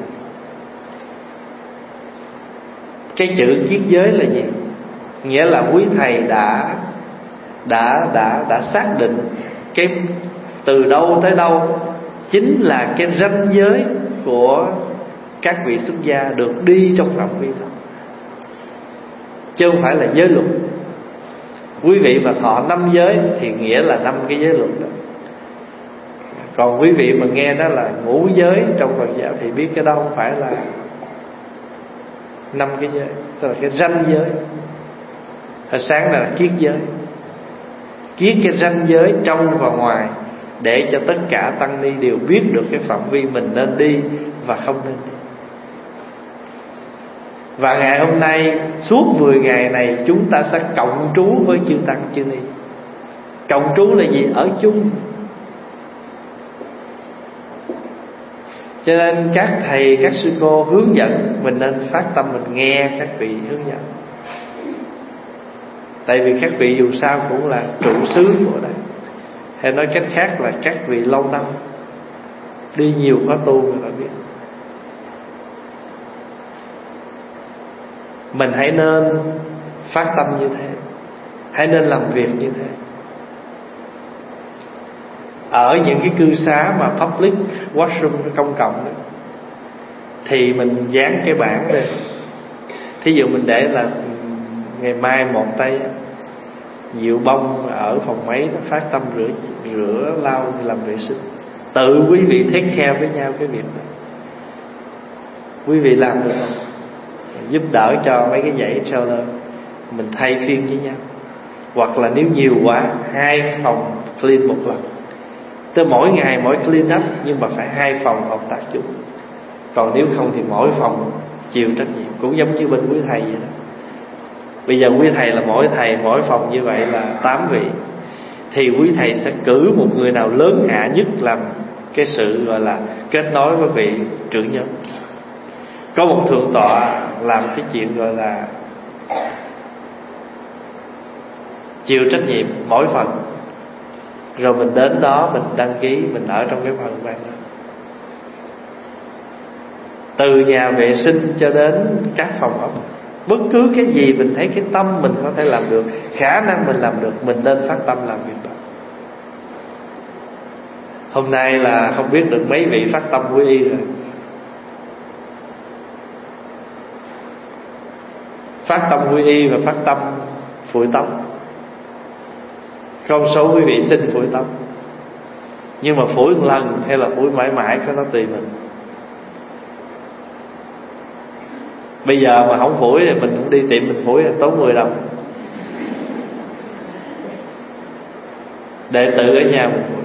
Cái chữ kiết giới là gì? Nghĩa là quý thầy đã đã đã đã xác định cái từ đâu tới đâu chính là cái ranh giới của các vị xuất gia được đi trong phạm vi đó, chứ không phải là giới luật. Quý vị mà thọ năm giới thì nghĩa là năm cái giới luật đó. Còn quý vị mà nghe đó là ngũ giới trong Phật giáo thì biết cái đó không phải là năm cái giới, tức là cái ranh giới. Hồi sáng là kiết giới, kiết cái ranh giới trong và ngoài, để cho tất cả tăng ni đều biết được cái phạm vi mình nên đi và không nên đi. Và ngày hôm nay suốt mười ngày này chúng ta sẽ cộng trú với chư tăng chư ni. Cộng trú là gì? Ở chung. Cho nên các thầy, các sư cô hướng dẫn, mình nên phát tâm mình nghe các vị hướng dẫn. Tại vì các vị dù sao cũng là trụ xứ của đây, hay nói cách khác là các vị lâu năm đi nhiều khóa tu người ta biết. Mình hãy nên phát tâm như thế, hãy nên làm việc như thế. Ở những cái cư xá mà public washroom công cộng đó, thì mình dán cái bảng lên. Thí dụ mình để là ngày mai một tay Diệu Bông ở phòng máy nó phát tâm rửa rửa lau làm vệ sinh. Tự quý vị take care với nhau cái việc đó. Quý vị làm được không? Giúp đỡ cho mấy cái dãy trailer, mình thay phiên với nhau. Hoặc là nếu nhiều quá, hai phòng clean một lần. Tới mỗi ngày mỗi clean up, nhưng mà phải hai phòng hợp tác chung. Còn nếu không thì mỗi phòng chịu trách nhiệm. Cũng giống như bên quý thầy vậy đó. Bây giờ quý thầy là mỗi thầy mỗi phòng như vậy là tám vị, thì quý thầy sẽ cử một người nào lớn hạ nhất làm cái sự gọi là kết nối với vị trưởng nhóm. Có một thượng tọa làm cái chuyện gọi là chịu trách nhiệm mỗi phần, rồi mình đến đó mình đăng ký, mình ở trong cái phần ban đó. Từ nhà vệ sinh cho đến các phòng ốc, bất cứ cái gì mình thấy cái tâm mình có thể làm được, khả năng mình làm được, mình nên phát tâm làm việc đó. Hôm nay là không biết được mấy vị phát tâm quy y rồi. Phát tâm quy y và phát tâm phủi tóc. Không số quý vị xin phủi tóc, nhưng mà phủi một lần hay là phủi mãi mãi cái đó tùy mình. Bây giờ mà không phủi thì mình cũng đi tiệm mình phủi là tốn mười đồng. Đệ tử ở nhà mình phủi.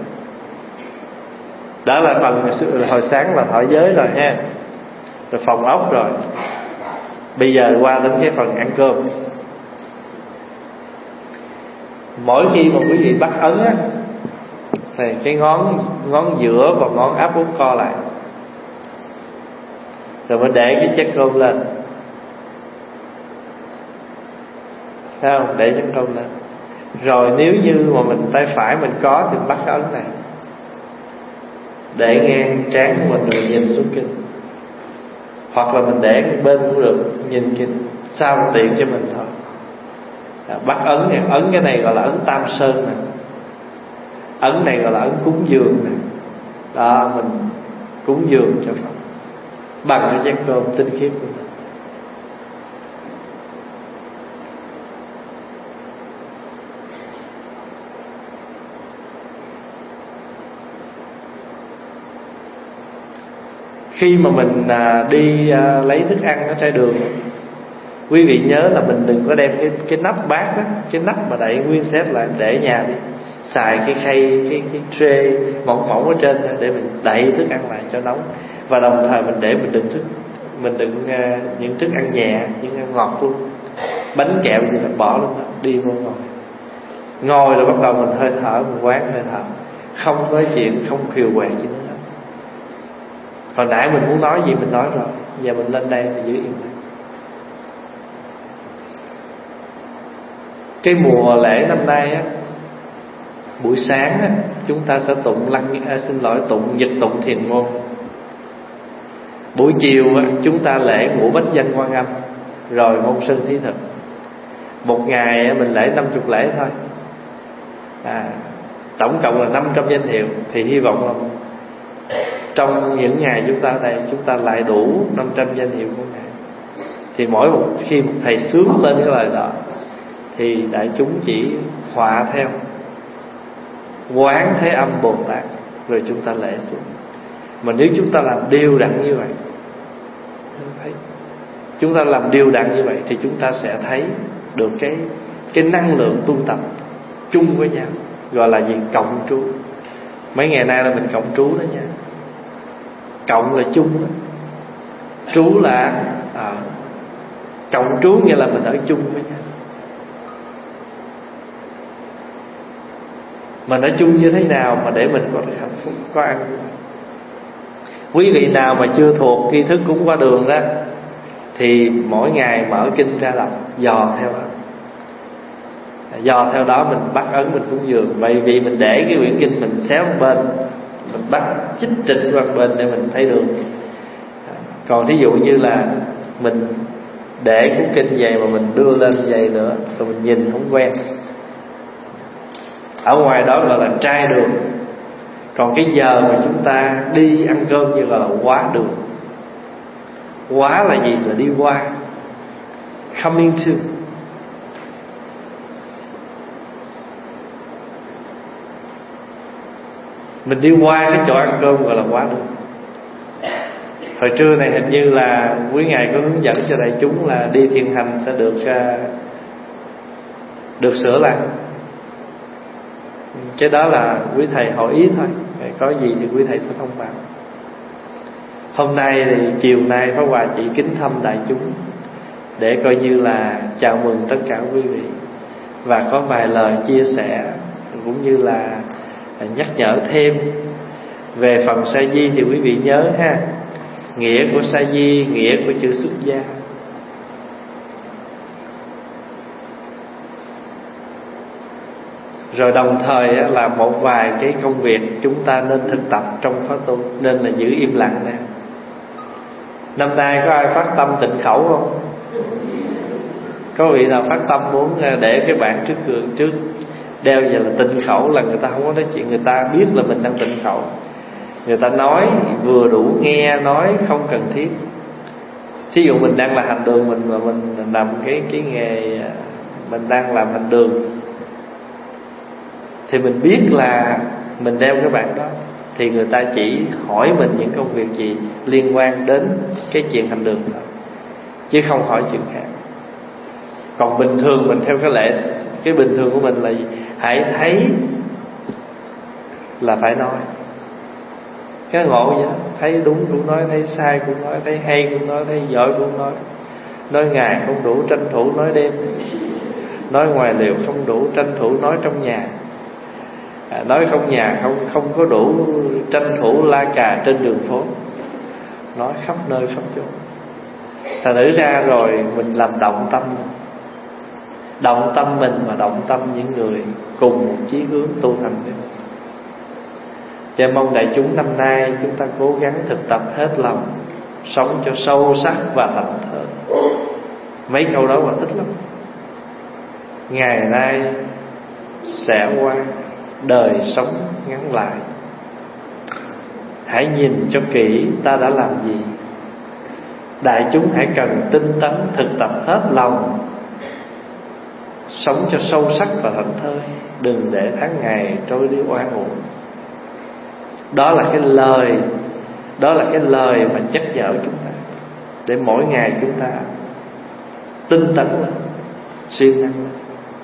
Đó là phần hồi sáng là thọ giới rồi ha, rồi phòng ốc rồi. Bây giờ qua đến cái phần ăn cơm. Mỗi khi mà quý vị bắt ấn á, thì cái ngón ngón giữa và ngón áp út co lại, rồi mới để cái chiếc cơm lên. Thấy không? Để chiếc cơm lên. Rồi nếu như mà mình tay phải mình có thì bắt cái ấn này, để ngang trán của mình rồi nhìn xuống kinh. Hoặc là mình để bên cũng được, nhìn kinh, sao tiện cho mình thôi. À, bắt ấn này, ấn cái này gọi là ấn Tam Sơn này. Ấn này gọi là ấn cúng dường này. Đó, mình cúng dường cho Phật bằng cái chén cơm tinh khiết của mình. Khi mà mình à, đi à, lấy thức ăn ở trên đường, quý vị nhớ là mình đừng có đem cái cái nắp bát đó, cái nắp mà đậy nguyên set lại để ở nhà đi. Xài cái khay, cái cái tray mỏng mỏng ở trên để mình đậy thức ăn lại cho nóng. Và đồng thời mình để mình đựng thức mình đựng uh, những thức ăn nhẹ, những ăn ngọt luôn, bánh kẹo gì là bỏ luôn đó, đi vô ngồi. Ngồi rồi bắt đầu mình hơi thở, mình quán hơi thở, không nói chuyện, không khiều quẹt gì nữa. Hồi nãy mình muốn nói gì mình nói rồi, giờ mình lên đây thì giữ im lặng. Cái mùa lễ năm nay á, buổi sáng á, chúng ta sẽ tụng lăng à, xin lỗi tụng dịch tụng thiền môn. Buổi chiều á, chúng ta lễ ngũ bách danh Quan Âm, rồi môn sinh thí thực. Một ngày á, mình lễ năm chục lễ thôi, à, tổng cộng là năm trăm danh hiệu. Thì hy vọng là trong những ngày chúng ta ở đây, chúng ta lại đủ năm trăm danh hiệu của Ngài. Thì mỗi một khi một thầy sướng lên cái lời đó, thì đại chúng chỉ họa theo, quán Thế Âm Bồ Tát, rồi chúng ta lễ xuống. Mà nếu chúng ta làm đều đặn như vậy, chúng ta làm đều đặn như vậy, thì chúng ta sẽ thấy được cái cái năng lượng tu tập chung với nhau, gọi là gì? Cộng trú. Mấy ngày nay là mình cộng trú đó nha. Cộng là chung đó. Trú là à, cộng trú nghĩa là mình ở chung với nhau. Mà nói chung như thế nào mà để mình có được hạnh phúc, có ăn. Quý vị nào mà chưa thuộc nghi thức cúng qua đường đó, thì mỗi ngày mở kinh ra đọc, dò theo đó, dò theo đó mình bắt ấn mình cúng dường. Vậy vì mình để cái quyển kinh mình xéo một bên, mình bắt chích trịch qua bên để mình thấy được. Còn thí dụ như là mình để cuốn kinh vậy mà mình đưa lên vậy nữa, rồi mình nhìn không quen, ở ngoài đó gọi là trai đường. Còn cái giờ mà chúng ta đi ăn cơm như gọi là quá đường. Quá là gì? Là đi qua, coming to. Mình đi qua cái chỗ ăn cơm gọi là quá đường. Hồi trưa này hình như là quý ngài có hướng dẫn cho đại chúng là đi thiền hành sẽ được uh, được sửa lại. Cái đó là quý thầy hỏi ý thôi, có gì thì quý thầy sẽ thông báo. Hôm nay thì chiều nay Pháp Hòa chỉ kính thăm đại chúng để coi như là chào mừng tất cả quý vị, và có vài lời chia sẻ cũng như là nhắc nhở thêm. Về phần sa di thì quý vị nhớ ha, nghĩa của sa di, nghĩa của chữ xuất gia. Rồi đồng thời là một vài cái công việc chúng ta nên thực tập trong khóa tu, nên là giữ im lặng nè. Năm nay có ai phát tâm tịnh khẩu không? Có vị nào phát tâm muốn để cái bảng trước cửa trước đeo vậy là tịnh khẩu, là người ta không có nói chuyện, người ta biết là mình đang tịnh khẩu. Người ta nói vừa đủ nghe, nói không cần thiết. Thí dụ mình đang là hành đường, mình mà mình làm cái cái nghề mình đang làm hành đường, thì mình biết là mình đeo cái bảng đó, thì người ta chỉ hỏi mình những công việc gì liên quan đến cái chuyện hành đường thôi, chứ không hỏi chuyện khác. Còn bình thường mình theo cái lệ, cái bình thường của mình là gì? Hãy thấy là phải nói. Cái ngộ vậy đó, thấy đúng cũng nói, thấy sai cũng nói, thấy hay cũng nói, thấy giỏi cũng nói. Nói ngày không đủ tranh thủ nói đêm, nói ngoài liều không đủ tranh thủ nói trong nhà, à, nói không nhà không không có đủ tranh thủ la cà trên đường phố, nói khắp nơi khắp chỗ. Thành thử ra rồi mình làm động tâm, động tâm mình mà động tâm những người cùng một chí hướng tu hành với mình. Cho mong đại chúng năm nay chúng ta cố gắng thực tập hết lòng, sống cho sâu sắc và thành thơi. Mấy câu đó mà thích lắm. Ngày nay sẽ qua, đời sống ngắn lại. Hãy nhìn cho kỹ ta đã làm gì. Đại chúng hãy cần tinh tấn thực tập hết lòng, sống cho sâu sắc và thảnh thơi, đừng để tháng ngày trôi đi oan uổng. Đó là cái lời, đó là cái lời mà nhắc nhở chúng ta, để mỗi ngày chúng ta tinh tấn lên, siêng năng lên.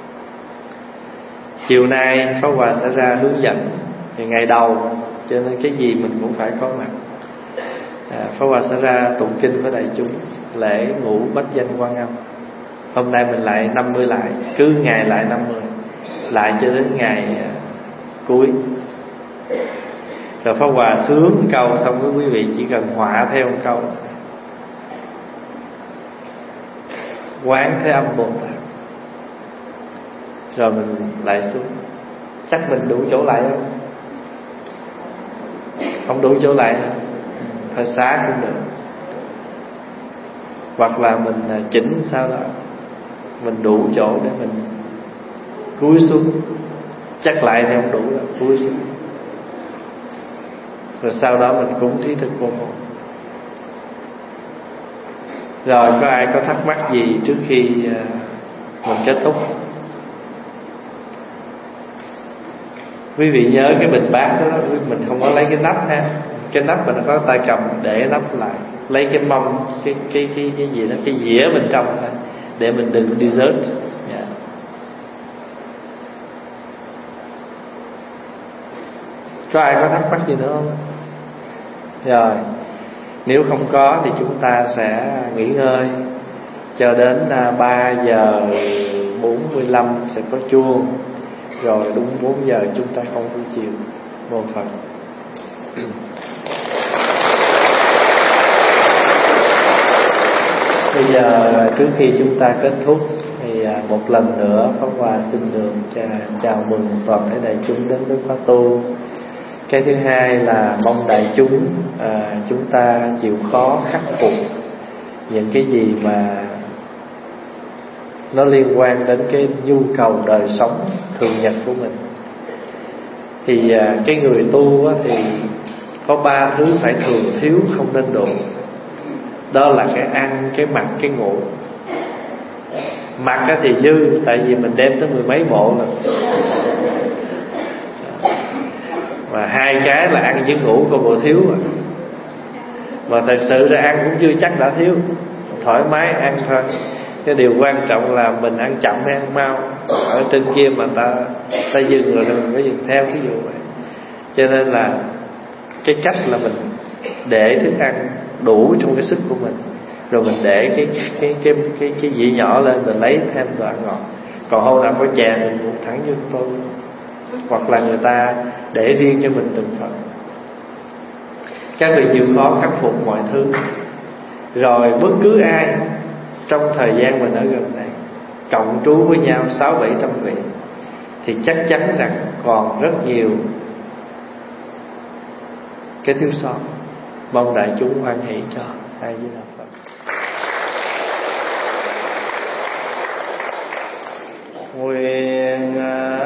Chiều nay Pháp Hòa sẽ ra hướng dẫn. Thì ngày đầu cho nên cái gì mình cũng phải có mặt. à, Pháp Hòa sẽ ra tụng kinh với đại chúng, lễ ngũ bách danh Quan Âm. Hôm nay mình lại năm mươi lại, cứ ngày lại năm mươi, lại cho đến ngày uh, cuối. Rồi Pháp Hòa sướng câu xong với quý vị chỉ cần họa theo một câu: Quán Thế Âm Bồ Tát. Rồi mình lại xuống. Chắc mình đủ chỗ lại không? Không đủ chỗ lại không? Thôi xá cũng được. Hoặc là mình chỉnh sao đó, mình đủ chỗ để mình cúi xuống. Chắc lại thì không đủ đâu, cúi xuống. Rồi sau đó mình cúng thí thực vô ngôn. Rồi có ai có thắc mắc gì trước khi mình kết thúc? Quý vị nhớ cái bình bát đó, mình không có lấy cái nắp ha. Cái nắp mình có tay cầm để nắp lại. Lấy cái mâm, cái cái cái cái gì đó, cái dĩa bên trong thôi, để mình đựng dessert. Yeah. Có ai có thắc mắc gì nữa không? Rồi, nếu không có thì chúng ta sẽ nghỉ ngơi cho đến ba giờ bốn mươi lăm sẽ có chuông. Rồi đúng bốn giờ chúng ta không buổi chiều. Mô Phật. Bây giờ trước khi chúng ta kết thúc thì một lần nữa Pháp Hòa xin được chào mừng toàn thể đại chúng đến với khóa tu. Cái thứ hai là mong đại chúng à, chúng ta chịu khó khắc phục những cái gì mà nó liên quan đến cái nhu cầu đời sống thường nhật của mình. Thì à, cái người tu á, thì có ba thứ phải thường thiếu, không nên đụng. Đó là cái ăn, cái mặc, cái ngủ. Mặc thì dư, tại vì mình đem tới mười mấy bộ rồi. Và hai cái là ăn với ngủ còn bộ thiếu rồi. Mà thật sự ra ăn cũng chưa chắc đã thiếu, thoải mái ăn thôi. Cái điều quan trọng là mình ăn chậm hay ăn mau. Ở trên kia mà ta ta dừng rồi, mình phải dừng theo, ví dụ vậy. Cho nên là cái cách là mình để thức ăn đủ trong cái sức của mình, rồi mình để cái cái cái cái cái dĩa nhỏ lên, mình lấy thêm đồ ăn ngọt. Còn hôm nào có chè mình cũng thẳng như tôi, hoặc là người ta để riêng cho mình từng phần. Các vị chịu khó khắc phục mọi thứ. Rồi bất cứ ai trong thời gian mình ở gần này cộng trú với nhau sáu bảy trăm vị, thì chắc chắn rằng còn rất nhiều cái thiếu sót. Mong đại chúng hoan hỷ cho. A Di Đà Phật. Nguyện